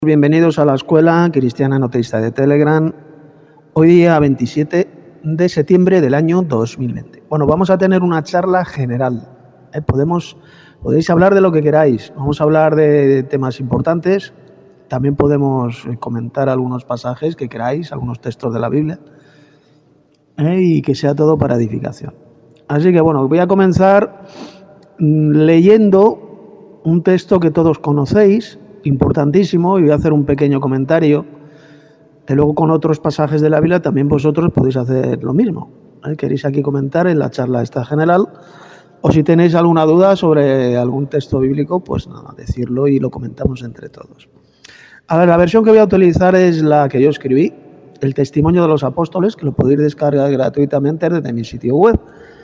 Bienvenidos a la Escuela Cristiana Noteísta de Telegram, hoy día 27 de septiembre del año 2020. Bueno, vamos a tener una charla general. Podéis hablar de lo que queráis. Vamos a hablar de temas importantes. También podemos comentar algunos pasajes que queráis, algunos textos de la Biblia, y que sea todo para edificación. Así que bueno, voy a comenzar leyendo un texto que todos conocéis, importantísimo, y voy a hacer un pequeño comentario. Y luego con otros pasajes de la Biblia también vosotros podéis hacer lo mismo. Queréis aquí comentar en la charla esta general, o si tenéis alguna duda sobre algún texto bíblico, pues nada, decirlo y lo comentamos entre todos. A ver, la versión que voy a utilizar es la que yo escribí, el Testimonio de los Apóstoles, que lo podéis descargar gratuitamente desde mi sitio web.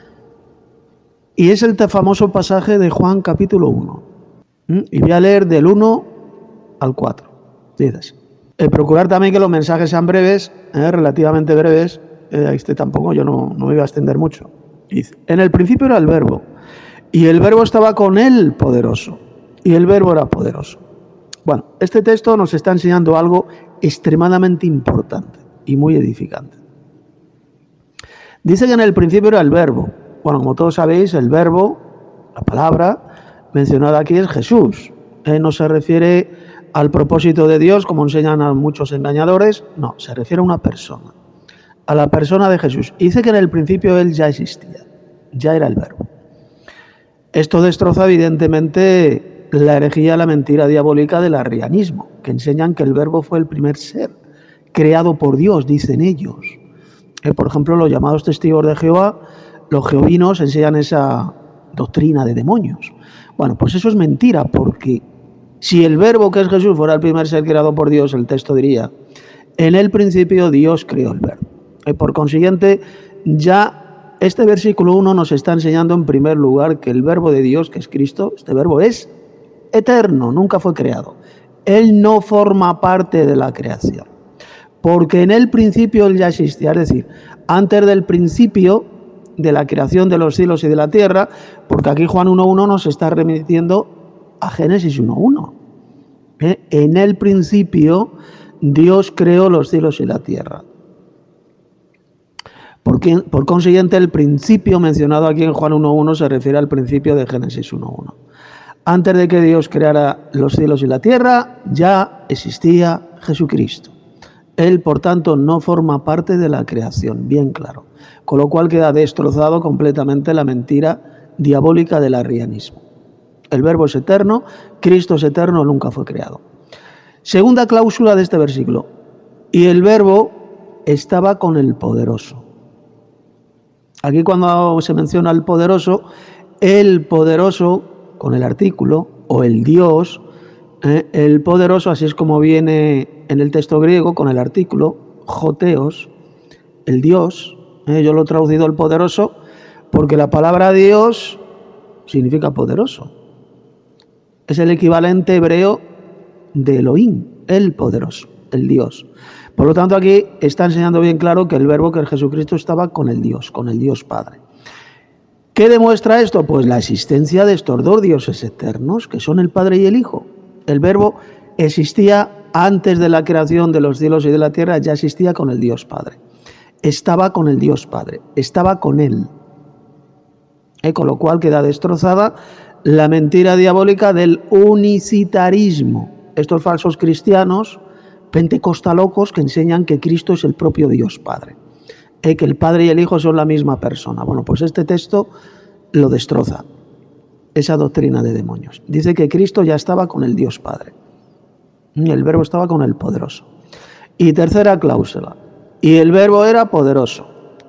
Y es el famoso pasaje de Juan capítulo 1. Y voy a leer del 1 al 4. Dices, procurar también que los mensajes sean breves, relativamente breves. Tampoco, yo no me iba a extender mucho. Dice, en el principio era el Verbo, y el Verbo estaba con el Poderoso, y el Verbo era poderoso. Bueno, este texto nos está enseñando algo extremadamente importante y muy edificante. Dice que en el principio era el Verbo. Bueno, como todos sabéis, el Verbo, la palabra mencionada aquí es Jesús. No se refiere al propósito de Dios, como enseñan a muchos engañadores. No, se refiere a una persona, a la persona de Jesús. Y dice que en el principio Él ya existía, ya era el Verbo. Esto destroza evidentemente la herejía, la mentira diabólica del arrianismo, que enseñan que el Verbo fue el primer ser creado por Dios, dicen ellos. Por ejemplo, los llamados testigos de Jehová, los jehovinos, enseñan esa doctrina de demonios. Bueno, pues eso es mentira, porque si el Verbo, que es Jesús, fuera el primer ser creado por Dios, el texto diría, en el principio Dios creó el Verbo. Por consiguiente, ya este versículo 1 nos está enseñando en primer lugar que el Verbo de Dios, que es Cristo, este Verbo es eterno, nunca fue creado. Él no forma parte de la creación, porque en el principio Él ya existía, es decir, antes del principio de la creación de los cielos y de la tierra, porque aquí Juan 1.1 nos está remitiendo a Génesis 1.1. En el principio Dios creó los cielos y la tierra. Por consiguiente, el principio mencionado aquí en Juan 1.1 se refiere al principio de Génesis 1.1. Antes de que Dios creara los cielos y la tierra, ya existía Jesucristo. Él, por tanto, no forma parte de la creación, bien claro. Con lo cual queda destrozado completamente la mentira diabólica del arrianismo. El Verbo es eterno, Cristo es eterno, nunca fue creado. Segunda cláusula de este versículo. Y el Verbo estaba con el Poderoso. Aquí cuando se menciona el Poderoso con el artículo, o el Dios, el Poderoso, así es como viene en el texto griego, con el artículo, Joteos, el Dios. Yo lo he traducido el Poderoso porque la palabra Dios significa poderoso. Es el equivalente hebreo de Elohim, el poderoso, el Dios. Por lo tanto, aquí está enseñando bien claro que el Verbo, que es Jesucristo, estaba con el Dios Padre. ¿Qué demuestra esto? Pues la existencia de estos dos dioses eternos, que son el Padre y el Hijo. El Verbo existía antes de la creación de los cielos y de la tierra, ya existía con el Dios Padre. Estaba con el Dios Padre, estaba con Él. Con lo cual queda destrozada la mentira diabólica del unicitarismo. Estos falsos cristianos pentecostalocos que enseñan que Cristo es el propio Dios Padre, que el Padre y el Hijo son la misma persona. Bueno, pues este texto lo destroza, esa doctrina de demonios. Dice que Cristo ya estaba con el Dios Padre, y el Verbo estaba con el Poderoso. Y tercera cláusula, y el Verbo era poderoso.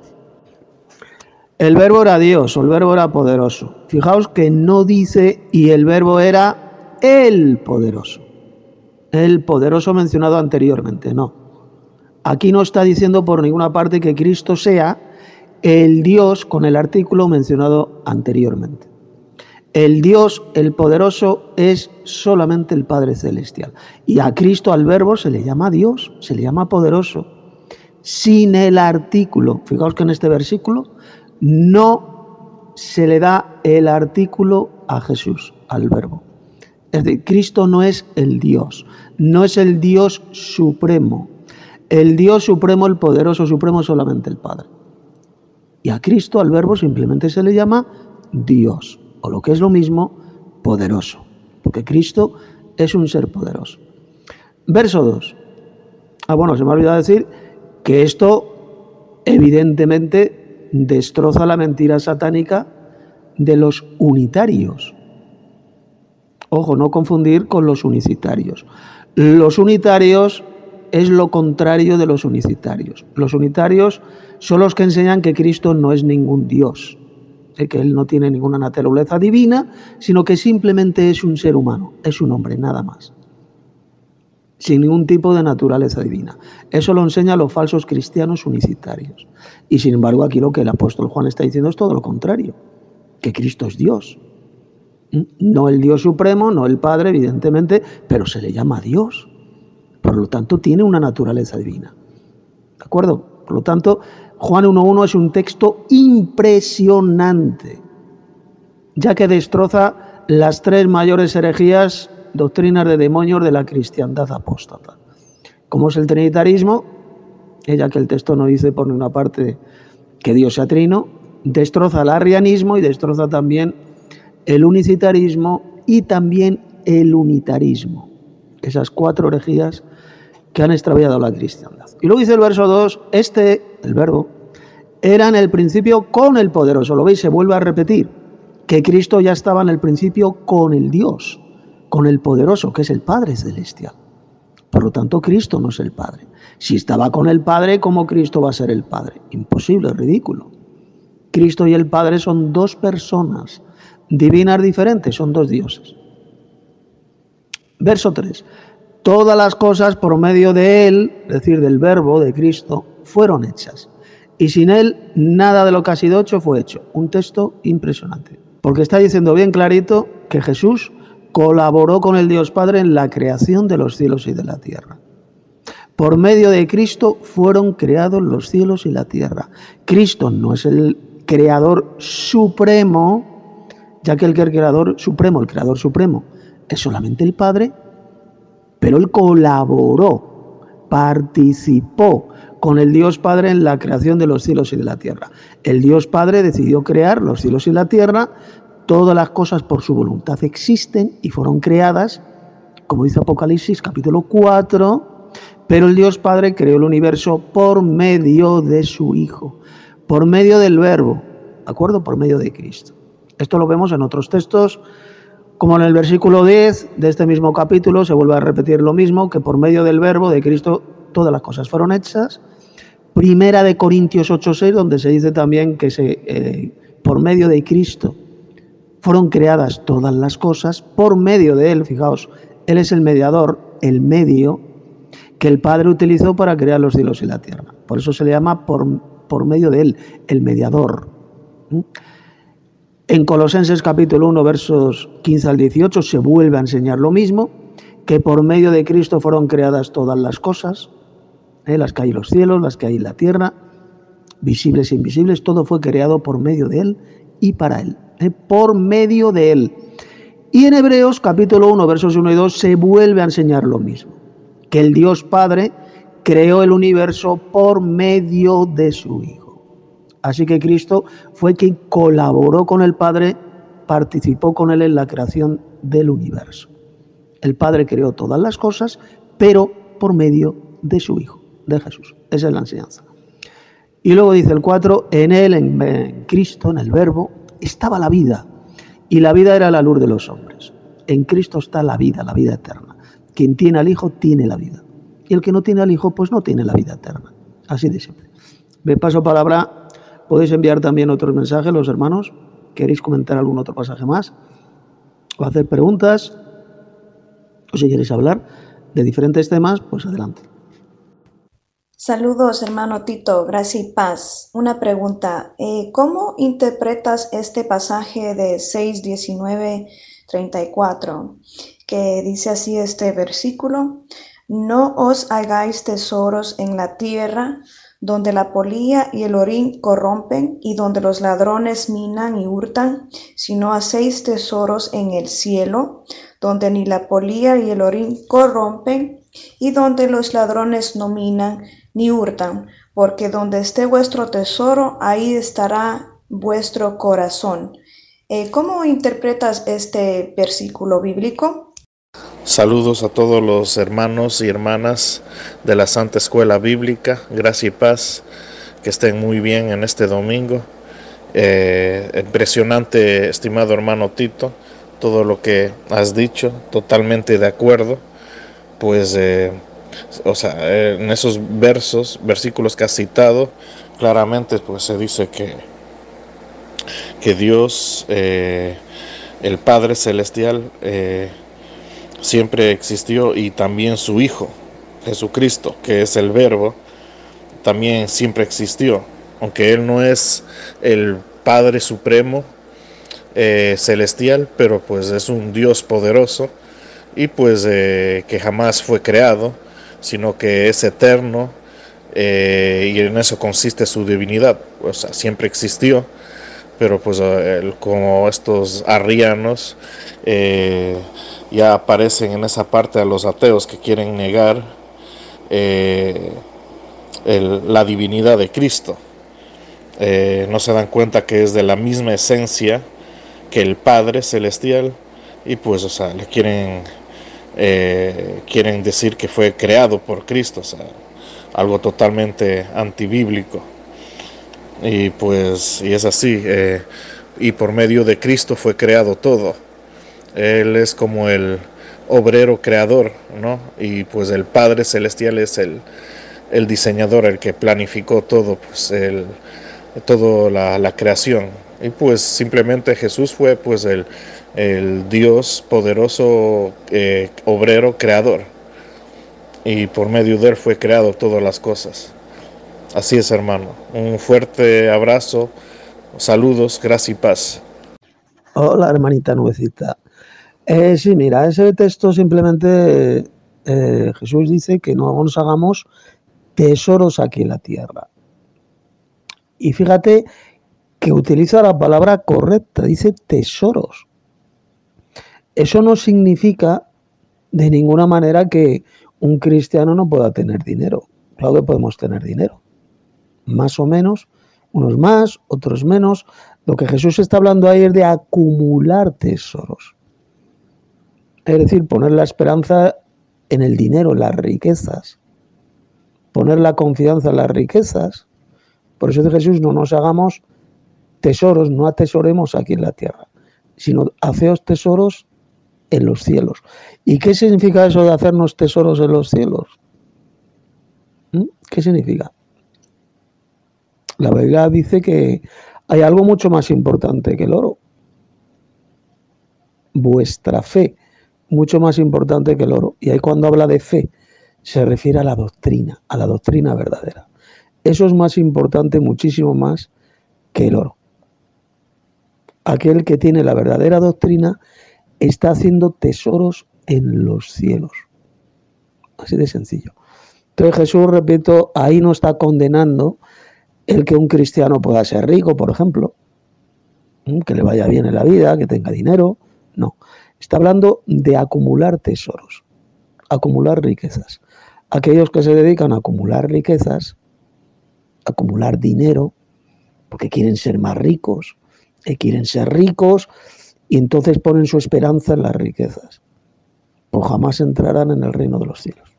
El Verbo era Dios, o el Verbo era poderoso. Fijaos que no dice y el Verbo era el poderoso. El poderoso mencionado anteriormente, no. Aquí no está diciendo por ninguna parte que Cristo sea el Dios con el artículo mencionado anteriormente. El Dios, el poderoso, es solamente el Padre Celestial. Y a Cristo, al Verbo, se le llama Dios, se le llama poderoso. Sin el artículo. Fijaos que en este versículo no se le da el artículo a Jesús, al Verbo. Es decir, Cristo no es el Dios, no es el Dios supremo. El Dios supremo, el poderoso supremo, es solamente el Padre. Y a Cristo, al Verbo, simplemente se le llama Dios, o lo que es lo mismo, poderoso, porque Cristo es un ser poderoso. Verso 2. Bueno, se me ha olvidado decir que esto evidentemente destroza la mentira satánica de los unitarios. Ojo, no confundir con los unicitarios. Los unitarios es lo contrario de los unicitarios. Los unitarios son los que enseñan que Cristo no es ningún Dios, que Él no tiene ninguna naturaleza divina, sino que simplemente es un ser humano, es un hombre, nada más, sin ningún tipo de naturaleza divina. Eso lo enseñan los falsos cristianos unicitarios. Y sin embargo, aquí lo que el apóstol Juan está diciendo es todo lo contrario, que Cristo es Dios. No el Dios supremo, no el Padre, evidentemente, pero se le llama Dios. Por lo tanto, tiene una naturaleza divina. ¿De acuerdo? Por lo tanto, Juan 1.1 es un texto impresionante, ya que destroza las tres mayores herejías, doctrinas de demonios de la cristiandad apóstata. Como es el trinitarismo, ya que el texto no dice por ninguna parte que Dios sea trino, destroza el arrianismo y destroza también el unicitarismo y también el unitarismo. Esas cuatro herejías que han extraviado la cristiandad. Y luego dice el verso 2, el Verbo, era en el principio con el poderoso. ¿Lo veis? Se vuelve a repetir que Cristo ya estaba en el principio con el Dios, con el poderoso, que es el Padre celestial. Por lo tanto, Cristo no es el Padre. Si estaba con el Padre, ¿cómo Cristo va a ser el Padre? Imposible, ridículo. Cristo y el Padre son dos personas divinas diferentes, son dos dioses. Verso 3. Todas las cosas por medio de Él, es decir, del Verbo, de Cristo, fueron hechas. Y sin Él, nada de lo que ha sido hecho fue hecho. Un texto impresionante. Porque está diciendo bien clarito que Jesús colaboró con el Dios Padre en la creación de los cielos y de la tierra. Por medio de Cristo fueron creados los cielos y la tierra. Cristo no es el creador supremo, ya que el creador supremo es solamente el Padre, pero Él colaboró, participó con el Dios Padre en la creación de los cielos y de la tierra. El Dios Padre decidió crear los cielos y la tierra, todas las cosas por su voluntad existen y fueron creadas, como dice Apocalipsis capítulo 4, pero el Dios Padre creó el universo por medio de su Hijo, por medio del Verbo, ¿de acuerdo? Por medio de Cristo. Esto lo vemos en otros textos, como en el versículo 10 de este mismo capítulo se vuelve a repetir lo mismo, que por medio del Verbo de Cristo todas las cosas fueron hechas. Primera de Corintios 8.6, donde se dice también que por medio de Cristo fueron creadas todas las cosas, por medio de Él, fijaos, Él es el mediador, el medio que el Padre utilizó para crear los cielos y la tierra. Por eso se le llama por medio de Él, el mediador. En Colosenses capítulo 1, versos 15 al 18, se vuelve a enseñar lo mismo, que por medio de Cristo fueron creadas todas las cosas, las que hay en los cielos, las que hay en la tierra, visibles e invisibles, todo fue creado por medio de Él y para Él, por medio de Él. Y en Hebreos capítulo 1, versos 1 y 2, se vuelve a enseñar lo mismo, que el Dios Padre creó el universo por medio de su Hijo. Así que Cristo fue quien colaboró con el Padre, participó con Él en la creación del universo. El Padre creó todas las cosas, pero por medio de su Hijo, de Jesús. Esa es la enseñanza. Y luego dice el 4, en Él, en Cristo, en el Verbo, estaba la vida. Y la vida era la luz de los hombres. En Cristo está la vida eterna. Quien tiene al Hijo tiene la vida. Y el que no tiene al Hijo, pues no tiene la vida eterna. Así de simple. Me paso palabra. Podéis enviar también otros mensajes, los hermanos. ¿Queréis comentar algún otro pasaje más? O hacer preguntas. O si queréis hablar de diferentes temas, pues adelante. Saludos, hermano Tito, gracia y paz. Una pregunta, ¿cómo interpretas este pasaje de 6:19-34, que dice así este versículo? No os hagáis tesoros en la tierra, donde la polilla y el orín corrompen y donde los ladrones minan y hurtan, sino hacéis tesoros en el cielo, donde ni la polilla y el orín corrompen, y donde los ladrones no minan ni hurtan, porque donde esté vuestro tesoro, ahí estará vuestro corazón. ¿Cómo interpretas este versículo bíblico? Saludos a todos los hermanos y hermanas de la Santa Escuela Bíblica. Gracia y paz, que estén muy bien en este domingo. Impresionante, estimado hermano Tito, todo lo que has dicho, totalmente de acuerdo. Pues, en esos versículos que has citado, claramente pues se dice que Dios, el Padre Celestial, siempre existió, y también su Hijo, Jesucristo, que es el Verbo, también siempre existió, aunque Él no es el Padre Supremo celestial, pero pues es un Dios poderoso, y pues que jamás fue creado, sino que es eterno, y en eso consiste su divinidad. O sea, siempre existió, pero pues como estos arrianos ya aparecen en esa parte a los ateos que quieren negar la divinidad de Cristo. No se dan cuenta que es de la misma esencia que el Padre Celestial, y pues, o sea, le quieren decir que fue creado por Cristo, o sea, algo totalmente antibíblico. Y pues, y es así, y por medio de Cristo fue creado todo. Él es como el obrero creador, ¿no? Y pues el Padre Celestial es el diseñador, el que planificó todo, pues toda la creación. Y pues simplemente Jesús fue pues el Dios poderoso, obrero creador, y por medio de él fue creado todas las cosas. Así es, hermano. Un fuerte abrazo, saludos, gracia y paz. Hola, hermanita nuevecita. Sí, mira, ese texto simplemente Jesús dice que no nos hagamos tesoros aquí en la tierra. Y fíjate que utiliza la palabra correcta, dice tesoros. Eso no significa de ninguna manera que un cristiano no pueda tener dinero. Claro que podemos tener dinero, más o menos, unos más, otros menos. Lo que Jesús está hablando ahí es de acumular tesoros. Es decir, poner la esperanza en el dinero, en las riquezas. Poner la confianza en las riquezas. Por eso dice Jesús, no nos hagamos tesoros, no atesoremos aquí en la tierra, sino haceos tesoros en los cielos. ¿Y qué significa eso de hacernos tesoros en los cielos? ¿Qué significa? La Biblia dice que hay algo mucho más importante que el oro. Vuestra fe, mucho más importante que el oro. Y ahí cuando habla de fe, se refiere a la doctrina verdadera. Eso es más importante, muchísimo más que el oro. Aquel que tiene la verdadera doctrina está haciendo tesoros en los cielos. Así de sencillo. Entonces Jesús, repito, ahí no está condenando el que un cristiano pueda ser rico, por ejemplo, que le vaya bien en la vida, que tenga dinero. No, está hablando de acumular tesoros, acumular riquezas. Aquellos que se dedican a acumular riquezas, acumular dinero, porque quieren ser más ricos, quieren ser ricos, y entonces ponen su esperanza en las riquezas, pues jamás entrarán en el reino de los cielos.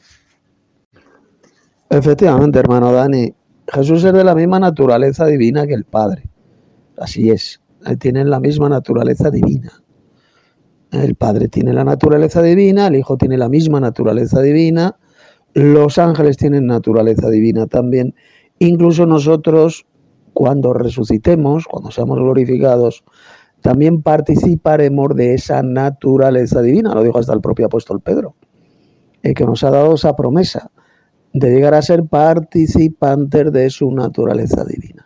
Efectivamente, hermano Dani, Jesús es de la misma naturaleza divina que el Padre. Así es, tienen la misma naturaleza divina. El Padre tiene la naturaleza divina, el Hijo tiene la misma naturaleza divina, los ángeles tienen naturaleza divina también. Incluso nosotros, cuando resucitemos, cuando seamos glorificados, también participaremos de esa naturaleza divina. Lo dijo hasta el propio apóstol Pedro, que nos ha dado esa promesa de llegar a ser participantes de su naturaleza divina.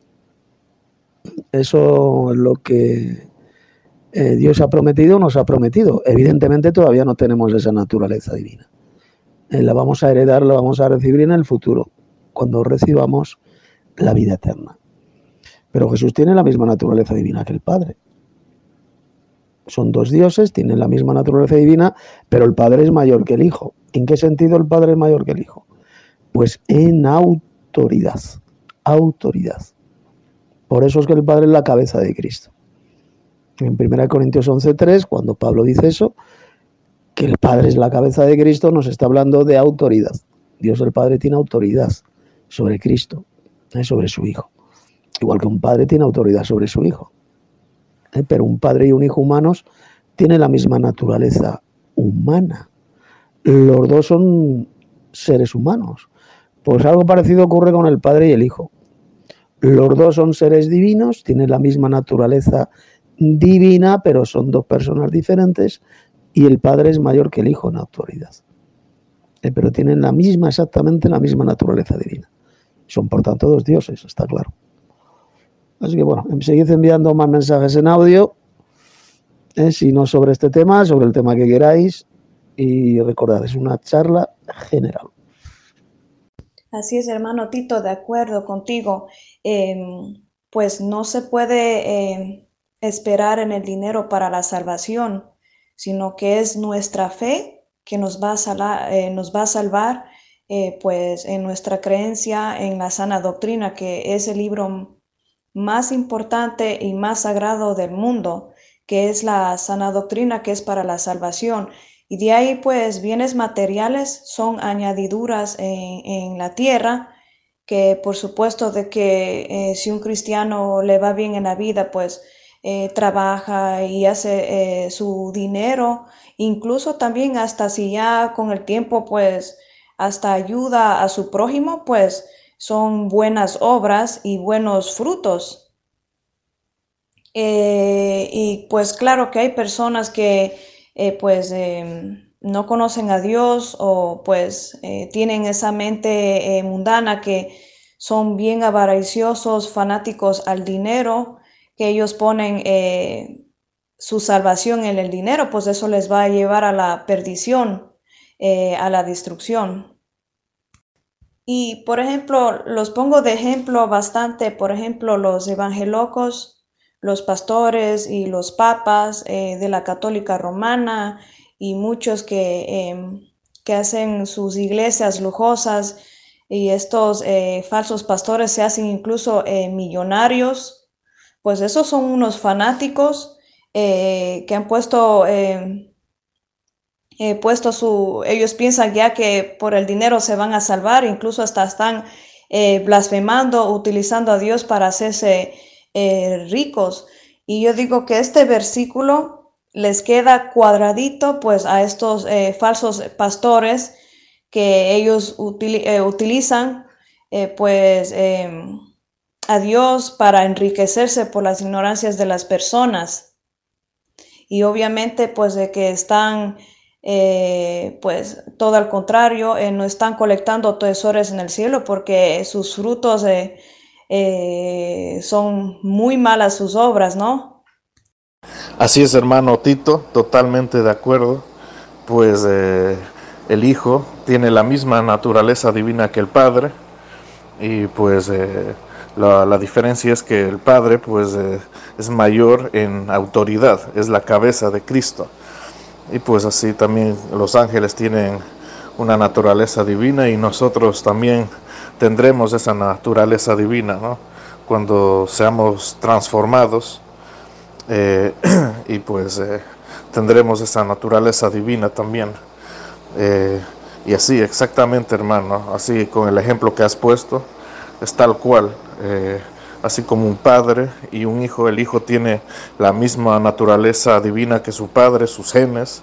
Eso es lo que Dios ha prometido, nos ha prometido. Evidentemente todavía no tenemos esa naturaleza divina. La vamos a heredar, la vamos a recibir en el futuro, cuando recibamos la vida eterna. Pero Jesús tiene la misma naturaleza divina que el Padre. Son dos dioses, tienen la misma naturaleza divina, pero el Padre es mayor que el Hijo. ¿En qué sentido el Padre es mayor que el Hijo? Pues en autoridad. Autoridad. Por eso es que el Padre es la cabeza de Cristo. En 1 Corintios 11:3, cuando Pablo dice eso, que el Padre es la cabeza de Cristo, nos está hablando de autoridad. Dios el Padre tiene autoridad sobre Cristo, sobre su Hijo. Igual que un padre tiene autoridad sobre su hijo. Pero un padre y un hijo humanos tienen la misma naturaleza humana. Los dos son seres humanos. Pues algo parecido ocurre con el Padre y el Hijo. Los dos son seres divinos, tienen la misma naturaleza divina, pero son dos personas diferentes, y el Padre es mayor que el Hijo en autoridad. Pero tienen exactamente la misma naturaleza divina. Son por tanto dos dioses, está claro. Así que bueno, seguid enviando más mensajes en audio, si no sobre este tema, sobre el tema que queráis, y recordad, es una charla general. Así es, hermano Tito, de acuerdo contigo. Pues no se puede esperar en el dinero para la salvación, sino que es nuestra fe que nos va a salvar, pues en nuestra creencia en la sana doctrina, que es el libro más importante y más sagrado del mundo, que es la sana doctrina, que es para la salvación. Y de ahí pues bienes materiales son añadiduras en la tierra, que por supuesto de que si un cristiano le va bien en la vida, pues trabaja y hace su dinero, incluso también hasta si ya con el tiempo pues hasta ayuda a su prójimo, pues son buenas obras y buenos frutos. Y pues claro que hay personas que pues no conocen a Dios o pues tienen esa mente mundana, que son bien avariciosos, fanáticos al dinero, que ellos ponen su salvación en el dinero, pues eso les va a llevar a la perdición, a la destrucción. Y por ejemplo, los pongo de ejemplo bastante, por ejemplo, los evangelocos, los pastores y los papas de la Católica Romana, y muchos que hacen sus iglesias lujosas, y estos falsos pastores se hacen incluso millonarios. Pues esos son unos fanáticos que han ellos piensan ya que por el dinero se van a salvar, incluso hasta están blasfemando, utilizando a Dios para hacerse ricos. Y yo digo que este versículo les queda cuadradito pues a estos falsos pastores, que ellos utilizan pues a Dios para enriquecerse por las ignorancias de las personas. Y obviamente pues de que están pues todo al contrario, no están colectando tesoros en el cielo, porque sus frutos son muy malas sus obras, ¿no? Así es, hermano Tito, totalmente de acuerdo. Pues el Hijo tiene la misma naturaleza divina que el Padre, y pues la diferencia es que el Padre pues es mayor en autoridad, es la cabeza de Cristo. Y pues así también los ángeles tienen una naturaleza divina, y nosotros también tendremos esa naturaleza divina, ¿no? Cuando seamos transformados, y pues tendremos esa naturaleza divina también. Y así, exactamente, hermano, así con el ejemplo que has puesto, es tal cual. Así como un padre y un hijo, el hijo tiene la misma naturaleza divina que su padre, sus genes.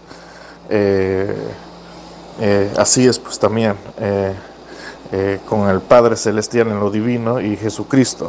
Así es pues también con el Padre Celestial en lo divino, y Jesucristo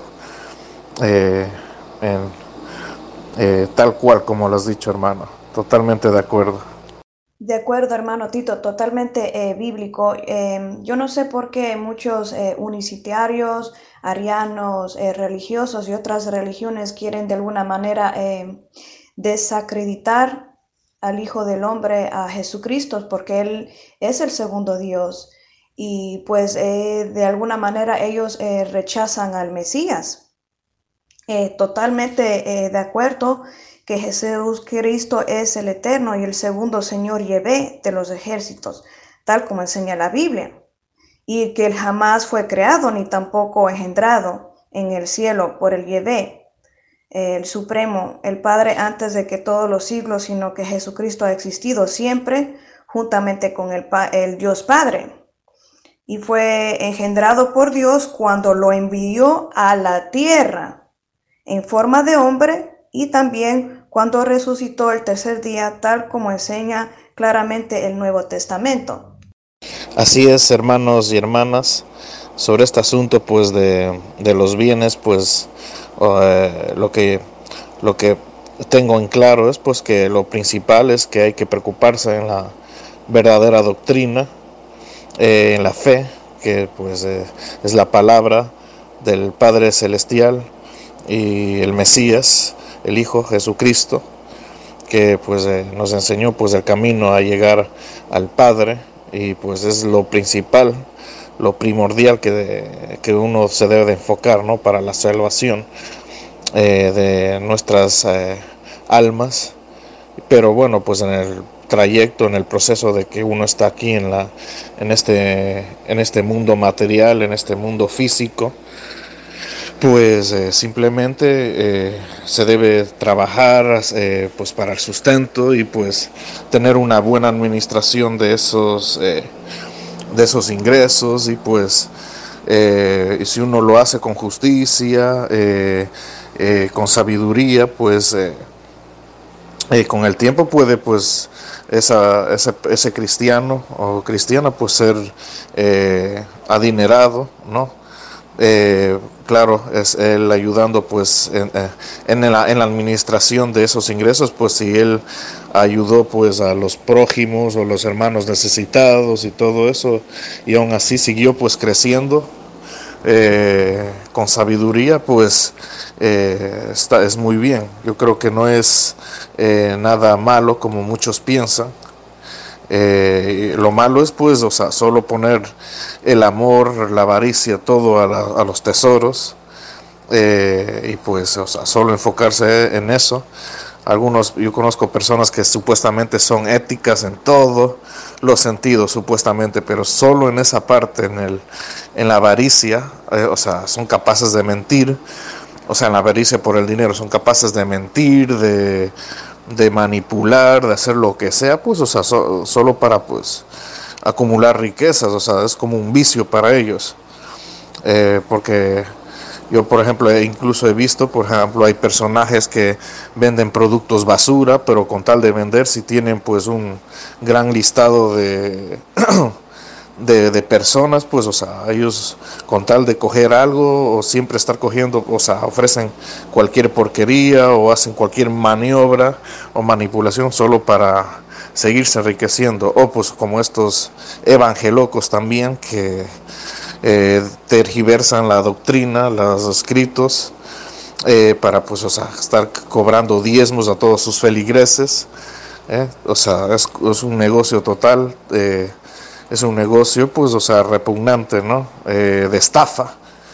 tal cual como lo has dicho, hermano. Totalmente de acuerdo. De acuerdo, hermano Tito, totalmente bíblico. Yo no sé por qué muchos unicitarios, arianos, religiosos y otras religiones quieren de alguna manera desacreditar al Hijo del Hombre, a Jesucristo, porque Él es el segundo Dios. Y pues de alguna manera ellos rechazan al Mesías. Totalmente de acuerdo que Jesucristo es el eterno y el segundo Señor Yahvé de los ejércitos, tal como enseña la Biblia, y que él jamás fue creado ni tampoco engendrado en el cielo por el Yahvé, el Supremo, el Padre antes de que todos los siglos, sino que Jesucristo ha existido siempre juntamente con el Dios Padre. Y fue engendrado por Dios cuando lo envió a la tierra en forma de hombre, y también cuando resucitó el tercer día, tal como enseña claramente el Nuevo Testamento. Así es, hermanos y hermanas, sobre este asunto pues de los bienes, pues lo que tengo en claro es pues que lo principal es que hay que preocuparse en la verdadera doctrina, en la fe, que pues es la palabra del Padre Celestial y el Mesías, el Hijo Jesucristo, que pues nos enseñó pues el camino a llegar al Padre, y pues es lo principal, lo primordial que uno se debe de enfocar, ¿no?, para la salvación de nuestras almas. Pero bueno, pues en el trayecto, en el proceso de que uno está aquí en este mundo material, en este mundo físico, pues simplemente se debe trabajar pues para el sustento, y pues tener una buena administración de esos ingresos, y pues si uno lo hace con justicia, con sabiduría, pues con el tiempo puede pues ese cristiano o cristiana pues ser adinerado, ¿no? Claro, es él ayudando pues en la administración de esos ingresos, pues si él ayudó pues a los prójimos o los hermanos necesitados y todo eso, y aún así siguió pues creciendo con sabiduría, pues es muy bien. Yo creo que no es nada malo como muchos piensan. Lo malo es pues, o sea, solo poner el amor, la avaricia, todo a los tesoros, y pues, o sea, solo enfocarse en eso. Yo conozco personas que supuestamente son éticas en todos los sentidos, supuestamente, pero solo en esa parte, en la avaricia, o sea, son capaces de mentir. O sea, en la avaricia por el dinero son capaces de mentir, de manipular, de hacer lo que sea, pues, o sea, solo para pues acumular riquezas. O sea, es como un vicio para ellos, porque yo, por ejemplo, incluso he visto, por ejemplo, hay personajes que venden productos basura, pero con tal de vender, si tienen pues un gran listado de personas, pues, o sea, ellos con tal de coger algo o siempre estar cogiendo, o sea, ofrecen cualquier porquería o hacen cualquier maniobra o manipulación solo para seguirse enriqueciendo. O pues como estos evangelocos también, que tergiversan la doctrina, los escritos, para pues, o sea, estar cobrando diezmos a todos sus feligreses. O sea, es un negocio total. Es un negocio, pues, o sea, repugnante, ¿no? De estafa.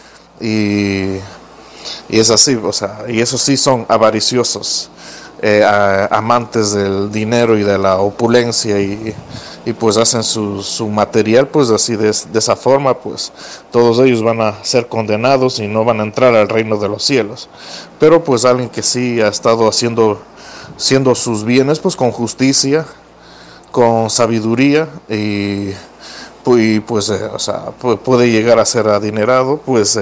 Y es así, o sea, y esos sí son avariciosos, amantes del dinero y de la opulencia, y pues hacen su material, pues así, de esa forma, pues todos ellos van a ser condenados y no van a entrar al reino de los cielos. Pero pues alguien que sí ha estado haciendo sus bienes, pues con justicia, con sabiduría, y pues o sea, puede llegar a ser adinerado, pues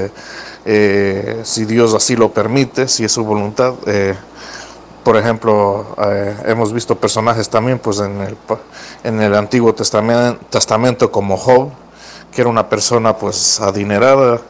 si Dios así lo permite, si es su voluntad. Por ejemplo, hemos visto personajes también pues en el Antiguo Testamento, como Job, que era una persona pues adinerada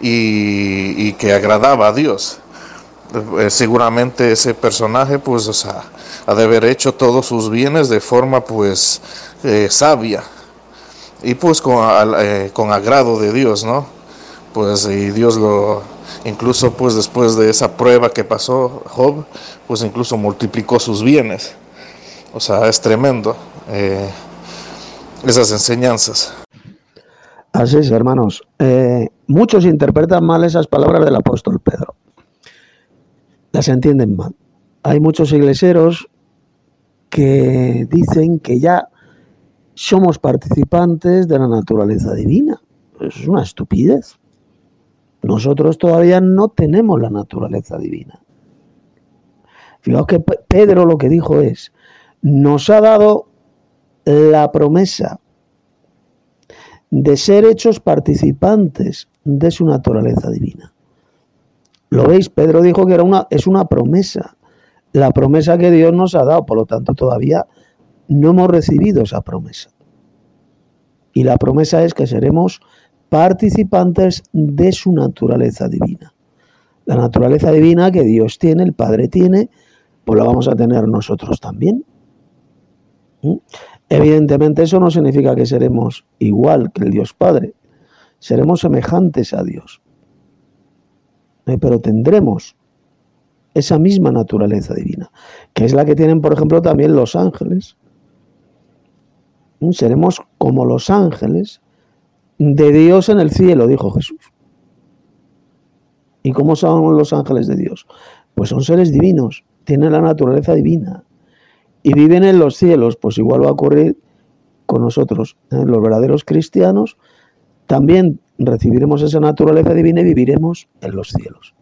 y que agradaba a Dios. Seguramente ese personaje pues, o sea, ha de haber hecho todos sus bienes de forma pues sabia, y pues con agrado de Dios, ¿no? Pues y Dios incluso pues después de esa prueba que pasó Job, pues incluso multiplicó sus bienes. O sea, es tremendo esas enseñanzas. Así es, hermanos. Muchos interpretan mal esas palabras del apóstol Pedro. Las entienden mal. Hay muchos iglesieros que dicen que ya somos participantes de la naturaleza divina. Eso es una estupidez. Nosotros todavía no tenemos la naturaleza divina. Fijaos que Pedro lo que dijo es, nos ha dado la promesa de ser hechos participantes de su naturaleza divina. ¿Lo veis? Pedro dijo que es una promesa, la promesa que Dios nos ha dado, por lo tanto todavía no hemos recibido esa promesa. Y la promesa es que seremos participantes de su naturaleza divina. La naturaleza divina que Dios tiene, el Padre tiene, pues la vamos a tener nosotros también. Evidentemente eso no significa que seremos igual que el Dios Padre, seremos semejantes a Dios, pero tendremos esa misma naturaleza divina, que es la que tienen, por ejemplo, también los ángeles. Seremos como los ángeles de Dios en el cielo, dijo Jesús. ¿Y cómo son los ángeles de Dios? Pues son seres divinos, tienen la naturaleza divina y viven en los cielos. Pues igual va a ocurrir con nosotros, los verdaderos cristianos, también recibiremos esa naturaleza divina y viviremos en los cielos.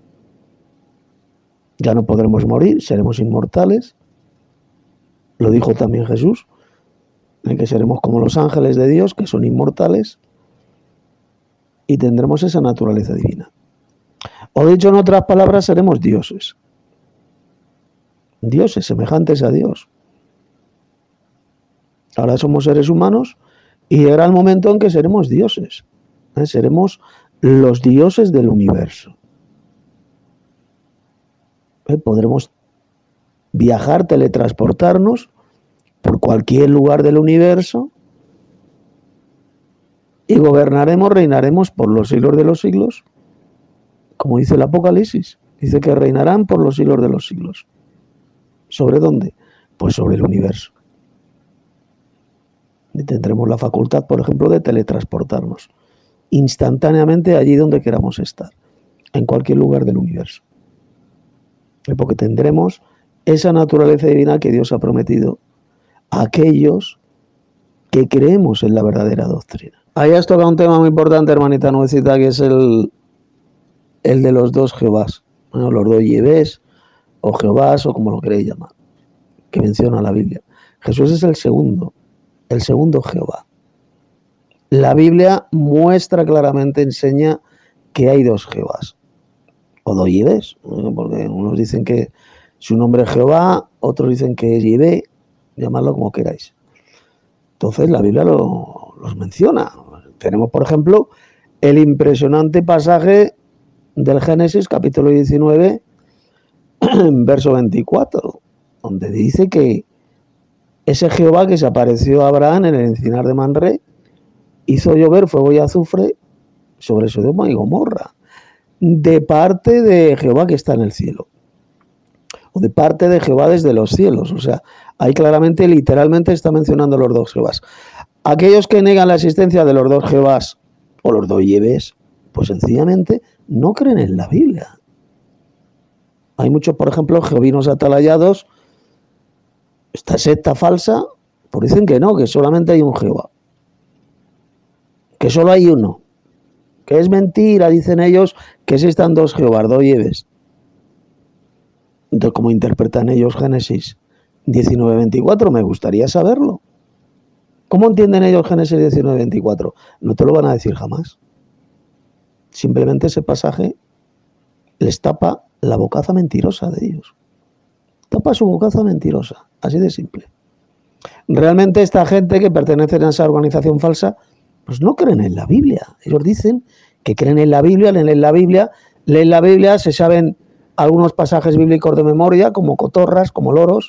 Ya no podremos morir, seremos inmortales. Lo dijo también Jesús, que seremos como los ángeles de Dios, que son inmortales, y tendremos esa naturaleza divina. O dicho en otras palabras, seremos dioses. Dioses, semejantes a Dios. Ahora somos seres humanos y llegará el momento en que seremos dioses. Seremos los dioses del universo. Podremos viajar, teletransportarnos por cualquier lugar del universo y gobernaremos, reinaremos por los siglos de los siglos, como dice el Apocalipsis. Dice que reinarán por los siglos de los siglos. ¿Sobre dónde? Pues sobre el universo. Y tendremos la facultad, por ejemplo, de teletransportarnos instantáneamente allí donde queramos estar, en cualquier lugar del universo. Porque tendremos esa naturaleza divina que Dios ha prometido a aquellos que creemos en la verdadera doctrina. Ahí has tocado un tema muy importante, hermanita nuevecita, que es el de los dos Jehovás, los dos Yahvés o Jehovás o como lo queréis llamar, que menciona la Biblia. Jesús es el segundo Jehová. La Biblia muestra claramente, enseña que hay dos Jehovás, o dos Yahvés, porque unos dicen que su nombre es Jehová, otros dicen que es Yahvé, llamadlo como queráis. Entonces la Biblia los menciona. Tenemos, por ejemplo, el impresionante pasaje del Génesis, capítulo 19, verso 24, donde dice que ese Jehová que se apareció a Abraham en el encinar de Manré hizo llover fuego y azufre sobre Sodoma y Gomorra, de parte de Jehová que está en el cielo, o de parte de Jehová desde los cielos. O sea, ahí claramente, literalmente está mencionando los dos Jehovás. Aquellos que negan la existencia de los dos Jehovás o los dos Yahvés, pues sencillamente no creen en la Biblia. Hay muchos, por ejemplo, jehovinos atalayados, esta secta falsa, pues dicen que no, que solamente hay un Jehová, que solo hay uno, que es mentira, dicen ellos, que existan dos Jehovás, dos Yahvés. Entonces, ¿cómo interpretan ellos Génesis 19:24? Me gustaría saberlo. ¿Cómo entienden ellos Génesis 19:24? No te lo van a decir jamás. Simplemente ese pasaje les tapa la bocaza mentirosa de ellos. Tapa su bocaza mentirosa, así de simple. Realmente esta gente que pertenece a esa organización falsa, pues no creen en la Biblia. Ellos dicen que creen en la Biblia, leen la Biblia, se saben algunos pasajes bíblicos de memoria, como cotorras, como loros,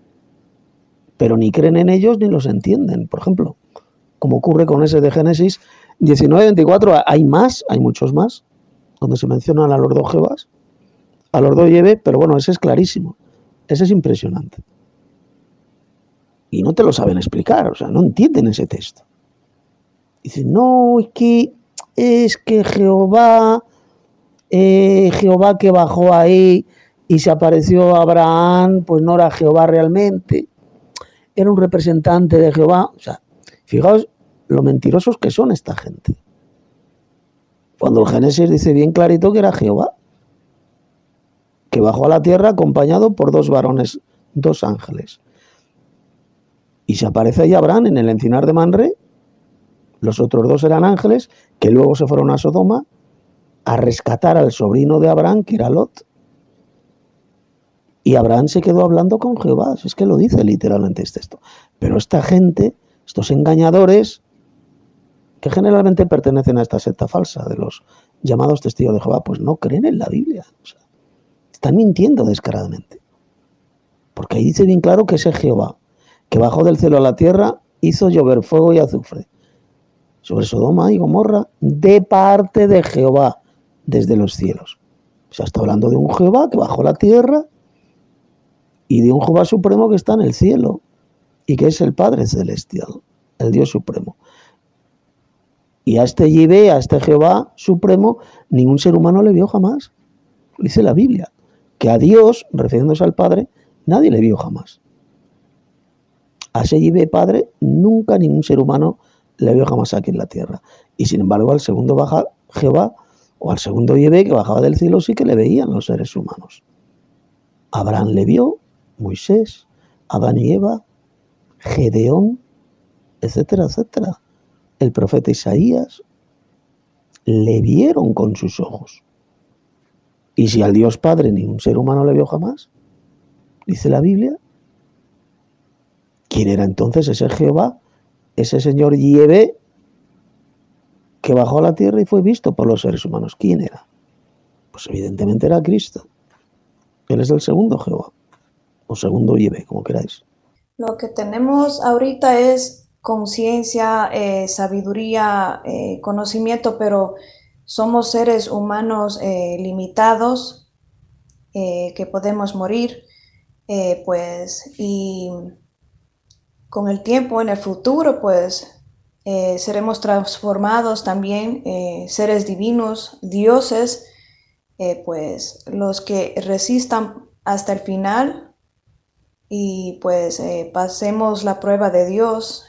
pero ni creen en ellos ni los entienden. Por ejemplo, como ocurre con ese de Génesis 19:24, hay más, hay muchos más, donde se mencionan a los dos Jehovás, a los dos Yahvé, pero bueno, ese es clarísimo, ese es impresionante. Y no te lo saben explicar, o sea, no entienden ese texto. Dicen, no, es que Jehová que bajó ahí y se apareció a Abraham, pues no era Jehová realmente, era un representante de Jehová. O sea, fijaos lo mentirosos que son esta gente. Cuando el Génesis dice bien clarito que era Jehová, que bajó a la tierra acompañado por 2 varones, 2 ángeles. Y se aparece ahí Abraham en el encinar de Manré. Los otros 2 eran ángeles que luego se fueron a Sodoma a rescatar al sobrino de Abraham, que era Lot. Y Abraham se quedó hablando con Jehová. Es que lo dice literalmente este texto. Pero esta gente, estos engañadores, que generalmente pertenecen a esta secta falsa de los llamados testigos de Jehová, pues no creen en la Biblia. O sea, están mintiendo descaradamente. Porque ahí dice bien claro que ese Jehová, que bajó del cielo a la tierra, hizo llover fuego y azufre sobre Sodoma y Gomorra de parte de Jehová desde los cielos. O sea, está hablando de un Jehová que bajó a la tierra y de un Jehová supremo que está en el cielo y que es el Padre celestial, el Dios supremo. Y a este Yahvé, a este Jehová supremo, ningún ser humano le vio jamás. Dice la Biblia, que a Dios, refiriéndose al Padre, nadie le vio jamás. A ese Yahvé Padre, nunca ningún ser humano le vio jamás aquí en la tierra. Y sin embargo, al segundo Jehová, o al segundo Yahvé que bajaba del cielo, sí que le veían los seres humanos. Abraham le vio, Moisés, Adán y Eva, Gedeón, etcétera, etcétera. El profeta Isaías, le vieron con sus ojos. Y si al Dios Padre ningún ser humano le vio jamás, dice la Biblia, ¿quién era entonces ese Jehová, ese señor Yahvé que bajó a la tierra y fue visto por los seres humanos? ¿Quién era? Pues evidentemente era Cristo. Él es el segundo Jehová, o segundo Yahvé, como queráis. Lo que tenemos ahorita es conciencia, sabiduría, conocimiento, pero somos seres humanos limitados, que podemos morir, pues, y con el tiempo, en el futuro, pues, seremos transformados también, seres divinos, dioses, pues, los que resistan hasta el final, y pues pasemos la prueba de Dios,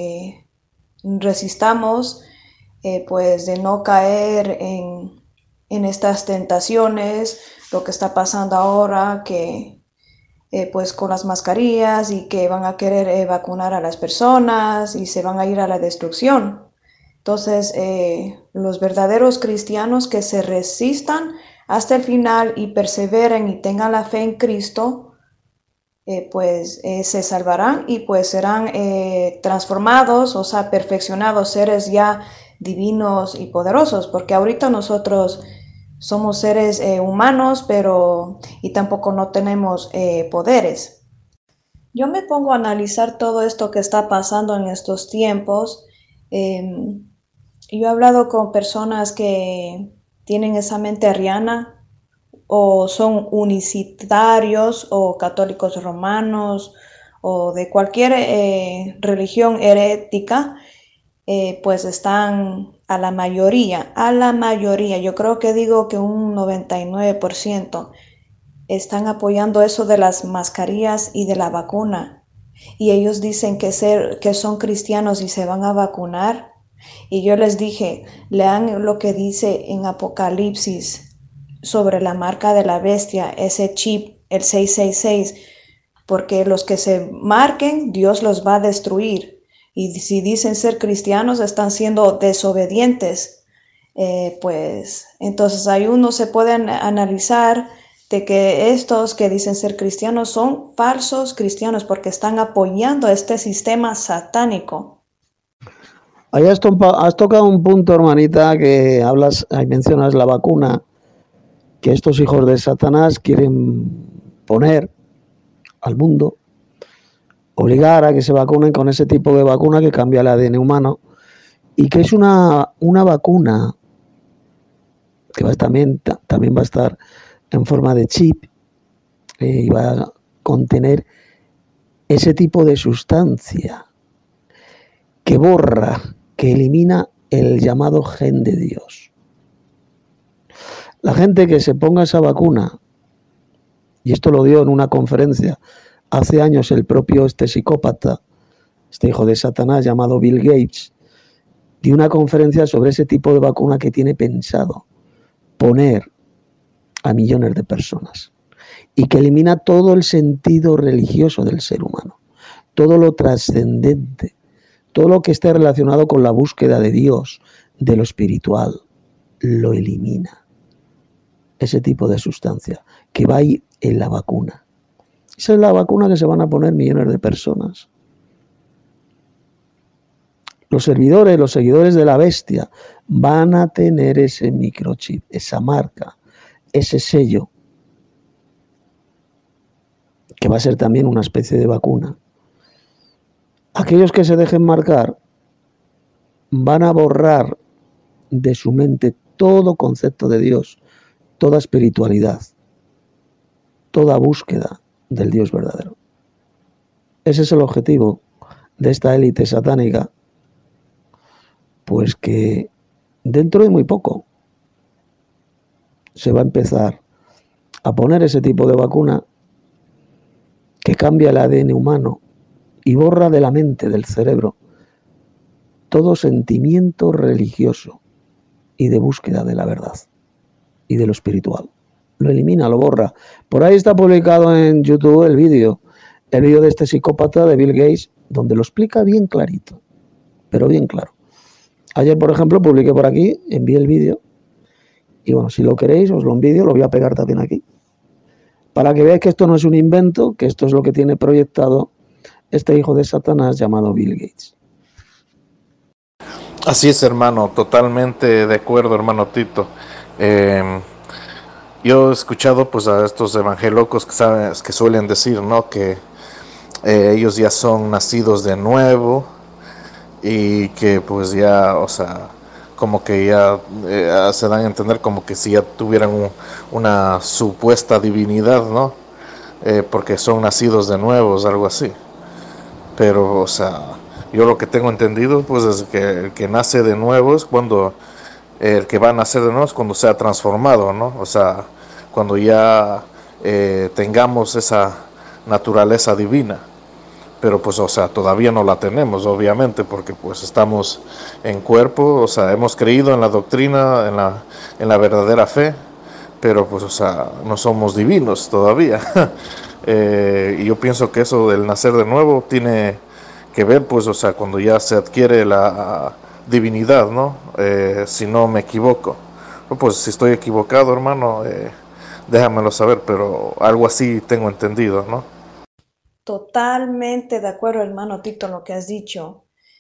resistamos, pues de no caer en estas tentaciones, lo que está pasando ahora, que pues con las mascarillas y que van a querer vacunar a las personas y se van a ir a la destrucción. Entonces, los verdaderos cristianos que se resistan hasta el final y perseveren y tengan la fe en Cristo, pues se salvarán y pues serán transformados, o sea, perfeccionados, seres ya divinos y poderosos, porque ahorita nosotros somos seres humanos, pero y tampoco no tenemos poderes. Yo me pongo a analizar todo esto que está pasando en estos tiempos. Yo he hablado con personas que tienen esa mente arriana, o son unicitarios o católicos romanos o de cualquier religión herética, pues están a la mayoría, yo creo que digo que un 99% están apoyando eso de las mascarillas y de la vacuna, y ellos dicen que son cristianos y se van a vacunar. Y yo les dije, lean lo que dice en Apocalipsis sobre la marca de la bestia, ese chip, el 666, porque los que se marquen, Dios los va a destruir. Y si dicen ser cristianos, están siendo desobedientes. Pues entonces ahí uno se puede analizar de que estos que dicen ser cristianos son falsos cristianos porque están apoyando este sistema satánico. Ahí has tocado un punto, hermanita, que ahí mencionas la vacuna, que estos hijos de Satanás quieren poner al mundo, obligar a que se vacunen con ese tipo de vacuna que cambia el ADN humano, y que es una vacuna que también va a estar en forma de chip, y va a contener ese tipo de sustancia que borra, que elimina el llamado gen de Dios. La gente que se ponga esa vacuna y esto lo dio en una conferencia hace años el propio psicópata, este hijo de Satanás llamado Bill Gates, dio una conferencia sobre ese tipo de vacuna que tiene pensado poner a millones de personas y que elimina todo el sentido religioso del ser humano, todo lo trascendente, todo lo que esté relacionado con la búsqueda de Dios, de lo espiritual, lo elimina. Ese tipo de sustancia que va ahí en la vacuna. Esa es la vacuna que se van a poner millones de personas. Los servidores, los seguidores de la bestia van a tener ese microchip, esa marca, ese sello, que va a ser también una especie de vacuna. Aquellos que se dejen marcar van a borrar de su mente todo concepto de Dios, toda espiritualidad, toda búsqueda del Dios verdadero. Ese es el objetivo de esta élite satánica, pues que dentro de muy poco se va a empezar a poner ese tipo de vacuna que cambia el ADN humano y borra de la mente, del cerebro, todo sentimiento religioso y de búsqueda de la verdad y de lo espiritual. Lo elimina, lo borra. Por ahí está publicado en YouTube el vídeo de este psicópata de Bill Gates, donde lo explica bien clarito, pero bien claro. Ayer, por ejemplo, publiqué por aquí, envié el vídeo, y bueno, si lo queréis, os lo envío, lo voy a pegar también aquí, para que veáis que esto no es un invento, que esto es lo que tiene proyectado este hijo de Satanás llamado Bill Gates. Así es, hermano, totalmente de acuerdo, hermano Tito. Yo he escuchado pues a estos evangelocos que suelen decir, ¿no? Que ellos ya son nacidos de nuevo y que pues ya, o sea, como que ya se dan a entender como que si ya tuvieran una supuesta divinidad, ¿no? Porque son nacidos de nuevo, algo así. Pero, o sea, yo lo que tengo entendido pues es que el que nace de nuevo es cuando el que va a nacer de nuevo es cuando sea transformado, ¿no? O sea, cuando ya tengamos esa naturaleza divina. Pero pues, o sea, todavía no la tenemos, obviamente, porque pues estamos en cuerpo, o sea, hemos creído en la doctrina, en la verdadera fe, pero pues, o sea, no somos divinos todavía. Y yo pienso que eso del nacer de nuevo tiene que ver, pues, o sea, cuando ya se adquiere la divinidad, ¿no? Si no me equivoco. Pues si estoy equivocado, hermano, déjamelo saber, pero algo así tengo entendido, ¿no? Totalmente de acuerdo, hermano Tito, en lo que has dicho.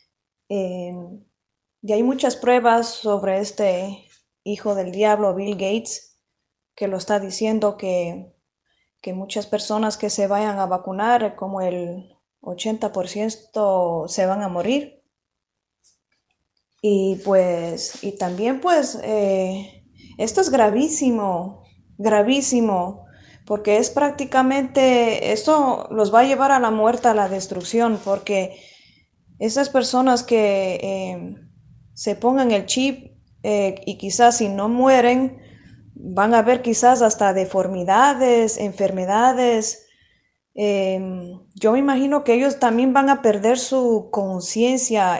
Y hay muchas pruebas sobre este hijo del diablo, Bill Gates, que lo está diciendo que muchas personas que se vayan a vacunar, como el 80% se van a morir. Y pues, y también pues, esto es gravísimo, gravísimo, porque es prácticamente, esto los va a llevar a la muerte, a la destrucción, porque esas personas que se pongan el chip y quizás si no mueren, van a ver quizás hasta deformidades, enfermedades. Yo me imagino que ellos también van a perder su conciencia,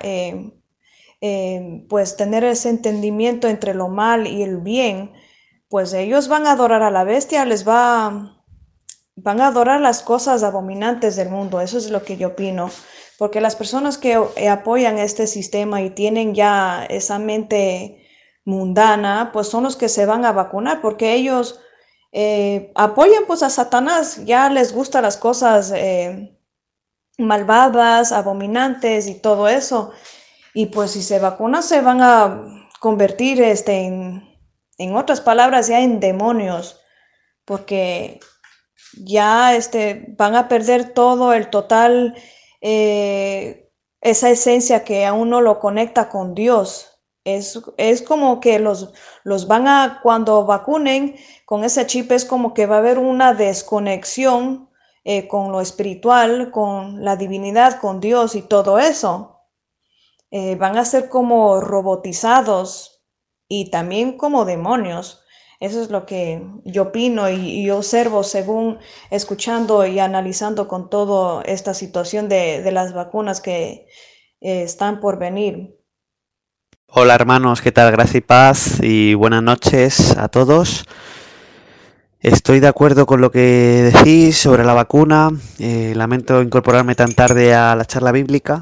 pues tener ese entendimiento entre lo mal y el bien, pues ellos van a adorar a la bestia, van a adorar las cosas abominantes del mundo. Eso es lo que yo opino, porque las personas que apoyan este sistema y tienen ya esa mente mundana, pues son los que se van a vacunar, porque ellos apoyan pues a Satanás, ya les gustan las cosas malvadas, abominantes y todo eso. Y pues si se vacunan se van a convertir en otras palabras ya en demonios, porque ya van a perder todo el total, esa esencia que a uno lo conecta con Dios. Es como que los van a, cuando vacunen con ese chip, es como que va a haber una desconexión con lo espiritual, con la divinidad, con Dios y todo eso. Van a ser como robotizados y también como demonios. Eso es lo que yo opino y observo según escuchando y analizando con toda esta situación de las vacunas que están por venir. Hola hermanos, ¿qué tal? Gracia y paz y buenas noches a todos. Estoy de acuerdo con lo que decís sobre la vacuna. Lamento incorporarme tan tarde a la charla bíblica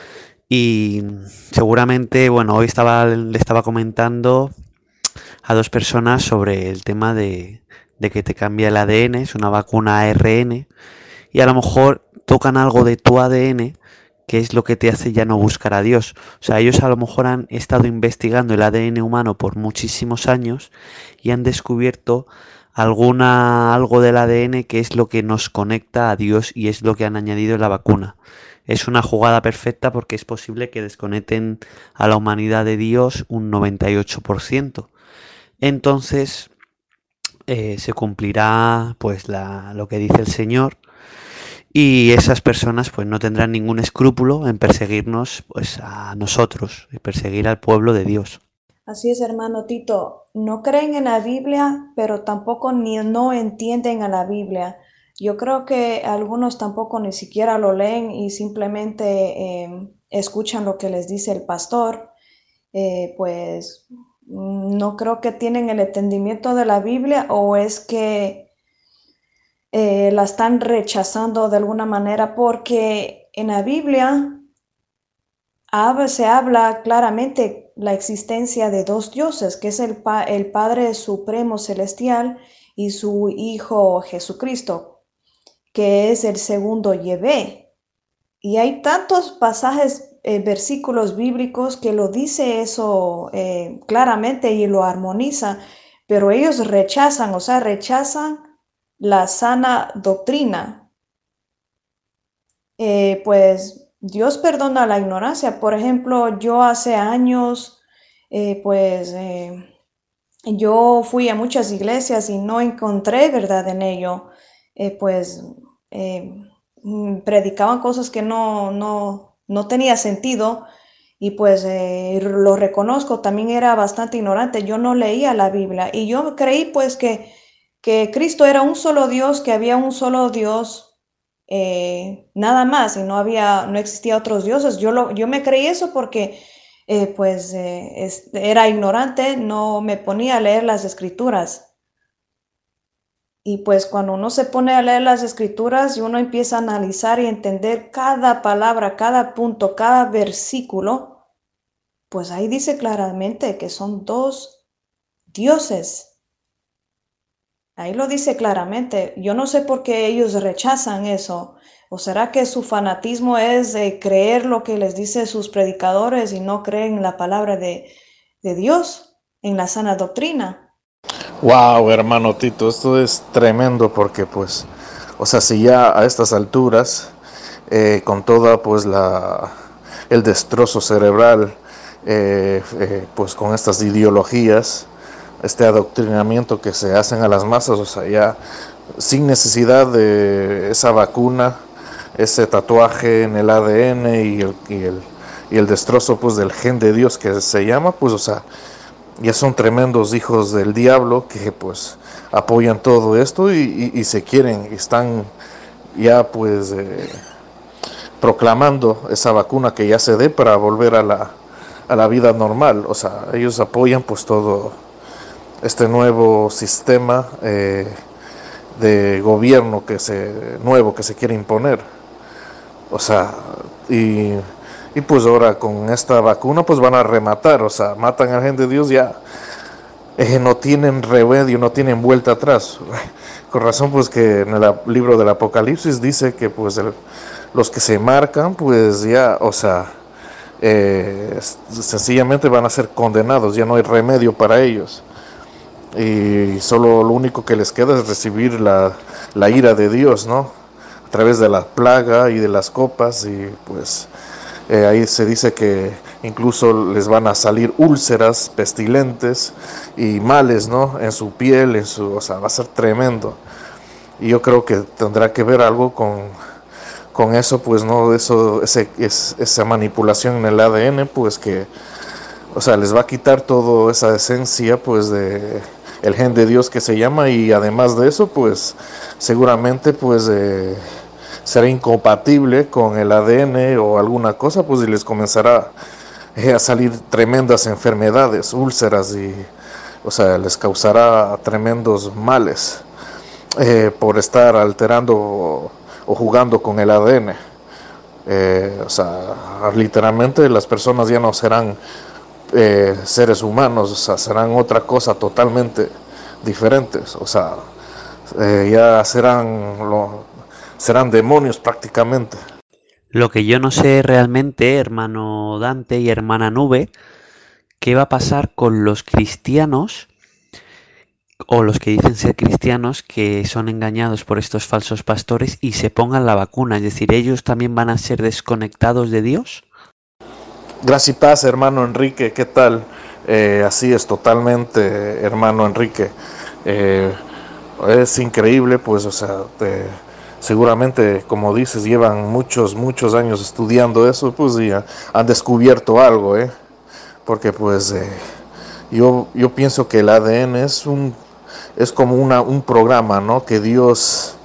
y seguramente, bueno, hoy le estaba comentando a dos personas sobre el tema de que te cambia el ADN, es una vacuna ARN, y a lo mejor tocan algo de tu ADN que es lo que te hace ya no buscar a Dios. O sea, ellos a lo mejor han estado investigando el ADN humano por muchísimos años y han descubierto algo del ADN que es lo que nos conecta a Dios y es lo que han añadido en la vacuna. Es una jugada perfecta porque es posible que desconecten a la humanidad de Dios un 98%. Entonces se cumplirá pues lo que dice el Señor, y esas personas pues no tendrán ningún escrúpulo en perseguirnos pues a nosotros, y perseguir al pueblo de Dios. Así es, hermano Tito. No creen en la Biblia, pero tampoco no entienden a la Biblia. Yo creo que algunos tampoco ni siquiera lo leen y simplemente escuchan lo que les dice el pastor. Pues no creo que tienen el entendimiento de la Biblia, o es que la están rechazando de alguna manera, porque en la Biblia se habla claramente la existencia de dos dioses, que es el Padre Supremo Celestial y su Hijo Jesucristo, que es el segundo Yahvé. Y hay tantos pasajes, versículos bíblicos que lo dice eso claramente y lo armoniza, pero ellos rechazan la sana doctrina. Pues Dios perdona la ignorancia. Por ejemplo, yo hace años, yo fui a muchas iglesias y no encontré verdad en ello. Predicaban cosas que no tenía sentido, y pues lo reconozco, también era bastante ignorante. Yo no leía la Biblia y yo creí pues que Cristo era un solo Dios, que había un solo Dios, nada más, y no existía otros dioses. Yo me creí eso porque era ignorante, no me ponía a leer las escrituras. Y pues cuando uno se pone a leer las escrituras y uno empieza a analizar y entender cada palabra, cada punto, cada versículo, pues ahí dice claramente que son dos dioses. Ahí lo dice claramente. Yo no sé por qué ellos rechazan eso. ¿O será que su fanatismo es creer lo que les dicen sus predicadores y no creen en la palabra de Dios, en la sana doctrina? Wow, hermano Tito, esto es tremendo porque pues, o sea, si ya a estas alturas, con toda pues el destrozo cerebral, pues con estas ideologías, este adoctrinamiento que se hacen a las masas, o sea, ya sin necesidad de esa vacuna, ese tatuaje en el ADN y el destrozo pues del gen de Dios que se llama, pues, o sea, ya son tremendos hijos del diablo que pues apoyan todo esto y se están ya pues proclamando esa vacuna que ya se dé para volver a la vida normal. O sea, ellos apoyan pues todo este nuevo sistema de gobierno nuevo que se quiere imponer. O sea, y pues ahora con esta vacuna pues van a rematar, o sea, matan a la gente de Dios, ya no tienen remedio, no tienen vuelta atrás. Con razón pues que en el libro del Apocalipsis dice que pues los que se marcan pues ya, o sea, sencillamente van a ser condenados, ya no hay remedio para ellos. Y solo lo único que les queda es recibir la ira de Dios, ¿no? A través de la plaga y de las copas, y pues ahí se dice que incluso les van a salir úlceras pestilentes y males, ¿no? En su piel, o sea, va a ser tremendo. Y yo creo que tendrá que ver algo con eso, pues, ¿no? Esa manipulación en el ADN, pues que, o sea, les va a quitar toda esa esencia, pues, el gen de Dios que se llama, y además de eso, pues seguramente pues será incompatible con el ADN o alguna cosa, pues y les comenzará a salir tremendas enfermedades, úlceras, y o sea, les causará tremendos males por estar alterando o jugando con el ADN. O sea, literalmente las personas ya no serán seres humanos, o sea, serán otra cosa totalmente diferentes, o sea, ya serán demonios prácticamente. Lo que yo no sé realmente, hermano Dante y hermana Nube, ¿qué va a pasar con los cristianos o los que dicen ser cristianos que son engañados por estos falsos pastores y se pongan la vacuna? Es decir, ¿ellos también van a ser desconectados de Dios? Gracias y paz, hermano Enrique, ¿qué tal? Así es, totalmente, hermano Enrique. Es increíble, pues, o sea, seguramente, como dices, llevan muchos años estudiando eso, pues, y han descubierto algo, porque, pues, yo pienso que el ADN es como un programa, ¿no? Que Dios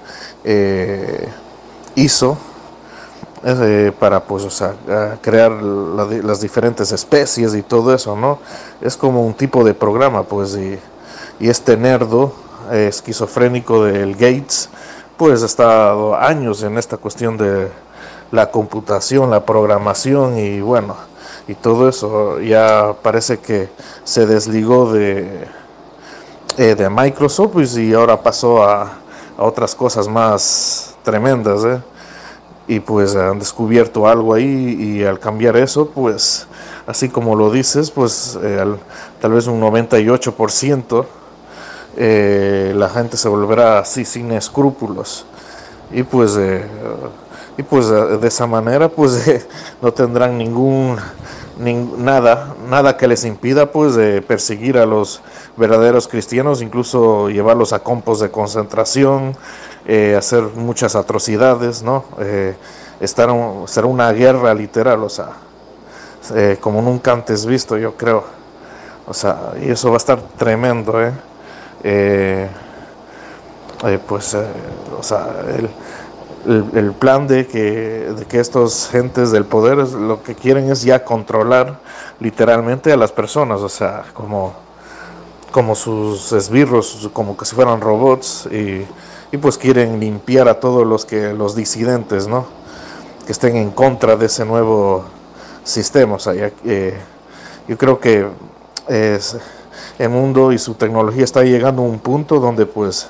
hizo para, pues, o sea, crear las diferentes especies y todo eso, ¿no? Es como un tipo de programa, pues, y este nerdo esquizofrénico del Gates, pues, ha estado años en esta cuestión de la computación, la programación, y bueno, y todo eso. Ya parece que se desligó de Microsoft, pues, y ahora pasó a otras cosas más tremendas, y pues han descubierto algo ahí, y al cambiar eso, pues así como lo dices, pues tal vez un 98% la gente se volverá así sin escrúpulos, y pues de esa manera pues no tendrán nada que les impida, pues, de perseguir a los verdaderos cristianos, incluso llevarlos a campos de concentración, hacer muchas atrocidades, ¿no? Será una guerra literal, o sea, como nunca antes visto, yo creo, o sea, y eso va a estar tremendo, pues, o sea, el plan de que estos gentes del poder lo que quieren es ya controlar literalmente a las personas, o sea, como sus esbirros, como que si fueran robots, y pues quieren limpiar a todos los disidentes, ¿no? Que estén en contra de ese nuevo sistema. O sea, yo creo que el mundo y su tecnología está llegando a un punto donde, pues,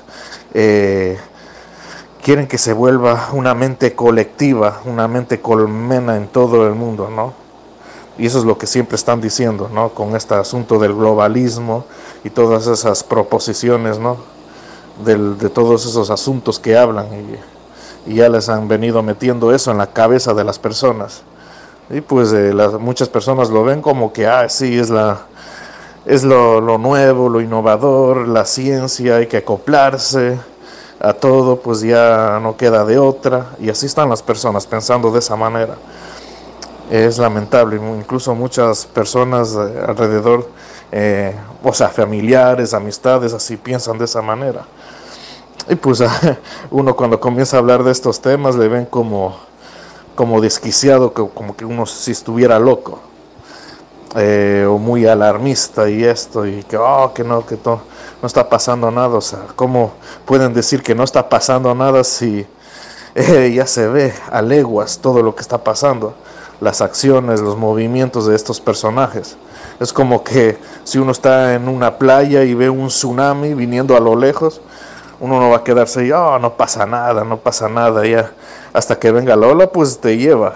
quieren que se vuelva una mente colectiva, una mente colmena en todo el mundo, ¿no? Y eso es lo que siempre están diciendo, ¿no? Con este asunto del globalismo y todas esas proposiciones, ¿no? De todos esos asuntos que hablan, y ya les han venido metiendo eso en la cabeza de las personas. Y pues muchas personas lo ven como que, sí, es lo nuevo, lo innovador, la ciencia, hay que acoplarse a todo, pues ya no queda de otra, y así están las personas pensando de esa manera. Es lamentable, incluso muchas personas alrededor, o sea, familiares, amistades, así piensan de esa manera. Y pues uno cuando comienza a hablar de estos temas le ven como desquiciado, como que uno si estuviera loco, o muy alarmista, y esto, y que no está pasando nada. O sea, ¿cómo pueden decir que no está pasando nada si ya se ve a leguas todo lo que está pasando? Las acciones, los movimientos de estos personajes. Es como que si uno está en una playa y ve un tsunami viniendo a lo lejos, uno no va a quedarse ahí, no pasa nada, ya hasta que venga la ola, pues te lleva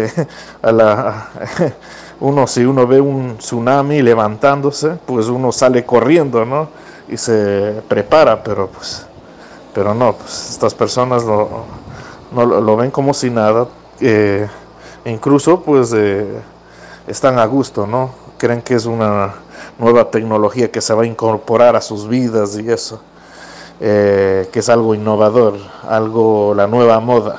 si uno ve un tsunami levantándose, pues uno sale corriendo, ¿no? Y se prepara, pero no, pues estas personas lo ven como si nada, incluso pues están a gusto, ¿no? Creen que es una nueva tecnología que se va a incorporar a sus vidas, y eso, que es algo innovador, la nueva moda.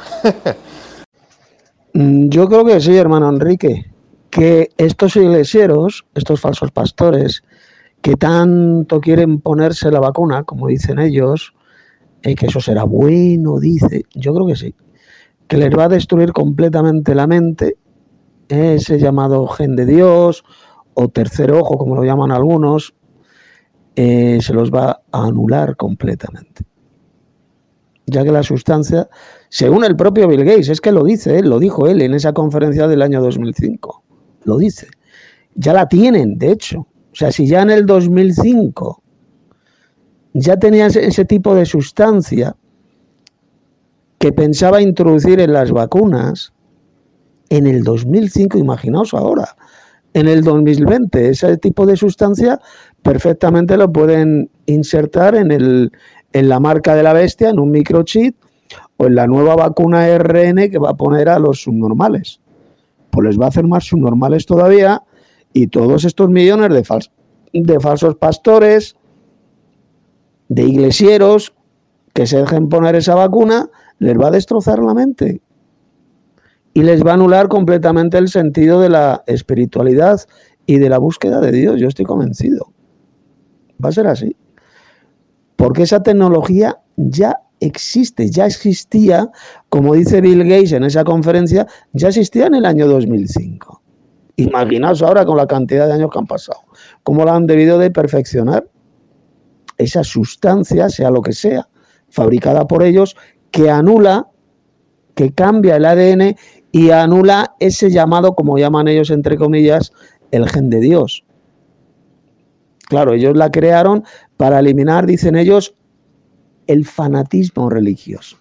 Yo creo que sí, hermano Enrique, que estos iglesieros, estos falsos pastores que tanto quieren ponerse la vacuna, como dicen ellos, que eso será bueno, dice, yo creo que sí, que les va a destruir completamente la mente, ese llamado gen de Dios o tercer ojo, como lo llaman algunos, se los va a anular completamente. Ya que la sustancia, según el propio Bill Gates, es que lo dice él, lo dijo él en esa conferencia del año 2005, lo dice, ya la tienen, de hecho. O sea, si ya en el 2005 ya tenía ese tipo de sustancia que pensaba introducir en las vacunas, en el 2005, imaginaos ahora, en el 2020, ese tipo de sustancia perfectamente lo pueden insertar en la marca de la bestia, en un microchip, o en la nueva vacuna ARN que va a poner a los subnormales. Pues les va a hacer más subnormales todavía, y todos estos millones de falsos pastores, de iglesieros, que se dejen poner esa vacuna, les va a destrozar la mente. Y les va a anular completamente el sentido de la espiritualidad y de la búsqueda de Dios. Yo estoy convencido. Va a ser así. Porque esa tecnología ya existe, ya existía, como dice Bill Gates en esa conferencia, ya existía en el año 2005. Imaginaos ahora con la cantidad de años que han pasado, cómo la han debido de perfeccionar. Esa sustancia, sea lo que sea, fabricada por ellos, que anula, que cambia el ADN y anula ese llamado, como llaman ellos entre comillas, el gen de Dios. Claro, ellos la crearon para eliminar, dicen ellos, el fanatismo religioso.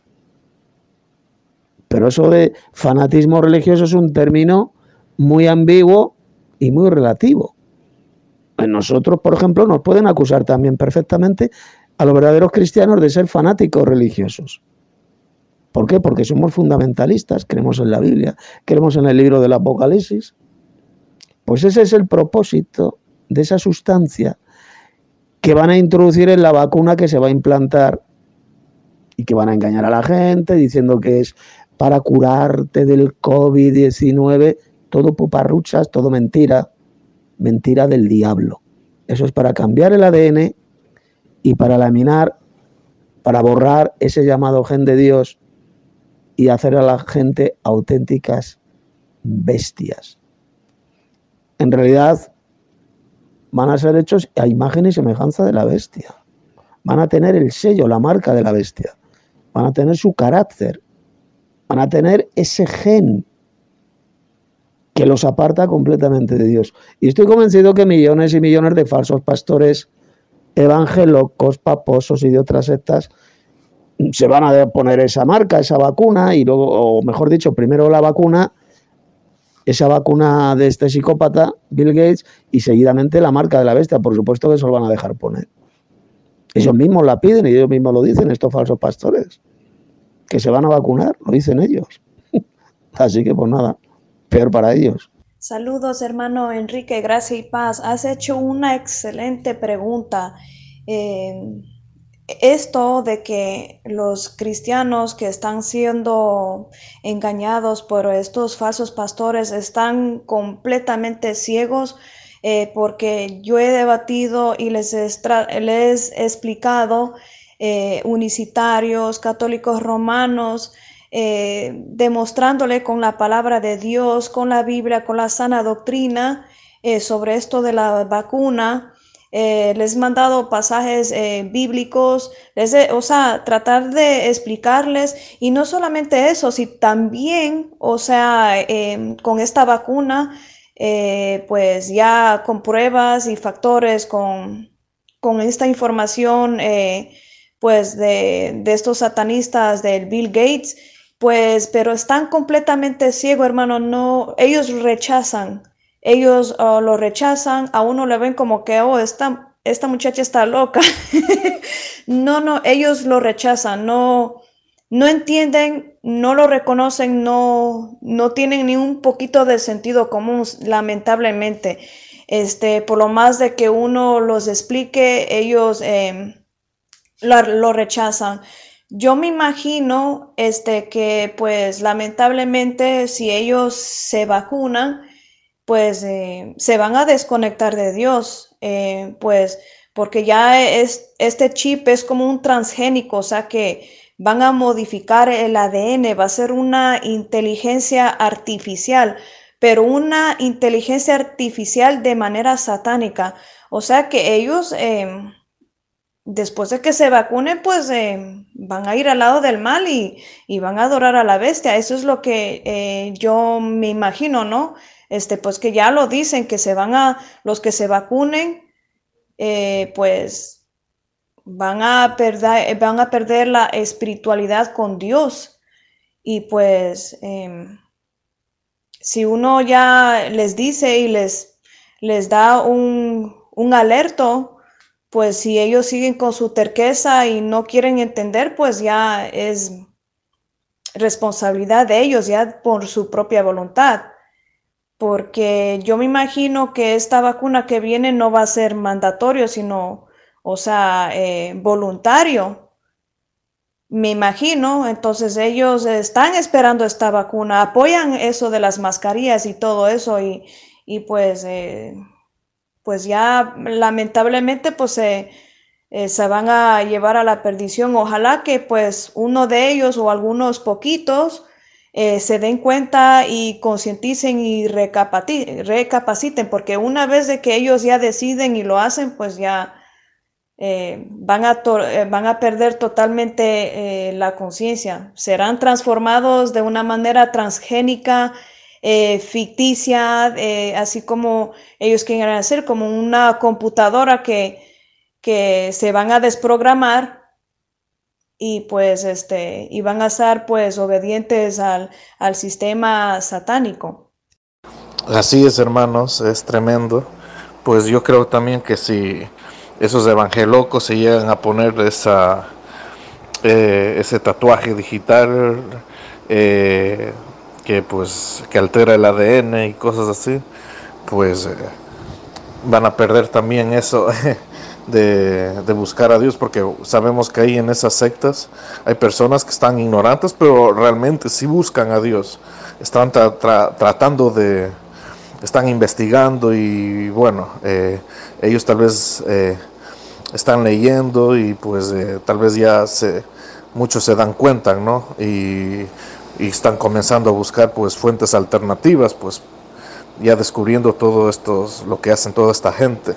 Pero eso de fanatismo religioso es un término muy ambiguo y muy relativo. Nosotros, por ejemplo, nos pueden acusar también perfectamente a los verdaderos cristianos de ser fanáticos religiosos. ¿Por qué? Porque somos fundamentalistas, creemos en la Biblia, creemos en el libro del Apocalipsis. Pues ese es el propósito de esa sustancia que van a introducir en la vacuna que se va a implantar y que van a engañar a la gente diciendo que es para curarte del COVID-19, todo puparruchas, todo mentira, mentira del diablo. Eso es para cambiar el ADN y para eliminar, para borrar ese llamado gen de Dios y hacer a la gente auténticas bestias. En realidad van a ser hechos a imagen y semejanza de la bestia. Van a tener el sello, la marca de la bestia. Van a tener su carácter. Van a tener ese gen que los aparta completamente de Dios. Y estoy convencido que millones y millones de falsos pastores evangelocos, paposos y de otras sectas se van a poner esa marca, esa vacuna, y luego, o mejor dicho, primero la vacuna, esa vacuna de este psicópata, Bill Gates, y seguidamente la marca de la bestia. Por supuesto que se lo van a dejar poner. Ellos mismos la piden y ellos mismos lo dicen, estos falsos pastores, que se van a vacunar, lo dicen ellos. Así que pues nada, peor para ellos. Saludos, hermano Enrique, gracia y paz. Has hecho una excelente pregunta. Esto de que los cristianos que están siendo engañados por estos falsos pastores están completamente ciegos, porque yo he debatido y les he explicado, unicitarios, católicos romanos, demostrándole con la palabra de Dios, con la Biblia, con la sana doctrina, sobre esto de la vacuna. Les he mandado pasajes bíblicos, o sea, tratar de explicarles, y no solamente eso, sino también, o sea, con esta vacuna, pues ya con pruebas y factores, con esta información, pues de estos satanistas del Bill Gates, pues, pero están completamente ciegos, hermano. No, ellos rechazan. Ellos lo rechazan, a uno le ven como que, oh, esta muchacha está loca. No, ellos lo rechazan, no entienden, no lo reconocen, no tienen ni un poquito de sentido común, lamentablemente. Por lo más de que uno los explique, ellos lo rechazan. Yo me imagino que pues lamentablemente si ellos se vacunan, pues se van a desconectar de Dios, pues porque ya este chip es como un transgénico, o sea que van a modificar el ADN, va a ser una inteligencia artificial, pero una inteligencia artificial de manera satánica. O sea que ellos, después de que se vacunen, pues van a ir al lado del mal y van a adorar a la bestia. Eso es lo que yo me imagino, ¿no? Pues que ya lo dicen, que los que se vacunen, pues van a perder la espiritualidad con Dios. Y pues si uno ya les dice y les da un alerto, pues si ellos siguen con su terqueza y no quieren entender, pues ya es responsabilidad de ellos, ya por su propia voluntad. Porque yo me imagino que esta vacuna que viene no va a ser mandatorio, sino, o sea, voluntario. Me imagino, entonces ellos están esperando esta vacuna, apoyan eso de las mascarillas y todo eso y pues ya lamentablemente pues se van a llevar a la perdición. Ojalá que pues uno de ellos o algunos poquitos se den cuenta y concienticen y recapaciten, porque una vez de que ellos ya deciden y lo hacen, pues ya van a perder totalmente la conciencia. Serán transformados de una manera transgénica, ficticia, así como ellos quieren hacer, como una computadora que se van a desprogramar y pues y van a estar pues obedientes al sistema satánico. Así es, hermanos, es tremendo. Pues yo creo también que si esos evangelocos se llegan a poner ese tatuaje digital que altera el ADN y cosas así, pues van a perder también eso de buscar a Dios, porque sabemos que ahí en esas sectas hay personas que están ignorantes, pero realmente sí buscan a Dios, están tratando están investigando y bueno, ellos tal vez están leyendo y pues tal vez ya muchos se dan cuenta, ¿no? Y están comenzando a buscar pues fuentes alternativas, pues ya descubriendo todo esto, lo que hacen toda esta gente.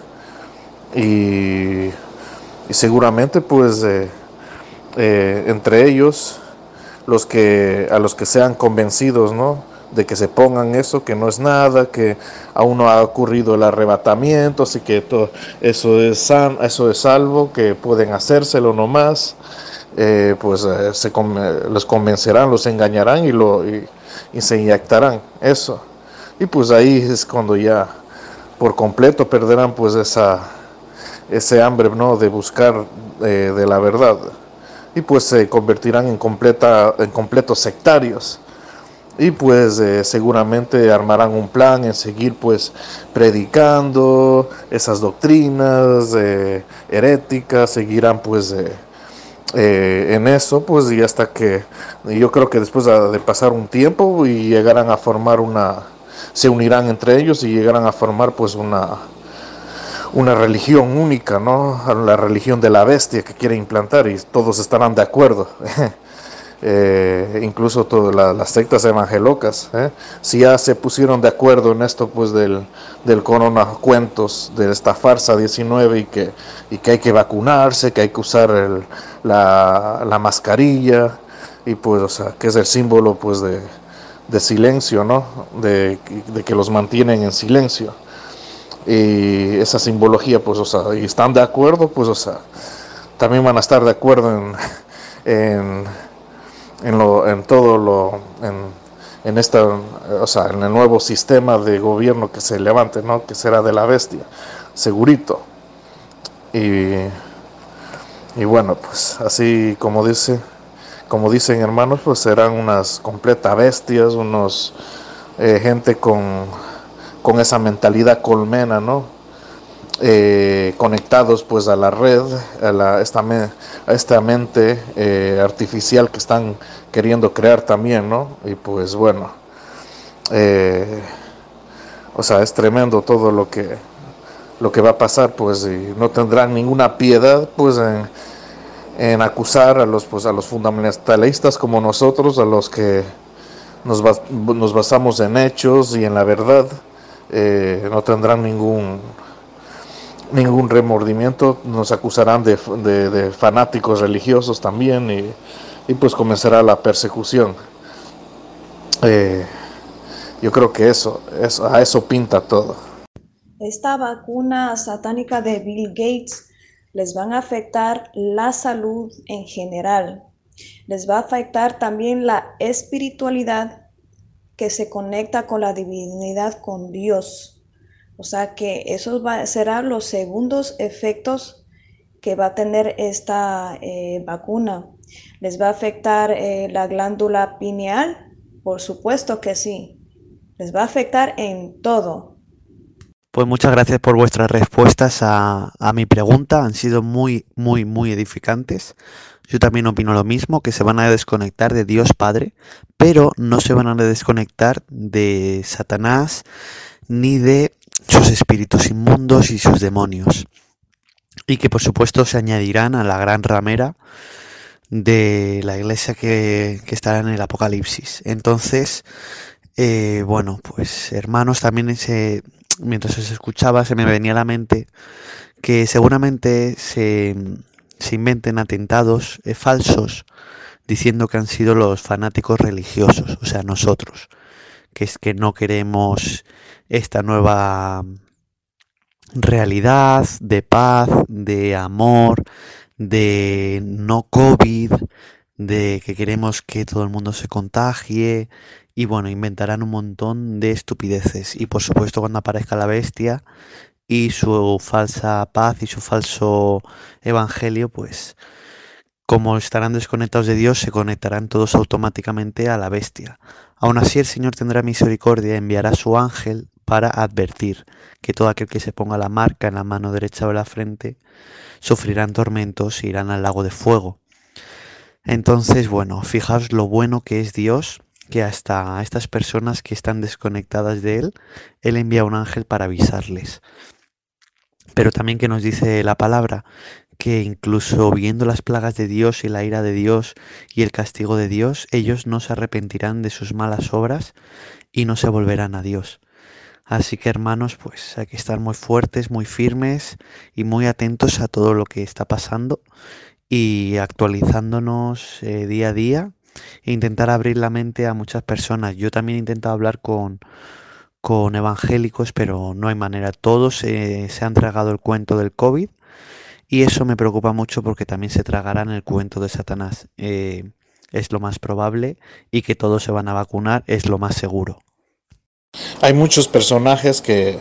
Y seguramente pues entre ellos a los que sean convencidos, ¿no?, de que se pongan eso, que no es nada, que aún no ha ocurrido el arrebatamiento, así que todo eso es salvo, que pueden hacérselo nomás, pues los convencerán, los engañarán y se inyectarán eso. Y pues ahí es cuando ya por completo perderán pues ese hambre, ¿no?, de buscar de la verdad, y pues se convertirán en completos sectarios. Y pues seguramente armarán un plan en seguir pues predicando esas doctrinas heréticas, seguirán pues en eso, pues, y hasta que yo creo que después de pasar un tiempo y llegarán a formar se unirán entre ellos y llegarán a formar pues una religión única, ¿no?, la religión de la bestia que quiere implantar, y todos estarán de acuerdo. Incluso todas las sectas evangelocas, si ya se pusieron de acuerdo en esto pues del coronacuentos, de esta farsa 19, y que hay que vacunarse, que hay que usar la mascarilla, y pues, o sea, que es el símbolo pues de silencio, ¿no?, de que los mantienen en silencio, y esa simbología pues, o sea, y están de acuerdo, pues, o sea, también van a estar de acuerdo en el nuevo sistema de gobierno que se levante, ¿no?, que será de la bestia, segurito. Y bueno, pues así como dicen, hermanos, pues serán unas completas bestias, gente con esa mentalidad colmena, ¿no?, conectados pues a la red, a esta mente artificial que están queriendo crear también, ¿no? Y pues bueno, O sea, es tremendo todo lo que va a pasar, pues, y no tendrán ninguna piedad, pues, en acusar a los fundamentalistas como nosotros, a los que nos basamos en hechos y en la verdad. No tendrán ningún remordimiento, nos acusarán de fanáticos religiosos también, y pues comenzará la persecución. Yo creo que a eso pinta todo. Esta vacuna satánica de Bill Gates les van a afectar la salud en general. Les va a afectar también la espiritualidad que se conecta con la divinidad, con Dios. O sea que esos serán los segundos efectos que va a tener esta vacuna. ¿Les va a afectar la glándula pineal? Por supuesto que sí. Les va a afectar en todo. Pues muchas gracias por vuestras respuestas a mi pregunta. Han sido muy, muy, muy edificantes. Yo también opino lo mismo, que se van a desconectar de Dios Padre, pero no se van a desconectar de Satanás ni de sus espíritus inmundos y sus demonios. Y que por supuesto se añadirán a la gran ramera de la iglesia que estará en el Apocalipsis. Entonces, bueno, pues hermanos, también mientras os escuchaba se me venía a la mente que seguramente se inventen atentados falsos diciendo que han sido los fanáticos religiosos, o sea, nosotros, que es que no queremos esta nueva realidad de paz, de amor, de no COVID, de que queremos que todo el mundo se contagie, y bueno, inventarán un montón de estupideces. Y por supuesto, cuando aparezca la bestia y su falsa paz y su falso evangelio, pues como estarán desconectados de Dios, se conectarán todos automáticamente a la bestia. Aún así, el Señor tendrá misericordia y enviará a su ángel para advertir que todo aquel que se ponga la marca en la mano derecha o en la frente sufrirán tormentos e irán al lago de fuego. Entonces, bueno, fijaos lo bueno que es Dios, que hasta a estas personas que están desconectadas de Él envía un ángel para avisarles. Pero también que nos dice la palabra, que incluso viendo las plagas de Dios y la ira de Dios y el castigo de Dios, ellos no se arrepentirán de sus malas obras y no se volverán a Dios. Así que hermanos, pues hay que estar muy fuertes, muy firmes y muy atentos a todo lo que está pasando y actualizándonos día a día e intentar abrir la mente a muchas personas. Yo también he intentado hablar con evangélicos, pero no hay manera. Todos se han tragado el cuento del COVID y eso me preocupa mucho porque también se tragarán el cuento de Satanás. Es lo más probable, y que todos se van a vacunar es lo más seguro. Hay muchos personajes que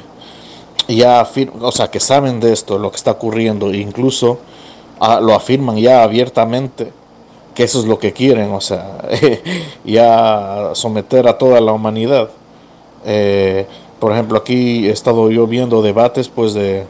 que saben de esto, lo que está ocurriendo, e incluso lo afirman ya abiertamente, que eso es lo que quieren, o sea, ya someter a toda la humanidad. Por ejemplo, aquí he estado yo viendo debates, pues, de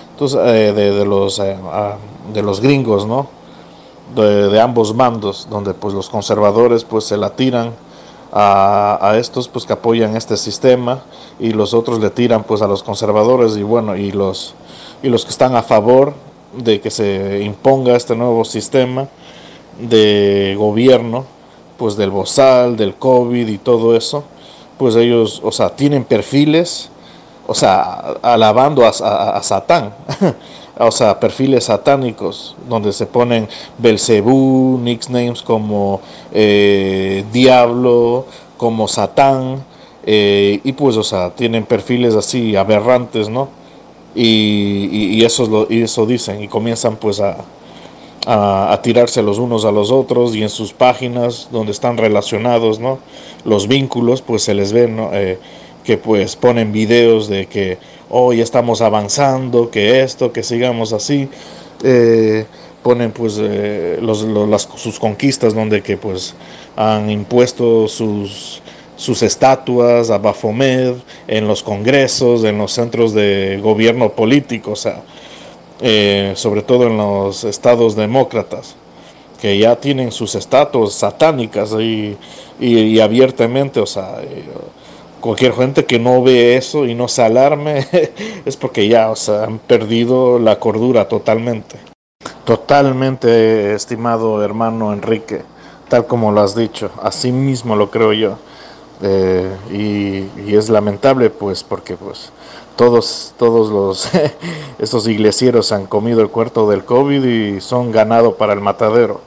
los gringos, ¿no? De ambos bandos, donde pues los conservadores pues se la tiran a estos pues que apoyan este sistema, y los otros le tiran pues a los conservadores, y bueno, y los que están a favor de que se imponga este nuevo sistema de gobierno, pues del bozal, del COVID y todo eso, pues ellos, o sea, tienen perfiles, o sea, alabando a Satán, o sea, perfiles satánicos, donde se ponen Belcebú, nicknames como Diablo, como Satán, y pues, o sea, tienen perfiles así aberrantes, ¿no? Y eso dicen, y comienzan pues a tirarse los unos a los otros, y en sus páginas donde están relacionados, ¿no? Los vínculos, pues se les ven, ¿no? Que pues ponen videos de que hoy estamos avanzando, que esto, que sigamos así, ponen pues sus conquistas, donde que pues han impuesto sus estatuas a Baphomet en los congresos, en los centros de gobierno político, o sea, sobre todo en los estados demócratas, que ya tienen sus estatuas satánicas y abiertamente, o sea, cualquier gente que no ve eso y no se alarme es porque ya, o sea, han perdido la cordura totalmente. Totalmente, estimado hermano Enrique, tal como lo has dicho, así mismo lo creo yo. Y es lamentable, pues, porque pues todos los estos iglesieros han comido el cuarto del COVID y son ganado para el matadero.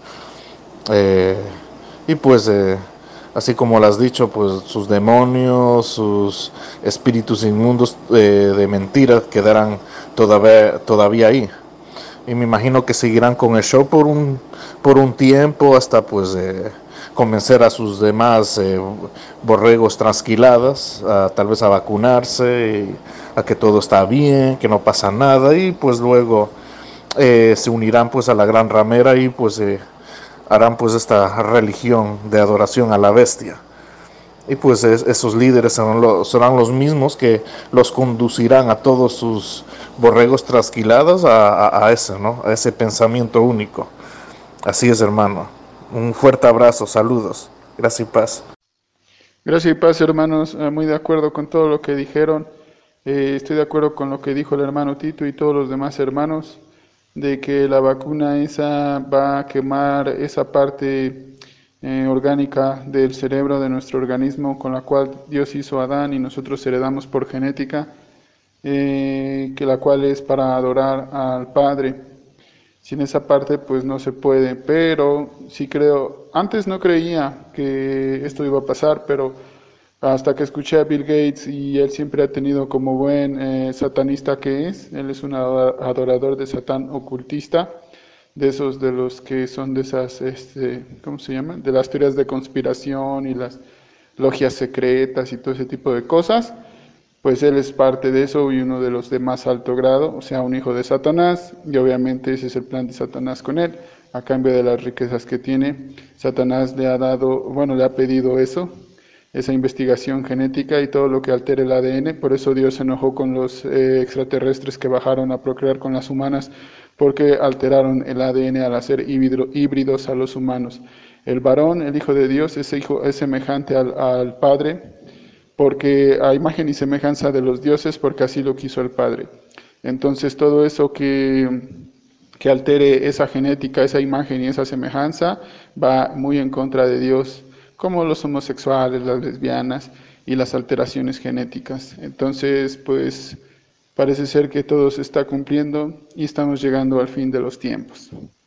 Y pues así como lo has dicho, pues sus demonios, sus espíritus inmundos de mentira quedarán todavía ahí. Y me imagino que seguirán con el show por un tiempo hasta pues convencer a sus demás borregos trasquiladas, tal vez a vacunarse, a que todo está bien, que no pasa nada, y pues luego se unirán pues a la gran ramera y pues harán pues esta religión de adoración a la bestia. Y pues esos líderes serán los mismos que los conducirán a todos sus borregos trasquilados a ese, ¿no? A ese pensamiento único. Así es, hermano. Un fuerte abrazo, saludos. Gracias y paz. Gracias y paz, hermanos. Muy de acuerdo con todo lo que dijeron. Estoy de acuerdo con lo que dijo el hermano Tito y todos los demás hermanos, de que la vacuna esa va a quemar esa parte orgánica del cerebro de nuestro organismo con la cual Dios hizo a Adán y nosotros heredamos por genética, que la cual es para adorar al Padre. Sin esa parte pues no se puede, pero sí creo, antes no creía que esto iba a pasar, pero hasta que escuché a Bill Gates y él siempre ha tenido como buen satanista que él es un adorador de Satán ocultista, de esos de los que son de esas, ¿cómo se llaman? De las teorías de conspiración y las logias secretas y todo ese tipo de cosas. Pues él es parte de eso y uno de los de más alto grado, o sea, un hijo de Satanás, y obviamente ese es el plan de Satanás con él. A cambio de las riquezas que tiene, Satanás le ha pedido eso, esa investigación genética y todo lo que altere el ADN. Por eso Dios se enojó con los extraterrestres que bajaron a procrear con las humanas, porque alteraron el ADN al hacer híbridos a los humanos. El varón, el hijo de Dios, ese hijo es semejante al Padre, porque a imagen y semejanza de los dioses, porque así lo quiso el Padre. Entonces todo eso que altere esa genética, esa imagen y esa semejanza, va muy en contra de Dios, como los homosexuales, las lesbianas y las alteraciones genéticas. Entonces, pues parece ser que todo se está cumpliendo y estamos llegando al fin de los tiempos.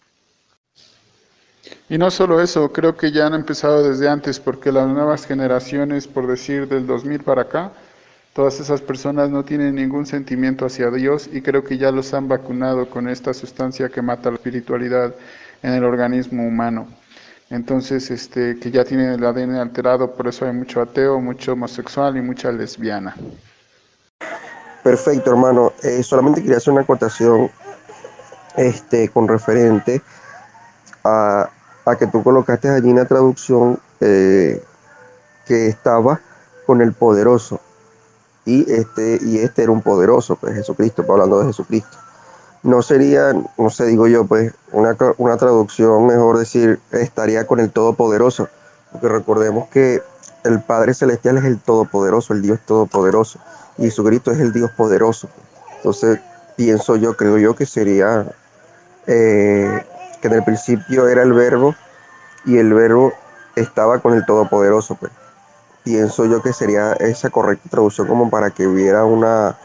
Y no solo eso, creo que ya han empezado desde antes, porque las nuevas generaciones, por decir del 2000 para acá, todas esas personas no tienen ningún sentimiento hacia Dios y creo que ya los han vacunado con esta sustancia que mata la espiritualidad en el organismo humano. Entonces, que ya tienen el ADN alterado, por eso hay mucho ateo, mucho homosexual y mucha lesbiana. Perfecto, hermano. Solamente quería hacer una acotación con referente a que tú colocaste allí una traducción que estaba con el poderoso. Y este era un poderoso, pues Jesucristo, hablando de Jesucristo. No sería, no sé, digo yo, pues una traducción, mejor decir, estaría con el Todopoderoso. Porque recordemos que el Padre Celestial es el Todopoderoso, el Dios Todopoderoso. Y Jesucristo es el Dios poderoso. Entonces, creo yo que sería que en el principio era el Verbo y el Verbo estaba con el Todopoderoso, pues. Pienso yo que sería esa correcta traducción como para que hubiera una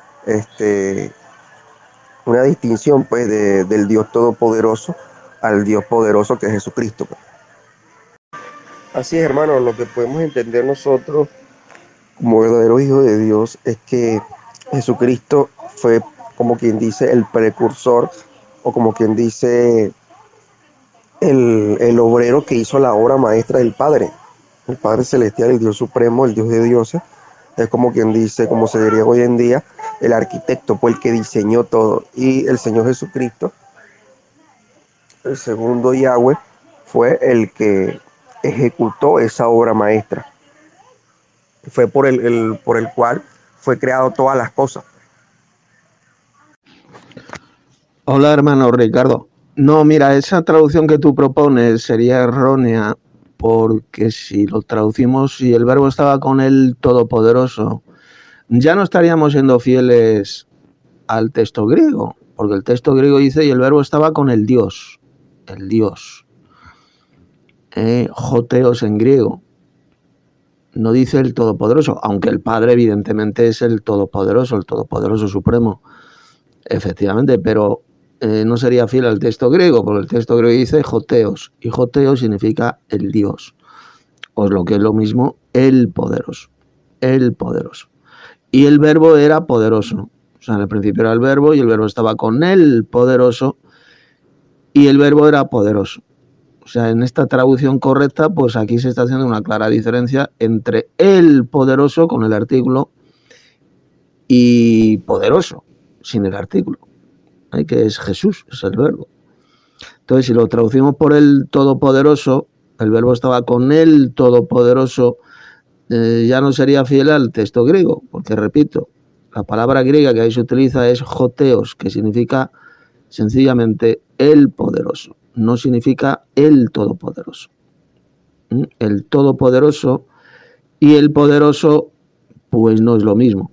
distinción, pues, del Dios Todopoderoso al Dios poderoso que es Jesucristo, pues. Así es, hermano, lo que podemos entender nosotros como verdaderos hijos de Dios es que Jesucristo fue, como quien dice, el precursor, o como quien dice, el obrero que hizo la obra maestra del Padre. El Padre Celestial, el Dios Supremo, el Dios de dioses, es como quien dice, como se diría hoy en día, el arquitecto, fue el que diseñó todo. Y el Señor Jesucristo, el segundo Yahweh, fue el que ejecutó esa obra maestra. Fue por el cual fue creado todas las cosas. Hola, hermano Ricardo. No, mira, esa traducción que tú propones sería errónea porque si lo traducimos, si el verbo estaba con el Todopoderoso, ya no estaríamos siendo fieles al texto griego, porque el texto griego dice, y el verbo estaba con el Dios, joteos en griego. No dice el Todopoderoso, aunque el Padre evidentemente es el Todopoderoso Supremo, efectivamente, pero no sería fiel al texto griego, porque el texto griego dice joteos, y joteos significa el Dios, o lo que es lo mismo, el poderoso. Y el verbo era poderoso, o sea, en el principio era el verbo, y el verbo estaba con el poderoso, y el verbo era poderoso. O sea, en esta traducción correcta, pues aquí se está haciendo una clara diferencia entre el poderoso con el artículo y poderoso sin el artículo, que es Jesús, es el verbo. Entonces, si lo traducimos por el todopoderoso, el verbo estaba con el todopoderoso, ya no sería fiel al texto griego, porque repito, la palabra griega que ahí se utiliza es joteos, que significa sencillamente el poderoso. No significa el todopoderoso. El todopoderoso y el poderoso, pues no es lo mismo.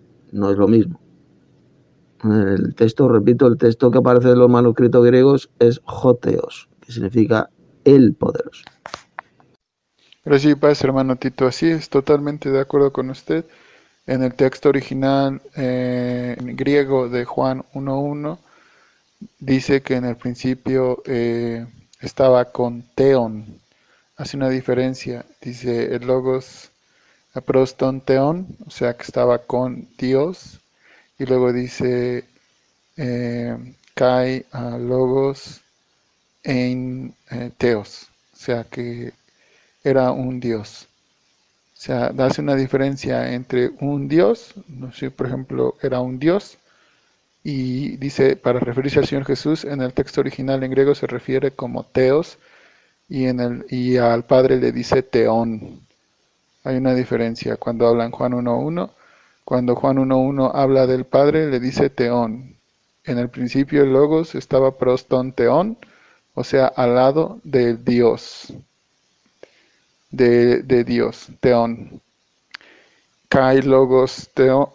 El texto, repito, el texto que aparece en los manuscritos griegos es joteos, que significa el poderoso. Pero sí, paz, hermano Tito, así es, totalmente de acuerdo con usted. En el texto original en griego de Juan 1:1, dice que en el principio estaba con Theon. Hace una diferencia. Dice el logos proston Theon, o sea que estaba con Dios. Y luego dice kai logos ein theos, o sea que era un Dios. O sea, hace una diferencia entre un Dios, no sé, por ejemplo, era un Dios. Y dice, para referirse al Señor Jesús, en el texto original en griego se refiere como Theos y al Padre le dice Theon. Hay una diferencia cuando habla en Juan 1:1. Cuando Juan 1:1 habla del Padre le dice Theon. En el principio el Logos estaba proston Theon, o sea, al lado del Dios. De Dios, Theon. Kai Logos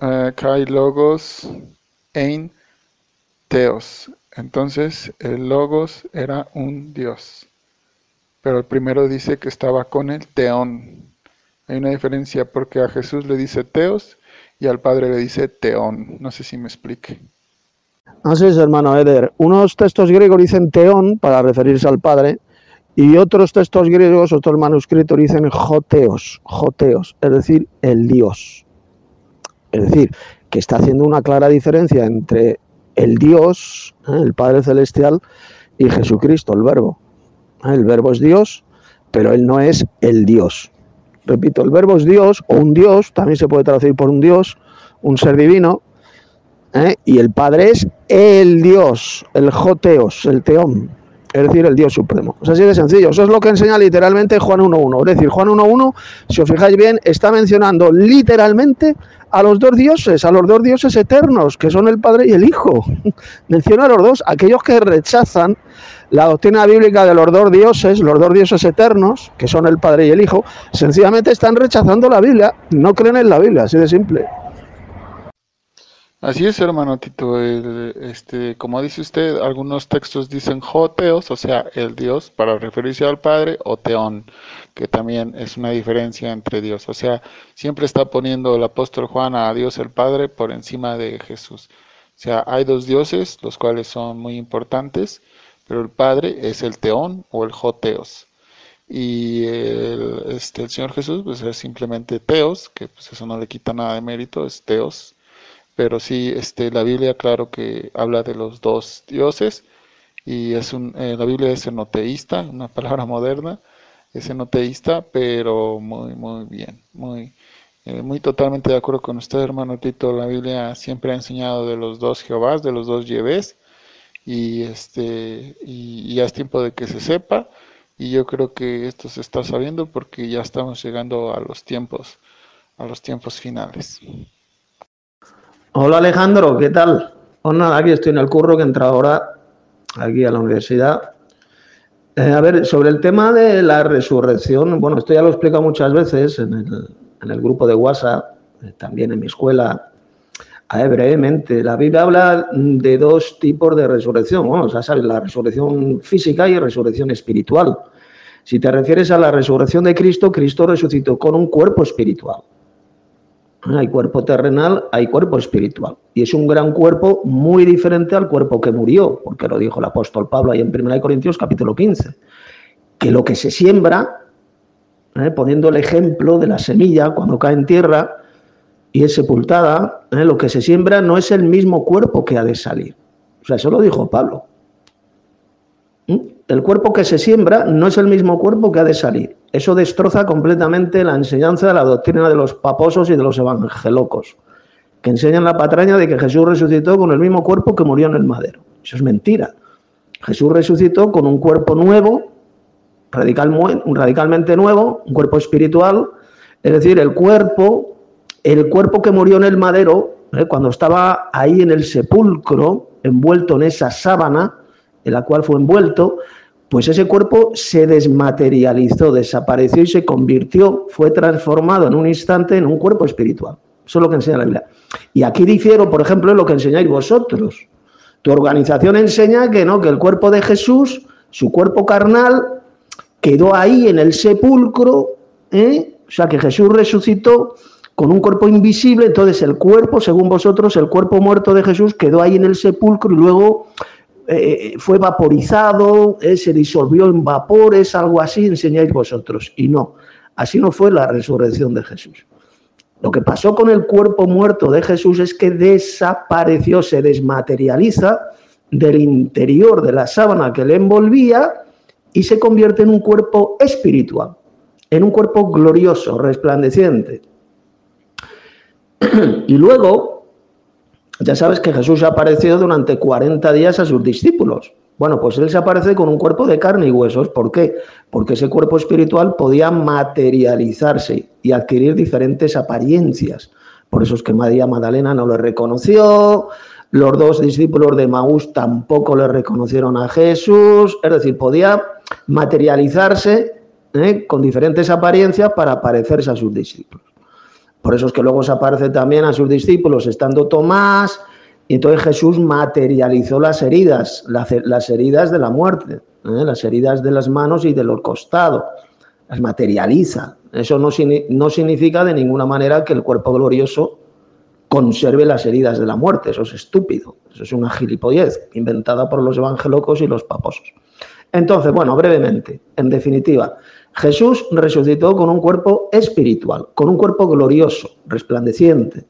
ein Theos. Entonces el Logos era un Dios. Pero el primero dice que estaba con el Theon. Hay una diferencia porque a Jesús le dice Theos y al Padre le dice Theon. No sé si me explique. Así es, hermano Eder. Unos textos griegos dicen Theon para referirse al Padre y otros textos griegos, otros manuscritos dicen joteos, es decir, el Dios. Es decir, que está haciendo una clara diferencia entre el Dios, el Padre Celestial, y Jesucristo, el Verbo. El Verbo es Dios, pero Él no es el Dios. Repito, el Verbo es Dios, o un Dios, también se puede traducir por un Dios, un ser divino, y el Padre es el Dios, el Joteos, el Teón, es decir, el Dios Supremo. Es así de sencillo. Eso es lo que enseña literalmente Juan 1:1. Es decir, Juan 1:1, si os fijáis bien, está mencionando literalmente a los dos dioses eternos, que son el Padre y el Hijo. Menciona a los dos, aquellos que rechazan la doctrina bíblica de los dos dioses eternos, que son el Padre y el Hijo, sencillamente están rechazando la Biblia, no creen en la Biblia, así de simple. Así es, hermano Tito. Como dice usted, algunos textos dicen Joteos, o sea, el Dios, para referirse al Padre, o Teón, que también es una diferencia entre Dios. O sea, siempre está poniendo el apóstol Juan a Dios el Padre por encima de Jesús. O sea, hay dos dioses, los cuales son muy importantes, pero el Padre es el Teón o el Joteos. Y el Señor Jesús, pues es simplemente Teos, que pues eso no le quita nada de mérito, es Teos. Pero sí, la Biblia, claro que habla de los dos dioses, y la Biblia es enoteísta, una palabra moderna, es enoteísta, pero muy, muy bien, muy totalmente de acuerdo con usted, hermano Tito. La Biblia siempre ha enseñado de los dos Jehovás, de los dos Yahvés, y ya es tiempo de que se sepa, y yo creo que esto se está sabiendo porque ya estamos llegando a los tiempos finales. Hola Alejandro, ¿qué tal? Pues nada, aquí estoy en el curro, que he entrado ahora aquí a la universidad A ver, sobre el tema de la resurrección, bueno, esto ya lo he explicado muchas veces en el grupo de WhatsApp, también en mi escuela. A ver, brevemente, la Biblia habla de dos tipos de resurrección. Bueno, ya sabes, la resurrección física y resurrección espiritual. Si te refieres a la resurrección de Cristo, Cristo resucitó con un cuerpo espiritual. Hay cuerpo terrenal, hay cuerpo espiritual. Y es un gran cuerpo muy diferente al cuerpo que murió, porque lo dijo el apóstol Pablo ahí en 1 Corintios capítulo 15, que lo que se siembra, poniendo el ejemplo de la semilla cuando cae en tierra y es sepultada, lo que se siembra no es el mismo cuerpo que ha de salir. O sea, eso lo dijo Pablo. El cuerpo que se siembra no es el mismo cuerpo que ha de salir. Eso destroza completamente la enseñanza de la doctrina de los paposos y de los evangelocos, que enseñan la patraña de que Jesús resucitó con el mismo cuerpo que murió en el madero. Eso es mentira. Jesús resucitó con un cuerpo nuevo, radicalmente nuevo, un cuerpo espiritual, es decir, el cuerpo que murió en el madero, cuando estaba ahí en el sepulcro, envuelto en esa sábana en la cual fue envuelto, pues ese cuerpo se desmaterializó, desapareció y se convirtió, fue transformado en un instante en un cuerpo espiritual. Eso es lo que enseña la Biblia. Y aquí difiero, por ejemplo, en lo que enseñáis vosotros. Tu organización enseña que no, que el cuerpo de Jesús, su cuerpo carnal, quedó ahí en el sepulcro, o sea que Jesús resucitó con un cuerpo invisible, entonces el cuerpo, según vosotros, el cuerpo muerto de Jesús quedó ahí en el sepulcro y luego fue vaporizado, se disolvió en vapores, algo así enseñáis vosotros. Y no, así no fue la resurrección de Jesús. Lo que pasó con el cuerpo muerto de Jesús es que desapareció, se desmaterializa del interior de la sábana que le envolvía y se convierte en un cuerpo espiritual, en un cuerpo glorioso, resplandeciente. Y luego, ya sabes que Jesús apareció durante 40 días a sus discípulos. Bueno, pues él se aparece con un cuerpo de carne y huesos. ¿Por qué? Porque ese cuerpo espiritual podía materializarse y adquirir diferentes apariencias. Por eso es que María Magdalena no le reconoció, los dos discípulos de Maús tampoco le reconocieron a Jesús. Es decir, podía materializarse con diferentes apariencias para parecerse a sus discípulos. Por eso es que luego se aparece también a sus discípulos estando Tomás, y entonces Jesús materializó las heridas de la muerte, las heridas de las manos y de los costados, las materializa. Eso no significa de ninguna manera que el cuerpo glorioso conserve las heridas de la muerte, eso es estúpido, eso es una gilipollez inventada por los evangelocos y los paposos. Entonces, bueno, brevemente, en definitiva, Jesús resucitó con un cuerpo espiritual, con un cuerpo glorioso, resplandeciente.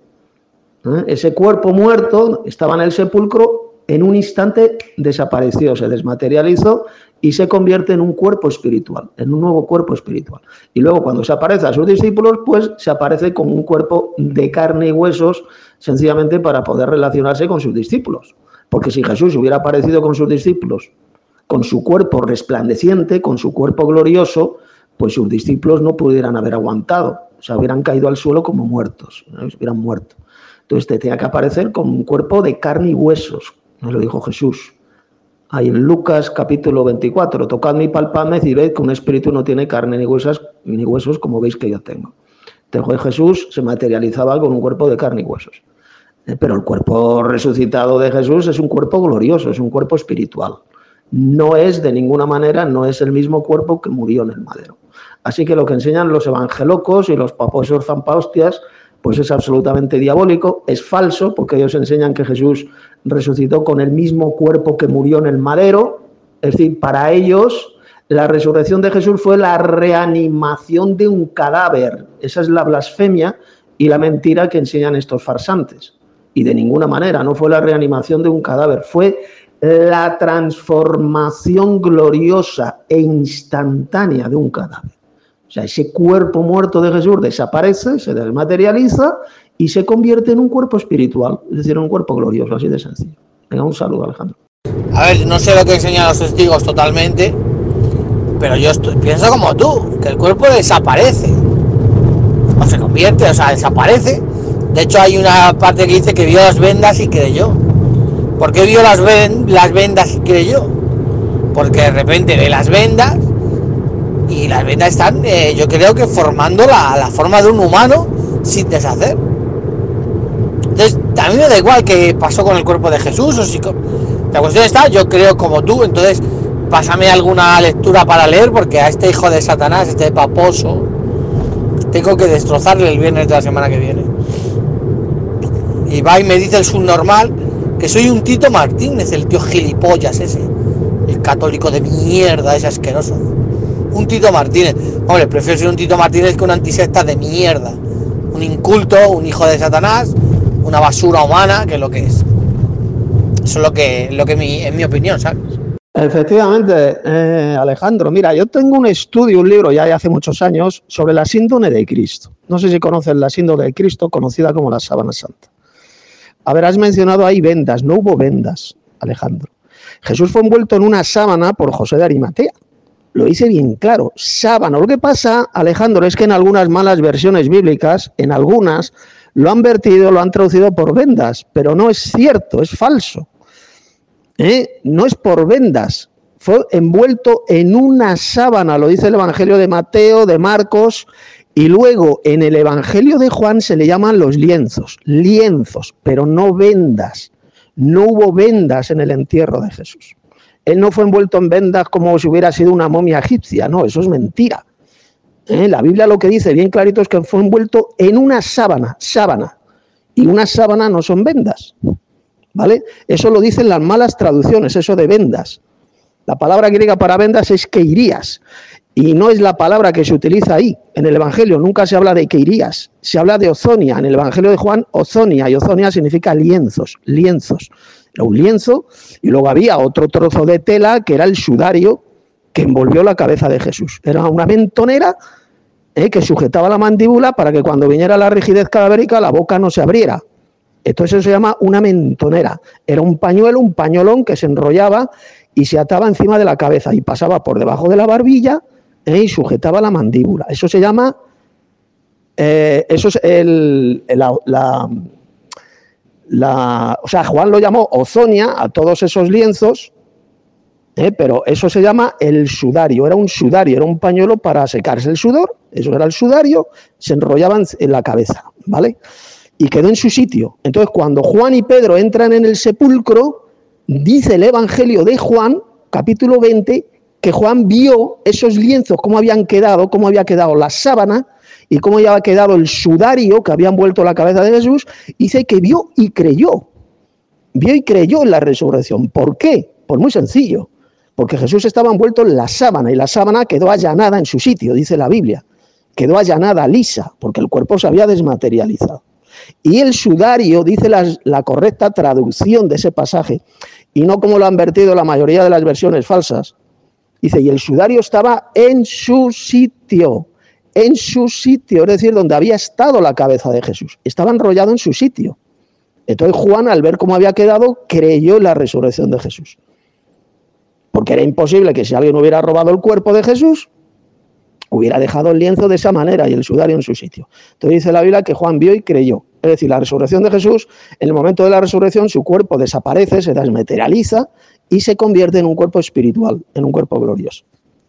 Ese cuerpo muerto estaba en el sepulcro, en un instante desapareció, se desmaterializó y se convierte en un cuerpo espiritual, en un nuevo cuerpo espiritual. Y luego cuando se aparece a sus discípulos, pues se aparece como un cuerpo de carne y huesos, sencillamente para poder relacionarse con sus discípulos. Porque si Jesús hubiera aparecido con sus discípulos, con su cuerpo resplandeciente, con su cuerpo glorioso, pues sus discípulos no pudieran haber aguantado, o sea, hubieran caído al suelo como muertos, hubieran muerto. Entonces te tenía que aparecer como un cuerpo de carne y huesos, nos lo dijo Jesús. Ahí en Lucas capítulo 24, tocadme y palpadme y ved que un espíritu no tiene carne ni huesos como veis que yo tengo. Entonces Jesús se materializaba con un cuerpo de carne y huesos. Pero el cuerpo resucitado de Jesús es un cuerpo glorioso, es un cuerpo espiritual. No es de ninguna manera, no es el mismo cuerpo que murió en el madero. Así que lo que enseñan los evangelocos y los paposos zampaustias, pues es absolutamente diabólico, es falso, porque ellos enseñan que Jesús resucitó con el mismo cuerpo que murió en el madero. Es decir, para ellos la resurrección de Jesús fue la reanimación de un cadáver. Esa es la blasfemia y la mentira que enseñan estos farsantes. Y de ninguna manera, no fue la reanimación de un cadáver, fue la transformación gloriosa e instantánea de un cadáver. O sea, ese cuerpo muerto de Jesús desaparece, se desmaterializa y se convierte en un cuerpo espiritual, es decir, un cuerpo glorioso, así de sencillo. Venga, un saludo, Alejandro. A ver, no sé lo que enseñan los testigos totalmente, pero yo pienso como tú, que el cuerpo desaparece. O se convierte, o sea, desaparece. De hecho, hay una parte que dice que vio las vendas y creyó. ¿Por qué vio las vendas y creyó? porque de repente ve las vendas y las vendas están, yo creo que formando la forma de un humano sin deshacer. Entonces, a mí me da igual qué pasó con el cuerpo de Jesús, o si la cuestión está, yo creo como tú. Entonces, pásame alguna lectura para leer, porque a este hijo de Satanás, este paposo, tengo que destrozarle el viernes de la semana que viene. Y va y me dice el subnormal que soy un Tito Martínez, el tío gilipollas ese, el católico de mierda, ese asqueroso. Un Tito Martínez. Hombre, prefiero ser un Tito Martínez que un antisecta de mierda, un inculto, un hijo de Satanás, una basura humana, que es lo que es. Eso es lo que es mi opinión, ¿sabes? Efectivamente, Alejandro, mira, yo tengo un estudio, un libro ya de hace muchos años sobre la síndrome de Cristo. No sé si conoces la síndrome de Cristo, conocida como la sábana santa. A ver, has mencionado ahí vendas, no hubo vendas, Alejandro. Jesús fue envuelto en una sábana por José de Arimatea. Lo hice bien claro, sábana. Lo que pasa, Alejandro, es que en algunas malas versiones bíblicas, en algunas, lo han vertido, lo han traducido por vendas, pero no es cierto, es falso. No es por vendas, fue envuelto en una sábana, lo dice el Evangelio de Mateo, de Marcos, y luego en el Evangelio de Juan se le llaman los lienzos, pero no vendas. No hubo vendas en el entierro de Jesús. Él no fue envuelto en vendas como si hubiera sido una momia egipcia, no, eso es mentira. La Biblia lo que dice bien clarito es que fue envuelto en una sábana, y una sábana no son vendas, ¿vale? Eso lo dicen las malas traducciones, eso de vendas. La palabra griega para vendas es queirías, y no es la palabra que se utiliza ahí. En el Evangelio nunca se habla de queirías, se habla de ozonia. En el Evangelio de Juan, ozonia, y ozonia significa lienzos. Era un lienzo, y luego había otro trozo de tela que era el sudario que envolvió la cabeza de Jesús. Era una mentonera que sujetaba la mandíbula para que cuando viniera la rigidez cadavérica la boca no se abriera. Entonces eso se llama una mentonera. Era un pañuelo, un pañolón que se enrollaba y se ataba encima de la cabeza y pasaba por debajo de la barbilla y sujetaba la mandíbula. Eso se llama, eso es o sea, Juan lo llamó ozonia a todos esos lienzos, pero eso se llama el sudario. Era un sudario, era un pañuelo para secarse el sudor, eso era el sudario, se enrollaban en la cabeza, ¿vale? Y quedó en su sitio. Entonces, cuando Juan y Pedro entran en el sepulcro, dice el Evangelio de Juan, capítulo 20, que Juan vio esos lienzos, cómo habían quedado, cómo había quedado la sábana y cómo había quedado el sudario que había envuelto la cabeza de Jesús. Dice que vio y creyó. Vio y creyó en la resurrección. ¿Por qué? Pues muy sencillo. Porque Jesús estaba envuelto en la sábana y la sábana quedó allanada en su sitio, dice la Biblia. Quedó allanada, lisa, porque el cuerpo se había desmaterializado. Y el sudario, dice la correcta traducción de ese pasaje, y no como lo han vertido la mayoría de las versiones falsas. Dice, y el sudario estaba en su sitio, es decir, donde había estado la cabeza de Jesús. Estaba enrollado en su sitio. Entonces Juan, al ver cómo había quedado, creyó en la resurrección de Jesús. Porque era imposible que si alguien hubiera robado el cuerpo de Jesús, hubiera dejado el lienzo de esa manera y el sudario en su sitio. Entonces dice la Biblia que Juan vio y creyó. Es decir, la resurrección de Jesús, en el momento de la resurrección, su cuerpo desaparece, se desmaterializa y se convierte en un cuerpo espiritual, en un cuerpo glorioso.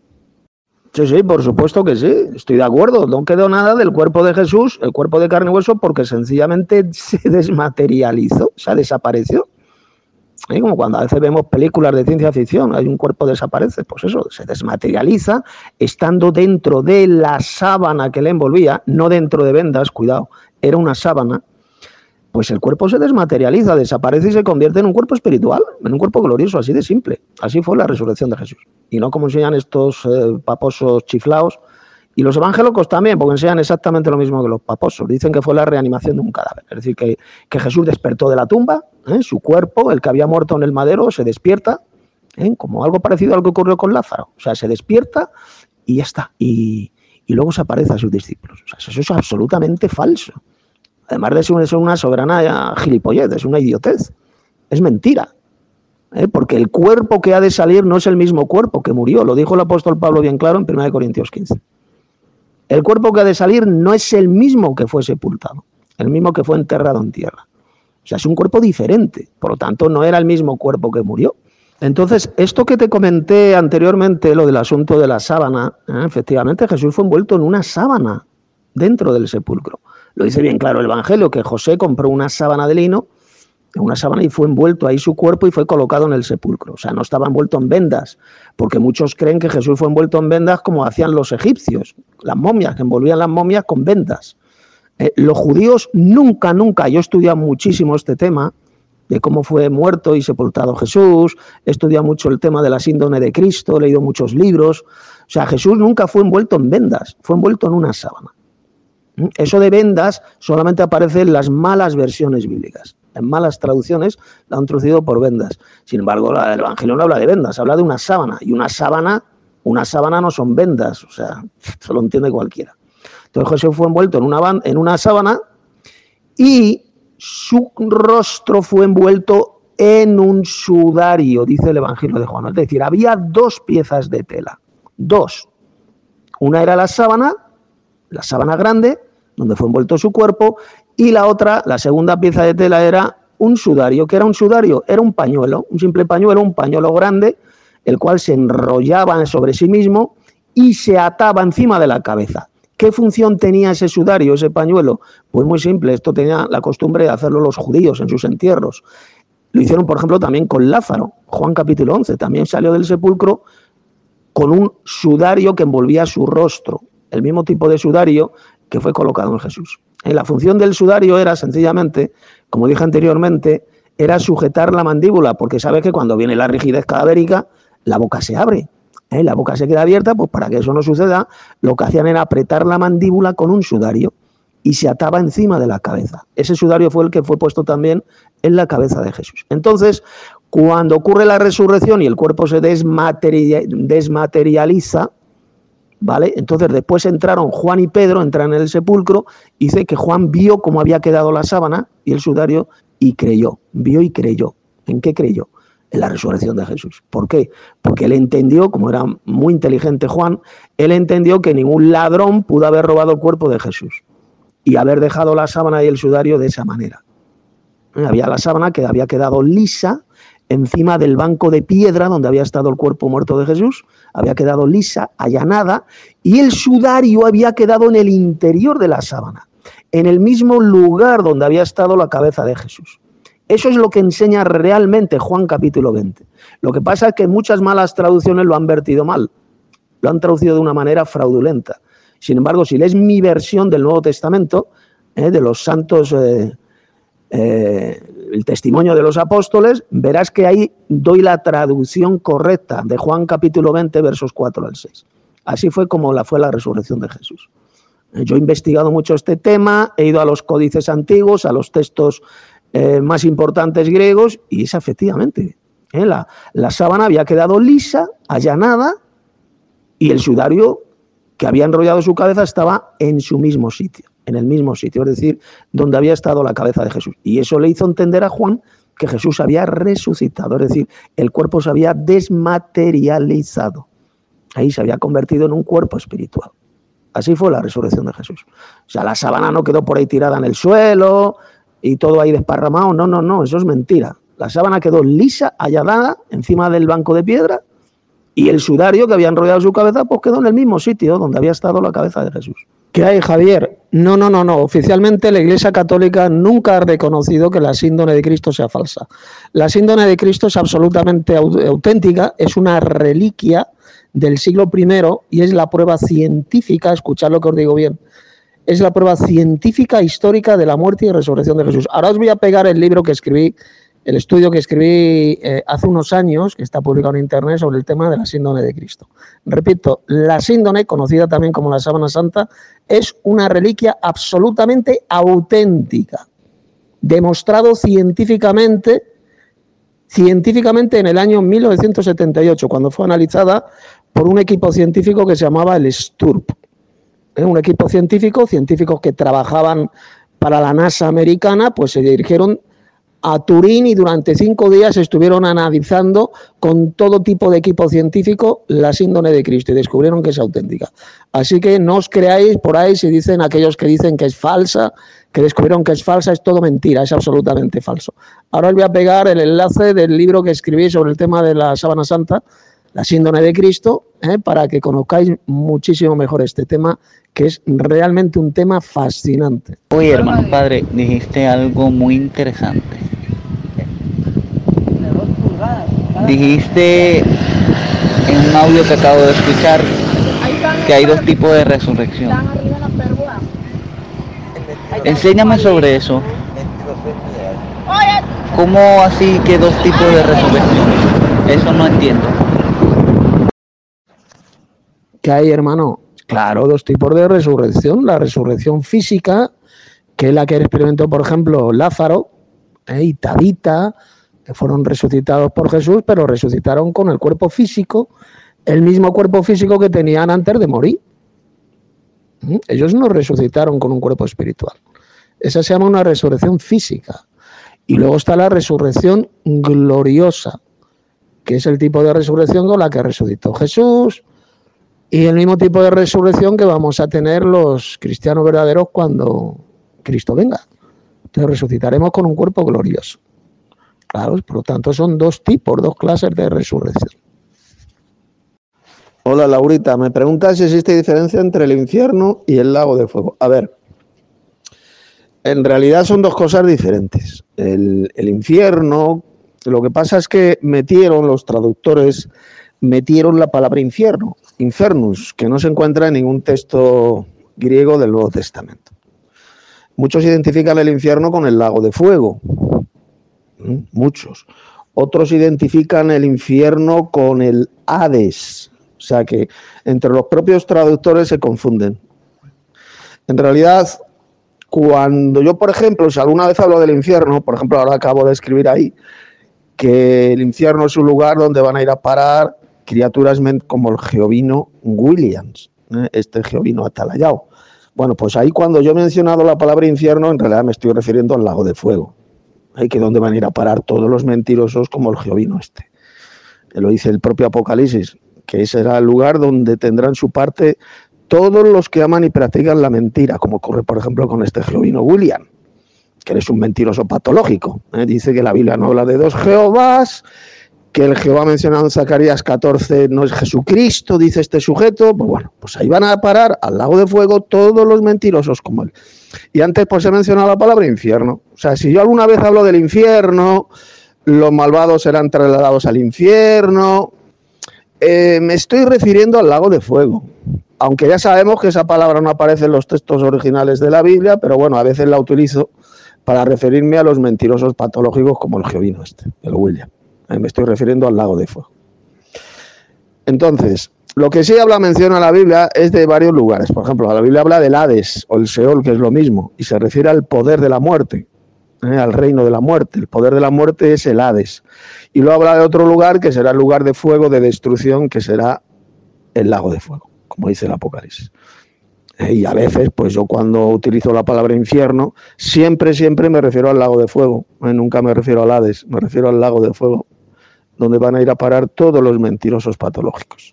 Sí, por supuesto que sí, estoy de acuerdo. No quedó nada del cuerpo de Jesús, el cuerpo de carne y hueso, porque sencillamente se desmaterializó, o sea, desapareció. Como cuando a veces vemos películas de ciencia ficción, hay un cuerpo desaparece, pues eso, se desmaterializa estando dentro de la sábana que le envolvía, no dentro de vendas, cuidado, era una sábana, pues el cuerpo se desmaterializa, desaparece y se convierte en un cuerpo espiritual, en un cuerpo glorioso, así de simple. Así fue la resurrección de Jesús. Y no como enseñan estos paposos chiflaos, y los evangélicos también, porque enseñan exactamente lo mismo que los paposos. Dicen que fue la reanimación de un cadáver. Es decir, que Jesús despertó de la tumba, su cuerpo, el que había muerto en el madero, se despierta, como algo parecido a lo que ocurrió con Lázaro. O sea, se despierta y ya está. Y luego se aparece a sus discípulos. O sea, eso es absolutamente falso. Además de ser una soberana gilipollez, es una idiotez. Es mentira. Porque el cuerpo que ha de salir no es el mismo cuerpo que murió. Lo dijo el apóstol Pablo bien claro en 1 Corintios 15. El cuerpo que ha de salir no es el mismo que fue sepultado, el mismo que fue enterrado en tierra. O sea, es un cuerpo diferente, por lo tanto no era el mismo cuerpo que murió. Entonces, esto que te comenté anteriormente, lo del asunto de la sábana, efectivamente Jesús fue envuelto en una sábana dentro del sepulcro. Lo dice bien claro el Evangelio, que José compró una sábana de lino, una sábana, y fue envuelto ahí su cuerpo y fue colocado en el sepulcro. O sea, no estaba envuelto en vendas, porque muchos creen que Jesús fue envuelto en vendas como hacían los egipcios, las momias, que envolvían las momias con vendas. Los judíos nunca, yo he estudiado muchísimo este tema, de cómo fue muerto y sepultado Jesús, he estudiado mucho el tema de la síndrome de Cristo, he leído muchos libros. O sea, Jesús nunca fue envuelto en vendas, fue envuelto en una sábana. Eso de vendas solamente aparece en las malas versiones bíblicas, en malas traducciones lo han traducido por vendas. Sin embargo, el Evangelio no habla de vendas, habla de una sábana, y una sábana no son vendas, o sea, eso lo entiende cualquiera. Entonces Jesús fue envuelto en una sábana y su rostro fue envuelto en un sudario, dice el Evangelio de Juan. Es decir, había dos piezas de tela, dos. Una era la sábana grande, donde fue envuelto su cuerpo, y la otra, la segunda pieza de tela, era un sudario. ¿Qué era un sudario? Era un pañuelo, un simple pañuelo, un pañuelo grande, el cual se enrollaba sobre sí mismo y se ataba encima de la cabeza. ¿Qué función tenía ese sudario, ese pañuelo? Pues muy simple, esto tenía la costumbre de hacerlo los judíos en sus entierros. Lo hicieron, por ejemplo, también con Lázaro. Juan capítulo 11, también salió del sepulcro con un sudario que envolvía su rostro, el mismo tipo de sudario que fue colocado en Jesús. La función del sudario era sencillamente, como dije anteriormente, era sujetar la mandíbula, porque sabes que cuando viene la rigidez cadavérica, la boca se abre. La boca se queda abierta, pues para que eso no suceda, lo que hacían era apretar la mandíbula con un sudario y se ataba encima de la cabeza. Ese sudario fue el que fue puesto también en la cabeza de Jesús. Entonces, cuando ocurre la resurrección y el cuerpo se desmaterializa, ¿vale? Entonces después entraron Juan y Pedro, entran en el sepulcro, y dice que Juan vio cómo había quedado la sábana y el sudario y creyó, vio y creyó. ¿En qué creyó? En la resurrección de Jesús. ¿Por qué? Porque él entendió, como era muy inteligente Juan, él entendió que ningún ladrón pudo haber robado el cuerpo de Jesús y haber dejado la sábana y el sudario de esa manera. Había la sábana que había quedado lisa encima del banco de piedra donde había estado el cuerpo muerto de Jesús, había quedado lisa, allanada, y el sudario había quedado en el interior de la sábana, en el mismo lugar donde había estado la cabeza de Jesús. Eso es lo que enseña realmente Juan capítulo 20. Lo que pasa es que muchas malas traducciones lo han vertido mal, lo han traducido de una manera fraudulenta. Sin embargo, si lees mi versión del Nuevo Testamento, de los santos, el testimonio de los apóstoles, verás que ahí doy la traducción correcta de Juan capítulo 20, versos 4 al 6. Así fue como fue la resurrección de Jesús. Yo he investigado mucho este tema, he ido a los códices antiguos, a los textos más importantes griegos, y es efectivamente, la sábana había quedado lisa, allanada, y el sudario que había enrollado su cabeza estaba en su mismo sitio, en el mismo sitio, es decir, donde había estado la cabeza de Jesús. Y eso le hizo entender a Juan que Jesús había resucitado, es decir, el cuerpo se había desmaterializado. Ahí se había convertido en un cuerpo espiritual. Así fue la resurrección de Jesús. O sea, la sábana no quedó por ahí tirada en el suelo y todo ahí desparramado. No, eso es mentira. La sábana quedó lisa, allanada, encima del banco de piedra, y el sudario que había enrollado su cabeza pues quedó en el mismo sitio donde había estado la cabeza de Jesús. ¿Qué hay, Javier? No. Oficialmente la Iglesia Católica nunca ha reconocido que la síndrome de Cristo sea falsa. La síndrome de Cristo es absolutamente auténtica, es una reliquia del siglo I y es la prueba científica, escuchad lo que os digo bien, es la prueba científica histórica de la muerte y resurrección de Jesús. Ahora os voy a pegar el libro que escribí, el estudio que escribí hace unos años, que está publicado en internet, sobre el tema de la síndrome de Cristo. Repito, la síndrome, conocida también como la sábana santa, es una reliquia absolutamente auténtica, demostrado científicamente en el año 1978, cuando fue analizada por un equipo científico que se llamaba el STURP. Un equipo científicos que trabajaban para la NASA americana, pues se dirigieron a Turín y durante 5 días estuvieron analizando con todo tipo de equipo científico la síndrome de Cristo y descubrieron que es auténtica. Así que no os creáis por ahí si dicen aquellos que dicen que es falsa, que descubrieron que es falsa, es todo mentira, es absolutamente falso. Ahora os voy a pegar el enlace del libro que escribí sobre el tema de la Sábana Santa, la síndrome de Cristo, para que conozcáis muchísimo mejor este tema, que es realmente un tema fascinante. Oye, hermano padre, dijiste algo muy interesante. Dijiste en un audio que acabo de escuchar que hay 2 tipos de resurrección. Enséñame sobre eso. ¿Cómo así que 2 tipos de resurrección? Eso no entiendo. ¿Qué hay, hermano? Claro, 2 tipos de resurrección. La resurrección física, que es la que experimentó, por ejemplo, Lázaro y Tabita, que fueron resucitados por Jesús, pero resucitaron con el cuerpo físico, el mismo cuerpo físico que tenían antes de morir. Ellos no resucitaron con un cuerpo espiritual. Esa se llama una resurrección física. Y luego está la resurrección gloriosa, que es el tipo de resurrección con la que resucitó Jesús, y el mismo tipo de resurrección que vamos a tener los cristianos verdaderos cuando Cristo venga. Entonces resucitaremos con un cuerpo glorioso. Claro, por lo tanto son 2 tipos, 2 clases de resurrección. Hola Laurita, me preguntas si existe diferencia entre el infierno y el lago de fuego. A ver, en realidad son 2 cosas diferentes. El infierno, lo que pasa es que los traductores metieron la palabra infierno, infernus, que no se encuentra en ningún texto griego del Nuevo Testamento. Muchos identifican el infierno con el lago de fuego, muchos. Otros identifican el infierno con el Hades, o sea que entre los propios traductores se confunden. En realidad, cuando yo, por ejemplo, si alguna vez hablo del infierno, por ejemplo, ahora acabo de escribir ahí, que el infierno es un lugar donde van a ir a parar criaturas como el Jehovino Williams, este Jehovino atalayao. Bueno, pues ahí cuando yo he mencionado la palabra infierno, en realidad me estoy refiriendo al lago de fuego, que donde van a ir a parar todos los mentirosos como el Jehovino este. Lo dice el propio Apocalipsis, que ese será el lugar donde tendrán su parte todos los que aman y practican la mentira, como ocurre, por ejemplo, con este Jehovino William, que él es un mentiroso patológico. Dice que la Biblia no habla de 2 Jehovás, que el Jehová mencionado en Zacarías 14 no es Jesucristo, dice este sujeto. Pues bueno, pues ahí van a parar al lago de fuego todos los mentirosos como él. Y antes pues he mencionado la palabra infierno. O sea, si yo alguna vez hablo del infierno, los malvados serán trasladados al infierno, me estoy refiriendo al lago de fuego. Aunque ya sabemos que esa palabra no aparece en los textos originales de la Biblia, pero bueno, a veces la utilizo para referirme a los mentirosos patológicos como el Jehovino este, el William. Me estoy refiriendo al lago de fuego. Entonces, lo que sí menciona la Biblia es de varios lugares. Por ejemplo, la Biblia habla del Hades o el Seol, que es lo mismo, y se refiere al poder de la muerte, al reino de la muerte. El poder de la muerte es el Hades. Y luego habla de otro lugar, que será el lugar de fuego, de destrucción, que será el lago de fuego, como dice el Apocalipsis. Y a veces, pues yo cuando utilizo la palabra infierno, siempre me refiero al lago de fuego. Nunca me refiero al Hades, me refiero al lago de fuego, donde van a ir a parar todos los mentirosos patológicos.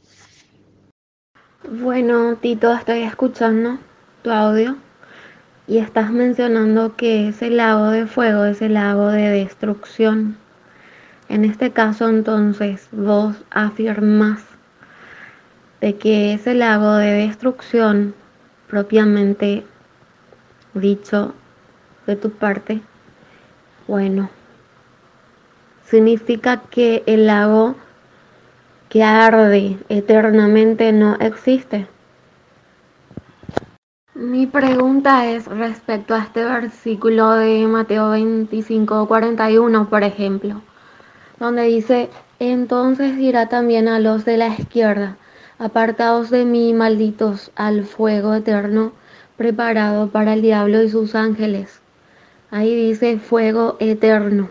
Bueno, Tito, estoy escuchando tu audio y estás mencionando que ese lago de fuego es el lago de destrucción. En este caso, entonces, vos afirmás de que ese lago de destrucción, propiamente dicho de tu parte, bueno, significa que el lago que arde eternamente no existe. Mi pregunta es respecto a este versículo de Mateo 25:41, por ejemplo, donde dice: entonces dirá también a los de la izquierda: apartaos de mí, malditos, al fuego eterno preparado para el diablo y sus ángeles. Ahí dice fuego eterno.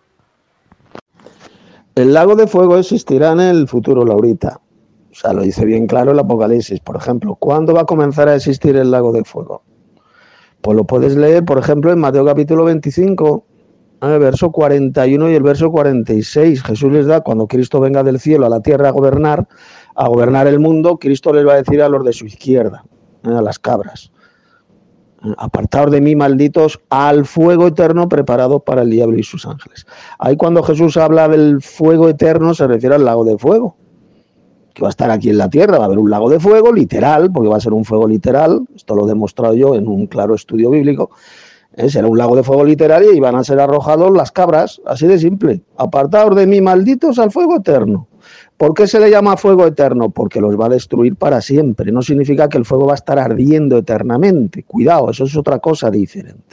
El lago de fuego existirá en el futuro, Laurita. O sea, lo dice bien claro el Apocalipsis. Por ejemplo, ¿cuándo va a comenzar a existir el lago de fuego? Pues lo puedes leer, por ejemplo, en Mateo capítulo 25, El verso 41 y el verso 46. Jesús les da, cuando Cristo venga del cielo a la tierra a gobernar el mundo, Cristo les va a decir a los de su izquierda, a las cabras: apartaos de mí, malditos, al fuego eterno preparado para el diablo y sus ángeles. Ahí cuando Jesús habla del fuego eterno se refiere al lago de fuego, que va a estar aquí en la tierra. Va a haber un lago de fuego literal, porque va a ser un fuego literal. Esto lo he demostrado yo en un claro estudio bíblico. Será un lago de fuego literal y van a ser arrojados las cabras, así de simple. Apartaos de mí, malditos, al fuego eterno. ¿Por qué se le llama fuego eterno? Porque los va a destruir para siempre. No significa que el fuego va a estar ardiendo eternamente. Cuidado, eso es otra cosa diferente.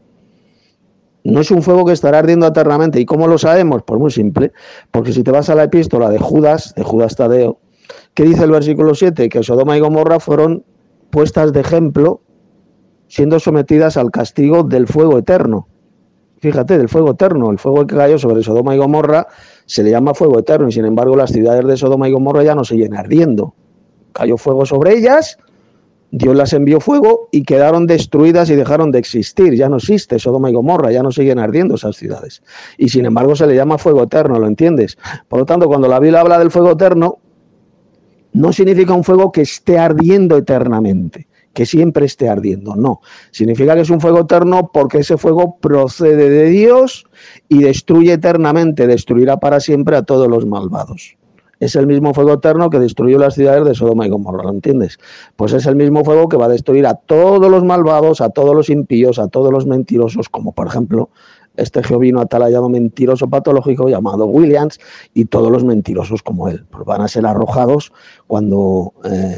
No es un fuego que estará ardiendo eternamente. ¿Y cómo lo sabemos? Pues muy simple. Porque si te vas a la epístola de Judas Tadeo, ¿qué dice el versículo 7? Que Sodoma y Gomorra fueron puestas de ejemplo, siendo sometidas al castigo del fuego eterno. Fíjate, del fuego eterno. El fuego que cayó sobre Sodoma y Gomorra se le llama fuego eterno, y sin embargo las ciudades de Sodoma y Gomorra ya no siguen ardiendo. Cayó fuego sobre ellas, Dios las envió fuego y quedaron destruidas y dejaron de existir. Ya no existe Sodoma y Gomorra, ya no siguen ardiendo esas ciudades. Y sin embargo se le llama fuego eterno, ¿lo entiendes? Por lo tanto, cuando la Biblia habla del fuego eterno, no significa un fuego que esté ardiendo eternamente, que siempre esté ardiendo, no. Significa que es un fuego eterno porque ese fuego procede de Dios y destruye eternamente, destruirá para siempre a todos los malvados. Es el mismo fuego eterno que destruyó las ciudades de Sodoma y Gomorra, ¿lo entiendes? Pues es el mismo fuego que va a destruir a todos los malvados, a todos los impíos, a todos los mentirosos, como por ejemplo este jovino atalayado mentiroso patológico llamado Williams, y todos los mentirosos como él. Pues van a ser arrojados cuando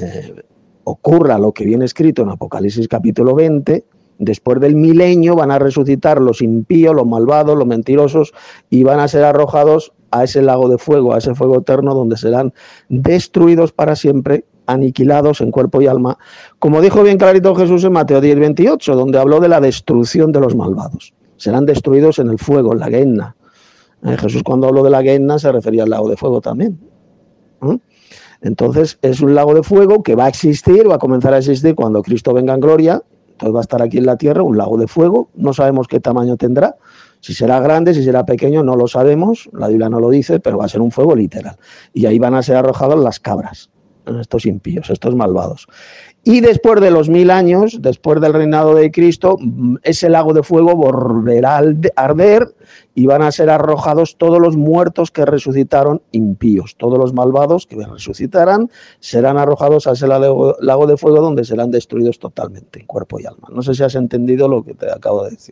ocurra lo que viene escrito en Apocalipsis capítulo 20, después del milenio van a resucitar los impíos, los malvados, los mentirosos, y van a ser arrojados a ese lago de fuego, a ese fuego eterno, donde serán destruidos para siempre, aniquilados en cuerpo y alma, como dijo bien clarito Jesús en Mateo 10:28, donde habló de la destrucción de los malvados. Serán destruidos en el fuego, en la Gehenna. Jesús, cuando habló de la Gehenna, se refería al lago de fuego también. Entonces es un lago de fuego que va a existir, va a comenzar a existir cuando Cristo venga en gloria. Entonces va a estar aquí en la tierra un lago de fuego. No sabemos qué tamaño tendrá, si será grande, si será pequeño, no lo sabemos, la Biblia no lo dice, pero va a ser un fuego literal. Y ahí van a ser arrojados las cabras, estos impíos, estos malvados. Y después de los 1000 años, después del reinado de Cristo, ese lago de fuego volverá a arder y van a ser arrojados todos los muertos que resucitaron impíos. Todos los malvados que resucitarán serán arrojados a ese lago de fuego, donde serán destruidos totalmente, en cuerpo y alma. No sé si has entendido lo que te acabo de decir.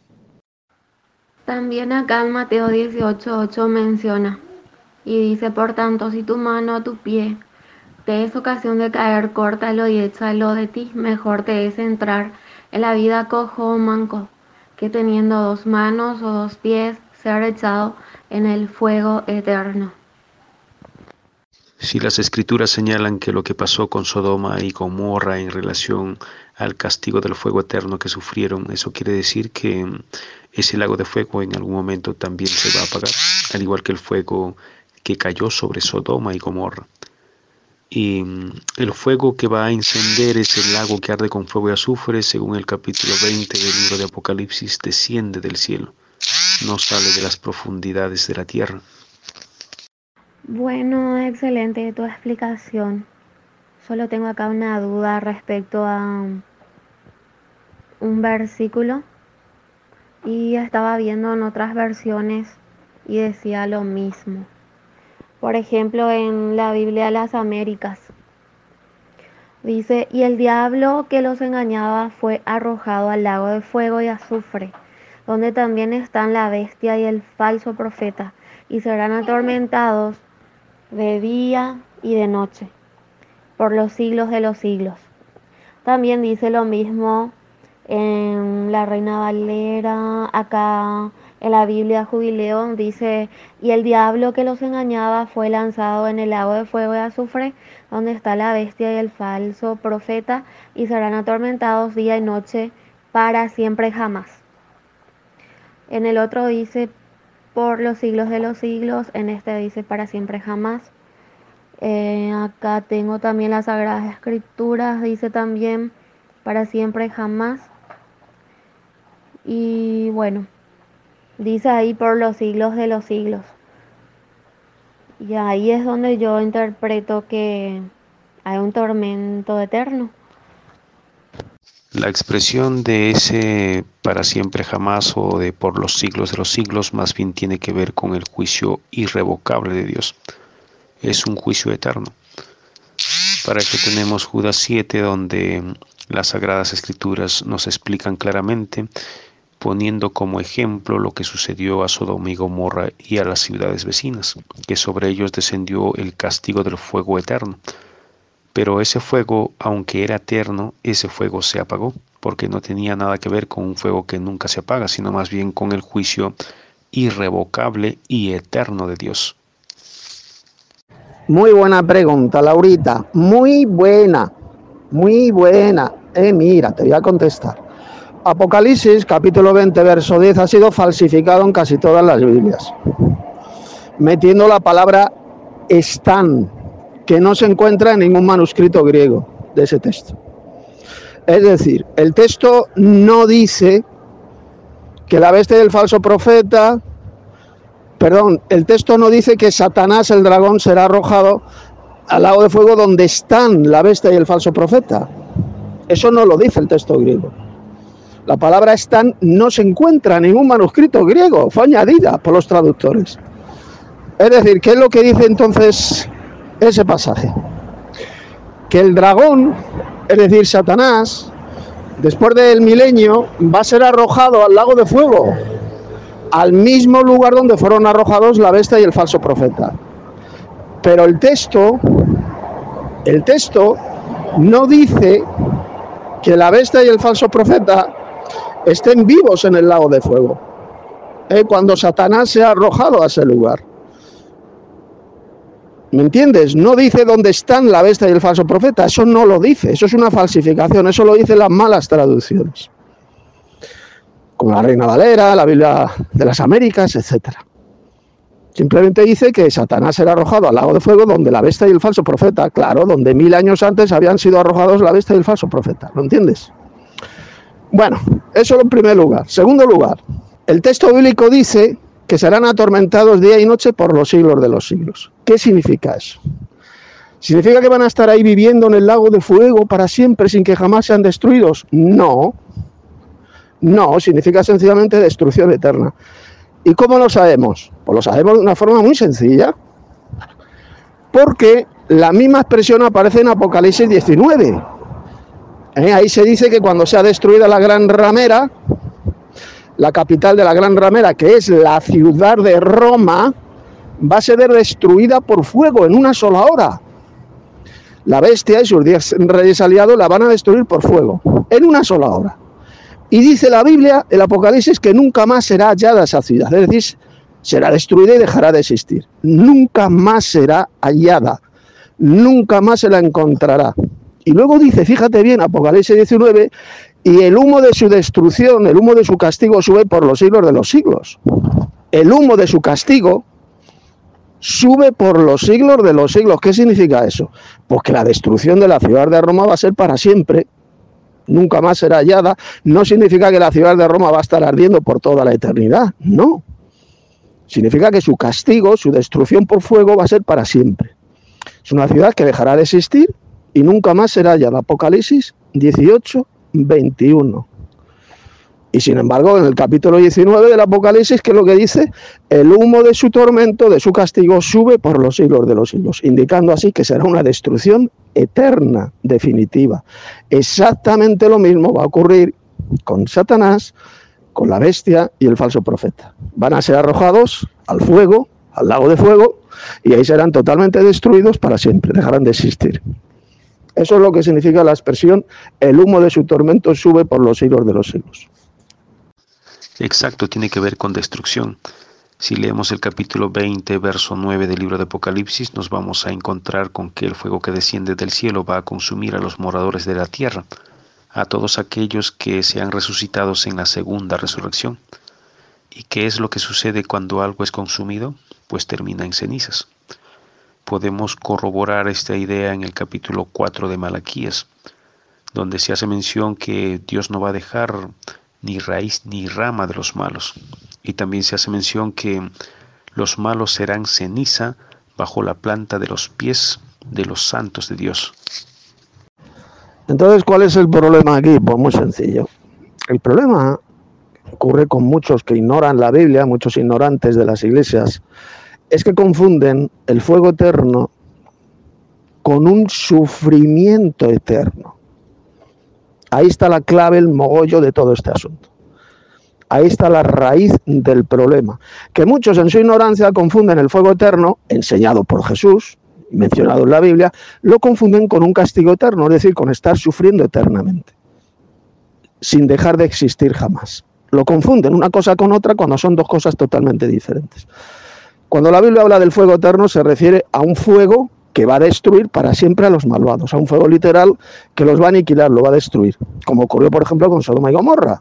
También acá en Mateo 18:8 menciona y dice: por tanto, si tu mano o tu pie te es ocasión de caer, córtalo y échalo de ti. Mejor te es entrar en la vida cojo o manco, que teniendo 2 manos o 2 pies, ser echado en el fuego eterno. Si las escrituras señalan que lo que pasó con Sodoma y Gomorra en relación al castigo del fuego eterno que sufrieron, eso quiere decir que ese lago de fuego en algún momento también se va a apagar, al igual que el fuego que cayó sobre Sodoma y Gomorra. Y el fuego que va a encender ese lago que arde con fuego y azufre, según el capítulo 20 del libro de Apocalipsis, desciende del cielo, no sale de las profundidades de la tierra. Bueno, excelente tu explicación. Solo tengo acá una duda respecto a un versículo, y estaba viendo en otras versiones y decía lo mismo. Por ejemplo, en la Biblia de las Américas dice: y el diablo que los engañaba fue arrojado al lago de fuego y azufre, donde también están la bestia y el falso profeta, y serán atormentados de día y de noche por los siglos de los siglos. También dice lo mismo en la Reina Valera. Acá en la Biblia Jubileo dice: y el diablo que los engañaba fue lanzado en el lago de fuego y azufre, donde está la bestia y el falso profeta, y serán atormentados día y noche para siempre jamás. En el otro dice por los siglos de los siglos, en este dice para siempre jamás. Acá tengo también las Sagradas Escrituras, dice también para siempre jamás. Y bueno, Dice ahí por los siglos de los siglos. Y ahí es donde yo interpreto que hay un tormento eterno. La expresión de ese para siempre jamás o de por los siglos de los siglos más bien tiene que ver con el juicio irrevocable de Dios. Es un juicio eterno. Para eso tenemos Judas 7, donde las Sagradas Escrituras nos explican claramente, poniendo como ejemplo lo que sucedió a Sodoma y Gomorra y a las ciudades vecinas, que sobre ellos descendió el castigo del fuego eterno. Pero ese fuego, aunque era eterno, ese fuego se apagó, porque no tenía nada que ver con un fuego que nunca se apaga, sino más bien con el juicio irrevocable y eterno de Dios. Muy buena pregunta, Laurita. Muy buena. Muy buena. Mira, te voy a contestar. Apocalipsis, capítulo 20, verso 10, ha sido falsificado en casi todas las Biblias, metiendo la palabra están, que no se encuentra en ningún manuscrito griego de ese texto. Es decir, el texto no dice que la bestia del falso profeta, el texto no dice que Satanás, el dragón, será arrojado al lago de fuego donde están la bestia y el falso profeta. Eso no lo dice el texto griego. La palabra están no se encuentra en ningún manuscrito griego, fue añadida por los traductores. Es decir, ¿qué es lo que dice entonces ese pasaje? Que el dragón, es decir, Satanás, después del milenio, va a ser arrojado al lago de fuego, al mismo lugar donde fueron arrojados la bestia y el falso profeta. Pero el texto no dice que la bestia y el falso profeta estén vivos en el lago de fuego, cuando Satanás sea arrojado a ese lugar. ¿Me entiendes? No dice dónde están la bestia y el falso profeta, eso no lo dice, eso es una falsificación, eso lo dicen las malas traducciones, como la Reina Valera, la Biblia de las Américas, etc. Simplemente dice que Satanás será arrojado al lago de fuego donde la bestia y el falso profeta, claro, donde 1000 años antes habían sido arrojados la bestia y el falso profeta, ¿lo entiendes? Bueno, eso en primer lugar. Segundo lugar, el texto bíblico dice que serán atormentados día y noche por los siglos de los siglos. ¿Qué significa eso? ¿Significa que van a estar ahí viviendo en el lago de fuego para siempre sin que jamás sean destruidos? No, significa sencillamente destrucción eterna. ¿Y cómo lo sabemos? Pues lo sabemos de una forma muy sencilla, porque la misma expresión aparece en Apocalipsis 19. Ahí se dice que cuando sea destruida la gran ramera, la capital de la gran ramera, que es la ciudad de Roma, va a ser destruida por fuego en una sola hora. La bestia y sus 10 reyes aliados la van a destruir por fuego, en una sola hora. Y dice la Biblia, el Apocalipsis, que nunca más será hallada esa ciudad, es decir, será destruida y dejará de existir. Nunca más será hallada, nunca más se la encontrará. Y luego dice, fíjate bien, Apocalipsis 19, y el humo de su destrucción, el humo de su castigo sube por los siglos de los siglos. El humo de su castigo sube por los siglos de los siglos. ¿Qué significa eso? Pues que la destrucción de la ciudad de Roma va a ser para siempre, nunca más será hallada. No significa que la ciudad de Roma va a estar ardiendo por toda la eternidad, no. Significa que su castigo, su destrucción por fuego va a ser para siempre. Es una ciudad que dejará de existir y nunca más será hallada. Apocalipsis 18, 21. Y sin embargo, en el capítulo 19 del Apocalipsis, ¿qué es lo que dice? El humo de su tormento, de su castigo, sube por los siglos de los siglos, indicando así que será una destrucción eterna, definitiva. Exactamente lo mismo va a ocurrir con Satanás, con la bestia y el falso profeta. Van a ser arrojados al fuego, al lago de fuego, y ahí serán totalmente destruidos para siempre, dejarán de existir. Eso es lo que significa la expresión, el humo de su tormento sube por los siglos de los siglos. Exacto, tiene que ver con destrucción. Si leemos el capítulo 20, verso 9 del libro de Apocalipsis, nos vamos a encontrar con que el fuego que desciende del cielo va a consumir a los moradores de la tierra, a todos aquellos que sean resucitados en la segunda resurrección. ¿Y qué es lo que sucede cuando algo es consumido? Pues termina en cenizas. Podemos corroborar esta idea en el capítulo 4 de Malaquías, donde se hace mención que Dios no va a dejar ni raíz ni rama de los malos. Y también se hace mención que los malos serán ceniza bajo la planta de los pies de los santos de Dios. Entonces, ¿cuál es el problema aquí? Pues muy sencillo. El problema ocurre con muchos que ignoran la Biblia, muchos ignorantes de las iglesias, es que confunden el fuego eterno con un sufrimiento eterno. Ahí está la clave, el mogollo de todo este asunto. Ahí está la raíz del problema. Que muchos en su ignorancia confunden el fuego eterno, enseñado por Jesús, mencionado en la Biblia, lo confunden con un castigo eterno, es decir, con estar sufriendo eternamente, sin dejar de existir jamás. Lo confunden una cosa con otra cuando son dos cosas totalmente diferentes. Cuando la Biblia habla del fuego eterno se refiere a un fuego que va a destruir para siempre a los malvados, a un fuego literal que los va a aniquilar, lo va a destruir, como ocurrió por ejemplo con Sodoma y Gomorra,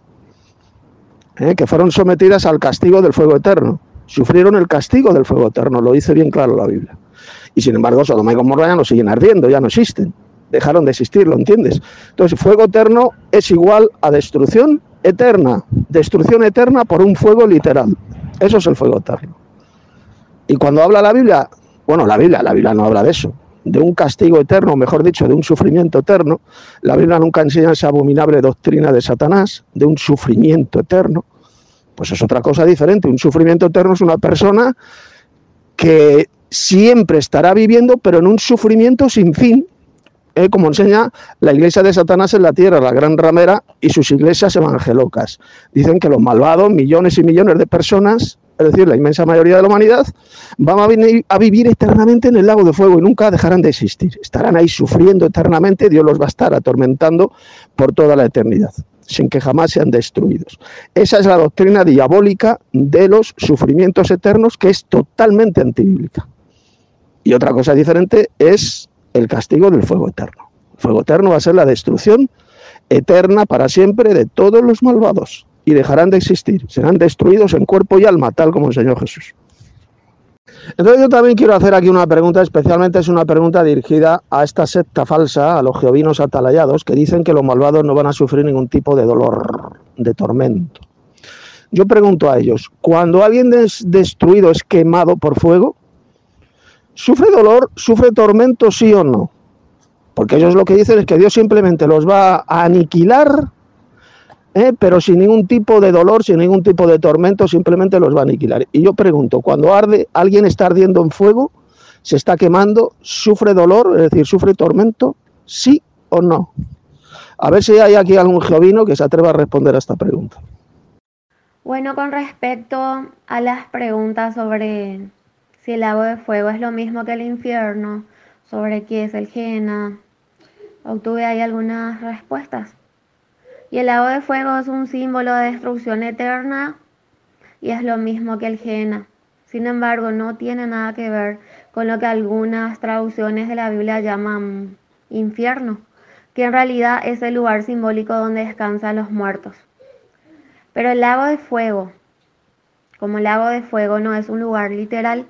que fueron sometidas al castigo del fuego eterno, sufrieron el castigo del fuego eterno, lo dice bien claro la Biblia. Y sin embargo Sodoma y Gomorra ya no siguen ardiendo, ya no existen, dejaron de existir, ¿lo entiendes? Entonces fuego eterno es igual a destrucción eterna por un fuego literal, eso es el fuego eterno. Y cuando habla la Biblia, bueno, la Biblia no habla de eso, de un castigo eterno, mejor dicho, de un sufrimiento eterno. La Biblia nunca enseña esa abominable doctrina de Satanás, de un sufrimiento eterno. Pues es otra cosa diferente. Un sufrimiento eterno es una persona que siempre estará viviendo, pero en un sufrimiento sin fin, como enseña la iglesia de Satanás en la tierra, la gran ramera y sus iglesias evangelocas. Dicen que los malvados, millones y millones de personas, es decir, la inmensa mayoría de la humanidad, van a vivir eternamente en el lago de fuego y nunca dejarán de existir. Estarán ahí sufriendo eternamente, Dios los va a estar atormentando por toda la eternidad, sin que jamás sean destruidos. Esa es la doctrina diabólica de los sufrimientos eternos, que es totalmente antibíblica. Y otra cosa diferente es el castigo del fuego eterno. El fuego eterno va a ser la destrucción eterna para siempre de todos los malvados. Y dejarán de existir, serán destruidos en cuerpo y alma, tal como enseñó Jesús. Entonces yo también quiero hacer aquí una pregunta, especialmente es una pregunta dirigida a esta secta falsa, a los jehovinos atalayados, que dicen que los malvados no van a sufrir ningún tipo de dolor, de tormento. Yo pregunto a ellos, cuando alguien es destruido, es quemado por fuego, ¿sufre dolor, sufre tormento, sí o no? Porque ellos lo que dicen es que Dios simplemente los va a aniquilar, pero sin ningún tipo de dolor, sin ningún tipo de tormento, simplemente los va a aniquilar. Y yo pregunto, cuando arde, alguien está ardiendo en fuego, se está quemando, ¿sufre dolor, es decir, sufre tormento, sí o no? A ver si hay aquí algún jehovino que se atreva a responder a esta pregunta. Bueno, con respecto a las preguntas sobre si el lago de fuego es lo mismo que el infierno, sobre qué es el Gehenna, obtuve ahí algunas respuestas. Y el lago de fuego es un símbolo de destrucción eterna y es lo mismo que el Gehenna. Sin embargo, no tiene nada que ver con lo que algunas traducciones de la Biblia llaman infierno, que en realidad es el lugar simbólico donde descansan los muertos. Pero el lago de fuego, como lago de fuego, no es un lugar literal.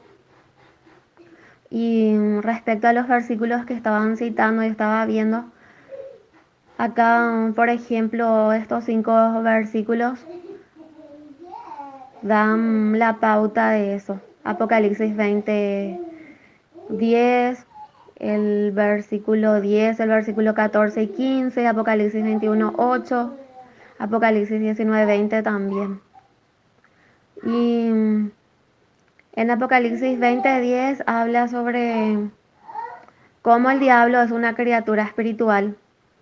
Y respecto a los versículos que estaban citando y estaba viendo, acá, por ejemplo, estos 5 versículos dan la pauta de eso. Apocalipsis 20, 10, el versículo 10, el versículo 14 y 15, Apocalipsis 21, 8, Apocalipsis 19, 20 también. Y en Apocalipsis 20, 10 habla sobre cómo el diablo es una criatura espiritual.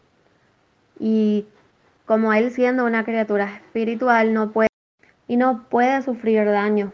Y como él, siendo una criatura espiritual, no puede sufrir daño.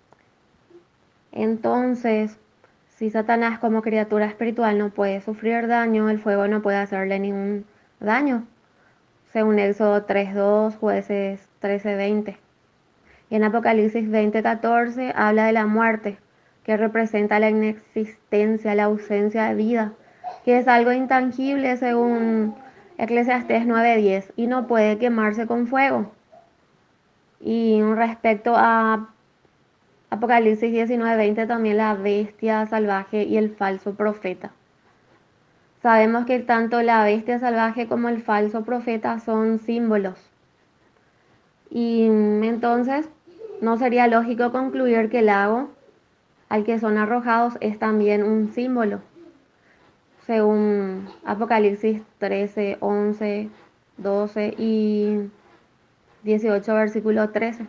Entonces, si Satanás como criatura espiritual no puede sufrir daño, el fuego no puede hacerle ningún daño, según Éxodo 3:2, Jueces 13:20. Y en Apocalipsis 20:14 habla de la muerte, que representa la inexistencia, la ausencia de vida, que es algo intangible según Eclesiastés 9:10, y no puede quemarse con fuego. Y respecto a Apocalipsis 19:20, también la bestia salvaje y el falso profeta. Sabemos que tanto la bestia salvaje como el falso profeta son símbolos. Y entonces no sería lógico concluir que el lago al que son arrojados es también un símbolo, según Apocalipsis 13, 11, 12 y 18, versículo 13.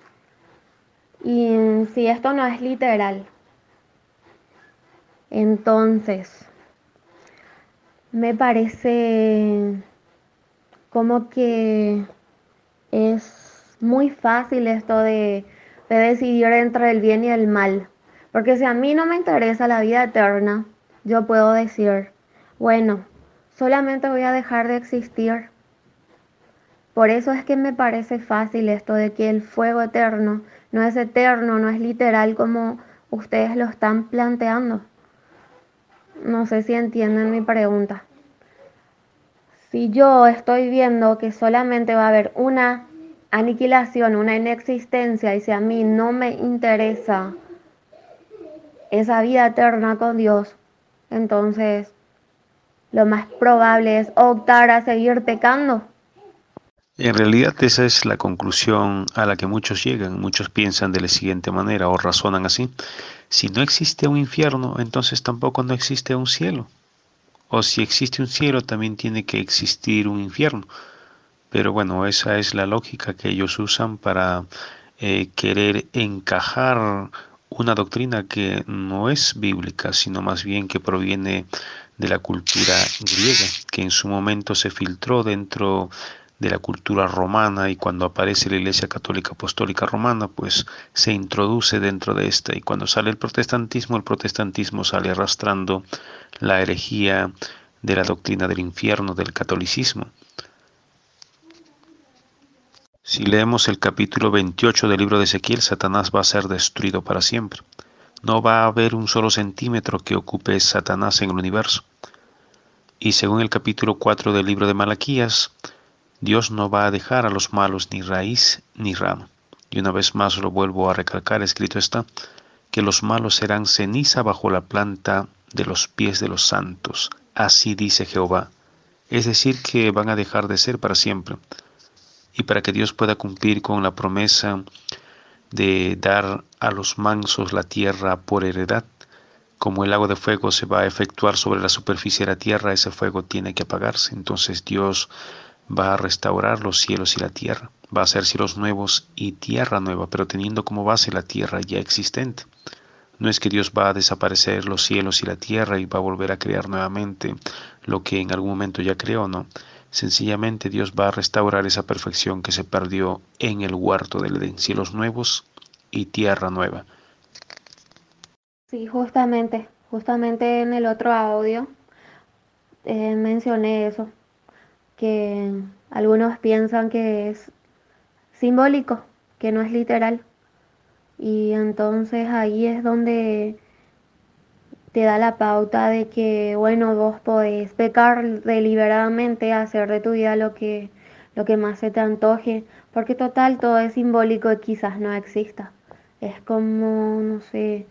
Y si esto no es literal, entonces me parece como que es muy fácil esto de decidir entre el bien y el mal. Porque si a mí no me interesa la vida eterna, yo puedo decir, bueno, solamente voy a dejar de existir. Por eso es que me parece fácil esto de que el fuego eterno, no es literal como ustedes lo están planteando. No sé si entienden mi pregunta. Si yo estoy viendo que solamente va a haber una aniquilación, una inexistencia, y si a mí no me interesa esa vida eterna con Dios, entonces lo más probable es optar a seguir pecando. En realidad esa es la conclusión a la que muchos llegan. Muchos piensan de la siguiente manera o razonan así. Si no existe un infierno, entonces tampoco no existe un cielo. O si existe un cielo, también tiene que existir un infierno. Pero bueno, esa es la lógica que ellos usan para querer encajar una doctrina que no es bíblica, sino más bien que proviene de la cultura griega, que en su momento se filtró dentro de la cultura romana, y cuando aparece la Iglesia Católica Apostólica Romana, pues se introduce dentro de esta, y cuando sale el protestantismo sale arrastrando la herejía de la doctrina del infierno del catolicismo. Si leemos el capítulo 28 del libro de Ezequiel, Satanás va a ser destruido para siempre. No va a haber un solo centímetro que ocupe Satanás en el universo. Y según el capítulo 4 del libro de Malaquías, Dios no va a dejar a los malos ni raíz ni rama. Y una vez más lo vuelvo a recalcar, escrito está, que los malos serán ceniza bajo la planta de los pies de los santos. Así dice Jehová. Es decir, que van a dejar de ser para siempre. Y para que Dios pueda cumplir con la promesa de dar a los mansos la tierra por heredad, como el lago de fuego se va a efectuar sobre la superficie de la tierra, ese fuego tiene que apagarse. Entonces Dios va a restaurar los cielos y la tierra, va a hacer cielos nuevos y tierra nueva, pero teniendo como base la tierra ya existente. No es que Dios va a desaparecer los cielos y la tierra y va a volver a crear nuevamente lo que en algún momento ya creó, no. Sencillamente Dios va a restaurar esa perfección que se perdió en el huerto del Edén, cielos nuevos y tierra nueva. Sí, justamente en el otro audio mencioné eso, que algunos piensan que es simbólico, que no es literal. Y entonces ahí es donde te da la pauta de que, bueno, vos podés pecar deliberadamente, hacer de tu vida lo que más se te antoje, porque total todo es simbólico y quizás no exista. Es como, no sé,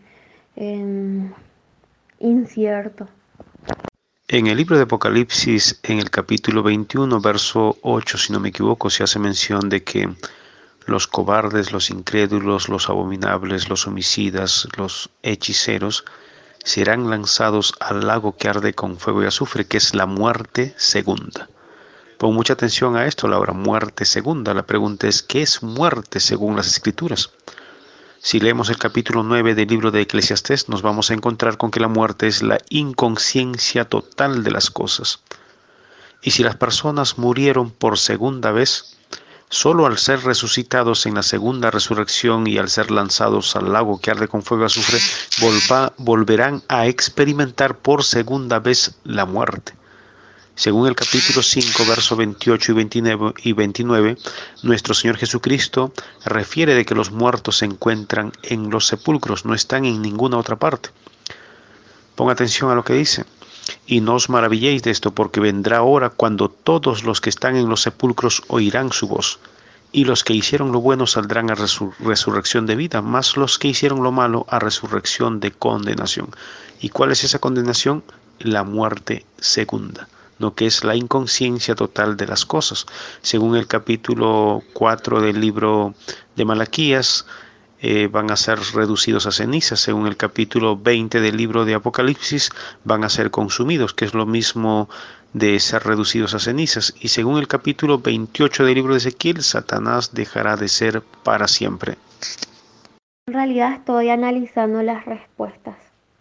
incierto. En el libro de Apocalipsis, en el capítulo 21, verso 8, si no me equivoco, se hace mención de que los cobardes, los incrédulos, los abominables, los homicidas, los hechiceros, serán lanzados al lago que arde con fuego y azufre, que es la muerte segunda. Pon mucha atención a esto, Laura, muerte segunda. La pregunta es, ¿qué es muerte según las Escrituras? Si leemos el capítulo 9 del libro de Eclesiastés, nos vamos a encontrar con que la muerte es la inconsciencia total de las cosas. Y si las personas murieron por segunda vez, solo al ser resucitados en la segunda resurrección y al ser lanzados al lago que arde con fuego y azufre, volverán a experimentar por segunda vez la muerte. Según el capítulo 5, versos 28 y 29, nuestro Señor Jesucristo refiere de que los muertos se encuentran en los sepulcros, no están en ninguna otra parte. Pon atención a lo que dice. Y no os maravilléis de esto, porque vendrá hora cuando todos los que están en los sepulcros oirán su voz, y los que hicieron lo bueno saldrán a resurrección de vida, mas los que hicieron lo malo a resurrección de condenación. ¿Y cuál es esa condenación? La muerte segunda, lo que es la inconsciencia total de las cosas. Según el capítulo 4 del libro de Malaquías, van a ser reducidos a cenizas. Según el capítulo 20 del libro de Apocalipsis, van a ser consumidos, que es lo mismo de ser reducidos a cenizas. Y según el capítulo 28 del libro de Ezequiel, Satanás dejará de ser para siempre. En realidad estoy analizando las respuestas.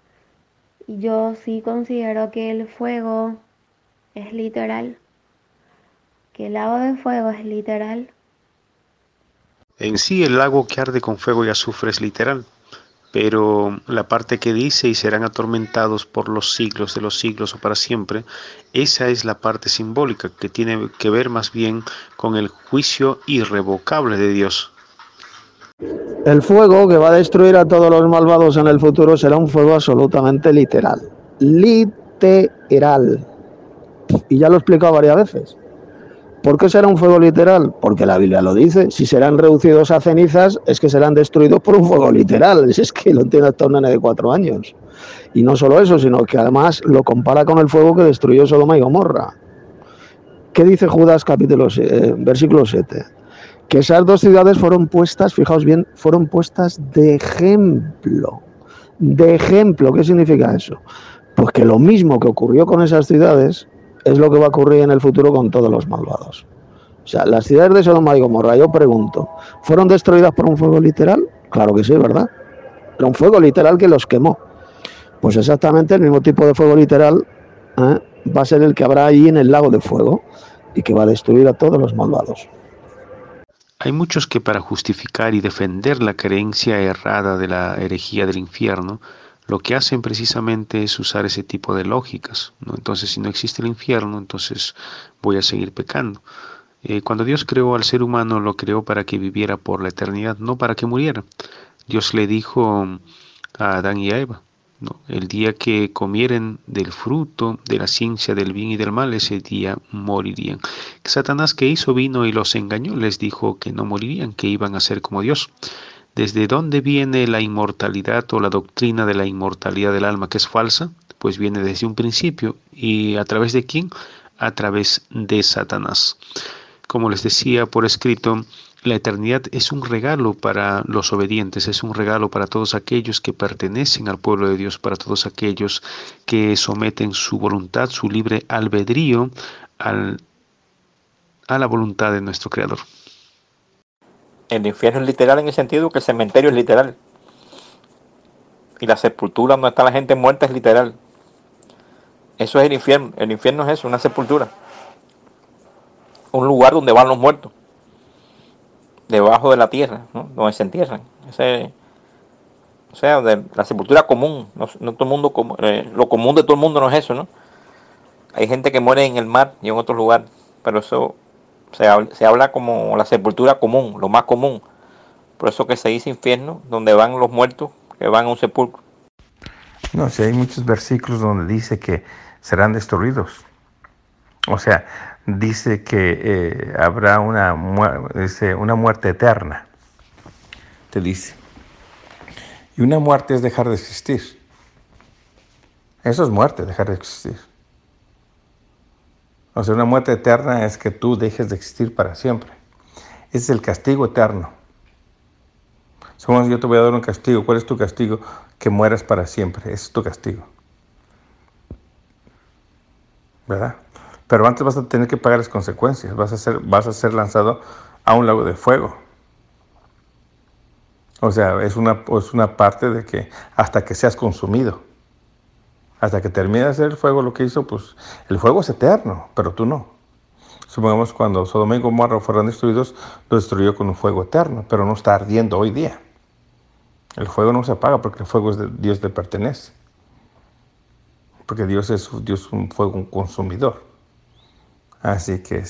Y yo sí considero que el fuego es literal. Que el lago de fuego es literal. En sí, el lago que arde con fuego y azufre es literal, pero la parte que dice y serán atormentados por los siglos de los siglos o para siempre, esa es la parte simbólica que tiene que ver más bien con el juicio irrevocable de Dios. El fuego que va a destruir a todos los malvados en el futuro será un fuego absolutamente literal. Literal. Y ya lo he explicado varias veces. ¿Por qué será un fuego literal? Porque la Biblia lo dice. Si serán reducidos a cenizas, es que serán destruidos por un fuego literal. Es que lo entiende hasta un nene de 4 años. Y no solo eso, sino que además lo compara con el fuego que destruyó Sodoma y Gomorra. ¿Qué dice Judas versículo 7? Que esas 2 ciudades fueron puestas, fijaos bien, fueron puestas de ejemplo. De ejemplo, ¿qué significa eso? Pues que lo mismo que ocurrió con esas ciudades es lo que va a ocurrir en el futuro con todos los malvados. O sea, las ciudades de Sodoma y Gomorra, yo pregunto, ¿fueron destruidas por un fuego literal? Claro que sí, ¿verdad? Era un fuego literal que los quemó. Pues exactamente el mismo tipo de fuego literal va a ser el que habrá allí en el lago de fuego y que va a destruir a todos los malvados. Hay muchos que para justificar y defender la creencia errada de la herejía del infierno, lo que hacen precisamente es usar ese tipo de lógicas, ¿no? Entonces, si no existe el infierno, entonces voy a seguir pecando. Cuando Dios creó al ser humano, lo creó para que viviera por la eternidad, no para que muriera. Dios le dijo a Adán y a Eva, ¿no? El día que comieren del fruto de la ciencia del bien y del mal, ese día morirían. Satanás, ¿qué hizo? Vino y los engañó, les dijo que no morirían, que iban a ser como Dios. ¿Desde dónde viene la inmortalidad o la doctrina de la inmortalidad del alma, que es falsa? Pues viene desde un principio. ¿Y a través de quién? A través de Satanás. Como les decía por escrito, la eternidad es un regalo para los obedientes, es un regalo para todos aquellos que pertenecen al pueblo de Dios, para todos aquellos que someten su voluntad, su libre albedrío a la voluntad de nuestro Creador. El infierno es literal en el sentido que el cementerio es literal. Y la sepultura donde está la gente muerta es literal. Eso es el infierno. El infierno es eso, una sepultura. Un lugar donde van los muertos. Debajo de la tierra, ¿no? Donde se entierran. O sea, la sepultura común. No todo el mundo, lo común de todo el mundo no es eso, ¿no? Hay gente que muere en el mar y en otro lugar. Pero eso se habla como la sepultura común, lo más común. Por eso que se dice infierno, donde van los muertos, que van a un sepulcro. No, si hay muchos versículos donde dice que serán destruidos. O sea, dice que habrá una muerte eterna. Te dice. Y una muerte es dejar de existir. Eso es muerte, dejar de existir. O sea, una muerte eterna es que tú dejes de existir para siempre. Ese es el castigo eterno. Somos, yo te voy a dar un castigo. ¿Cuál es tu castigo? Que mueras para siempre. Ese es tu castigo. ¿Verdad? Pero antes vas a tener que pagar las consecuencias. Vas a ser lanzado a un lago de fuego. O sea, es una parte de que hasta que seas consumido. Hasta que termine de hacer el fuego, lo que hizo, pues el fuego es eterno, pero tú no. Supongamos cuando Sodoma y Gomorra fueron destruidos, lo destruyó con un fuego eterno, pero no está ardiendo hoy día. El fuego no se apaga porque el fuego es de Dios, le pertenece. Porque Dios es un fuego, un consumidor. Así que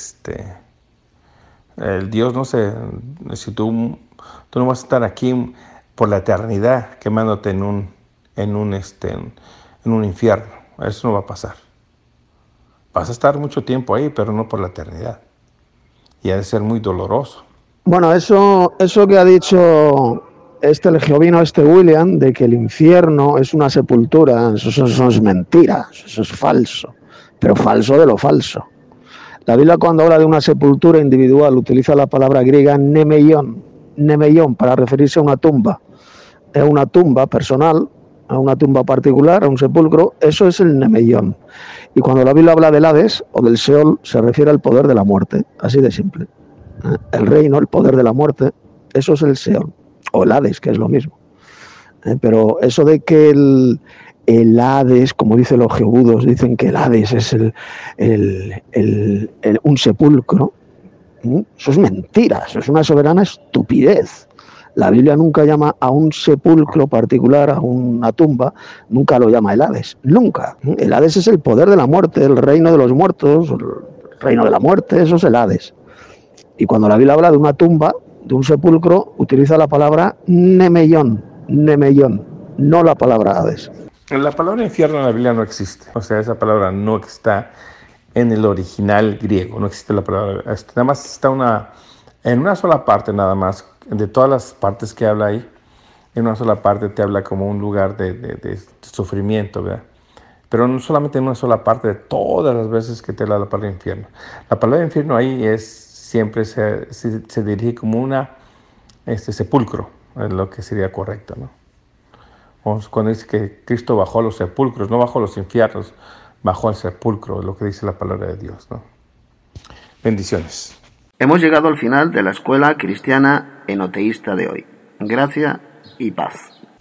el Dios no sé, si tú no vas a estar aquí por la eternidad quemándote en un infierno. Eso no va a pasar. Vas a estar mucho tiempo ahí, pero no por la eternidad. Y ha de ser muy doloroso. Bueno, eso que ha dicho el jehovino William, de que el infierno es una sepultura, eso es mentira, eso es falso, pero falso de lo falso. La Biblia, cuando habla de una sepultura individual, utiliza la palabra griega nemeion, nemeyón para referirse a una tumba personal, a una tumba particular, a un sepulcro, eso es el nemeyón. Y cuando la Biblia habla del Hades o del Seol, se refiere al poder de la muerte, así de simple. El reino, el poder de la muerte, eso es el Seol, o el Hades, que es lo mismo. Pero eso de que el Hades, como dicen los geobudos, dicen que el Hades es un sepulcro, eso es mentira, eso es una soberana estupidez. La Biblia nunca llama a un sepulcro particular, a una tumba, nunca lo llama el Hades, nunca. El Hades es el poder de la muerte, el reino de los muertos, el reino de la muerte, eso es el Hades. Y cuando la Biblia habla de una tumba, de un sepulcro, utiliza la palabra nemeyón, no la palabra Hades. La palabra infierno en la Biblia no existe, o sea, esa palabra no está en el original griego, no existe la palabra, nada más está en una sola parte nada más, de todas las partes que habla ahí, en una sola parte te habla como un lugar de sufrimiento, ¿verdad? Pero no solamente en una sola parte, de todas las veces que te habla la palabra infierno. La palabra infierno ahí siempre se dirige como sepulcro, es lo que sería correcto, ¿no? O cuando dice que Cristo bajó a los sepulcros, no bajó a los infiernos, bajó al sepulcro, es lo que dice la palabra de Dios, ¿no? Bendiciones. Hemos llegado al final de la escuela cristiana enoteísta de hoy. Gracia y paz.